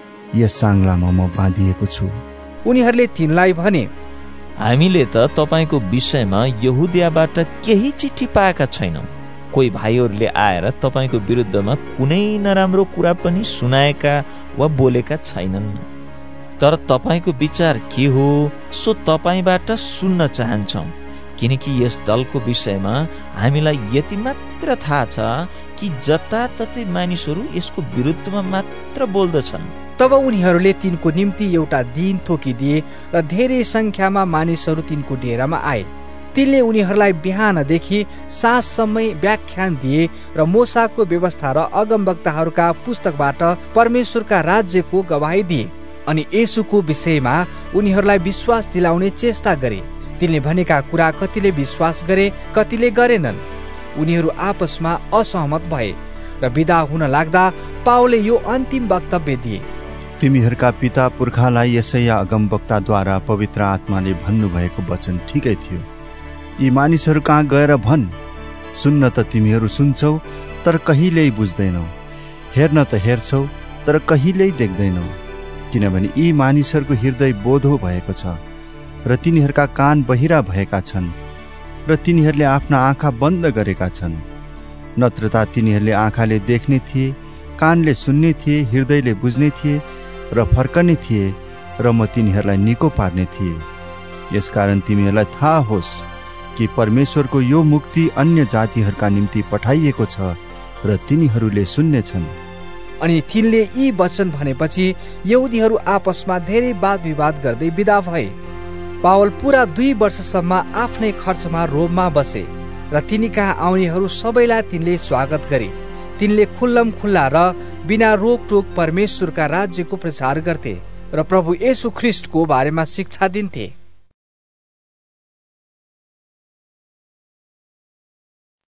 यस साङ्लामा म बाँधिएको छु। उनीहरूले तिनलाई भने, हामीले त तपाईँको विषयमा यहुदियाबाट केही चिठी पाएका छैनौँ। कोही भाइहरूले आएर तपाईँको विरुद्धमा कुनै नराम्रो कुरा पनि सुनाएका वा बोलेका छैनन्। तर तपाईँको विचार के हो सो तपाईँबाट सुन्न चाहन्छौँ, किनकि यस दलको विषयमा हामीलाई यति मात्र थाहा छ कि जताततै मानिसहरू यसको विरुद्धमा मात्र बोल्दछन्। तब उनीहरूले तिनको निम्ति एउटा दिन तोकिदिए र धेरै संख्यामा मानिसहरू तिनको डेरामा आए। तिनले उनीहरूलाई बिहानदेखि साँझसम्म व्याख्यान दिए र मोसाको व्यवस्था र अगमवक्ताहरूका पुस्तकबाट परमेश्वरका राज्यको गवाही दिए अनि येशूको विषयमा उनीहरूलाई विश्वास दिलाउने चेष्टा गरे। तिनले भनेका कुरा कतिले विश्वास गरे, कतिले गरेनन्। उनीहरू आपसमा असहमत भए र बिदा हुन लाग्दा पावलले यो अन्तिम वक्तव्य दिए, तिमीहरूका पिता पुर्खालाई यसैया अगमवक्ताद्वारा पवित्र आत्माले भन्नुभएको वचन ठिकै थियो। यी मानिसहरू कहाँ गएर भन्, सुन्न त तिमीहरू सुन्छौ तर कहिल्यै बुझ्दैनौ, हेर्न त हेर्छौ तर कहिल्यै देख्दैनौ, किनभने यी मानिसहरूको हृदय बोधो भएको छ र तिनीहरूका कान बहिरा भएका छन् र तिनीहरूले आफ्ना आँखा बन्द गरेका छन्। नत्र त तिनीहरूले आँखाले देख्ने थिए, कानले सुन्ने थिए, हृदयले बुझ्ने थिए र फर्कने थिए र म तिनीहरूलाई निको पार्ने थिए। यसकारण तिमीहरूलाई थाहा होस् कि परमेश्वरको यो मुक्ति अन्य जातिहरूका निम्ति पठाइएको छ र तिनीहरूले सुन्नेछन्। अनि तिनले यी वचन भनेपछि यहुदीहरू आपसमा धेरै वाद विवाद गर्दै विदा भए। पावल पूरा दुई वर्षसम्म आफ्नै खर्चमा रोममा बसे र तिनी कहाँ आउनेहरू सबैलाई तिनले स्वागत गरे। तिनले खुल्लम खुल्ला र बिना रोकटोक परमेश्वरका राज्यको प्रचार गर्थे र प्रभु येशू ख्रिस्टको बारेमा शिक्षा दिन्थे।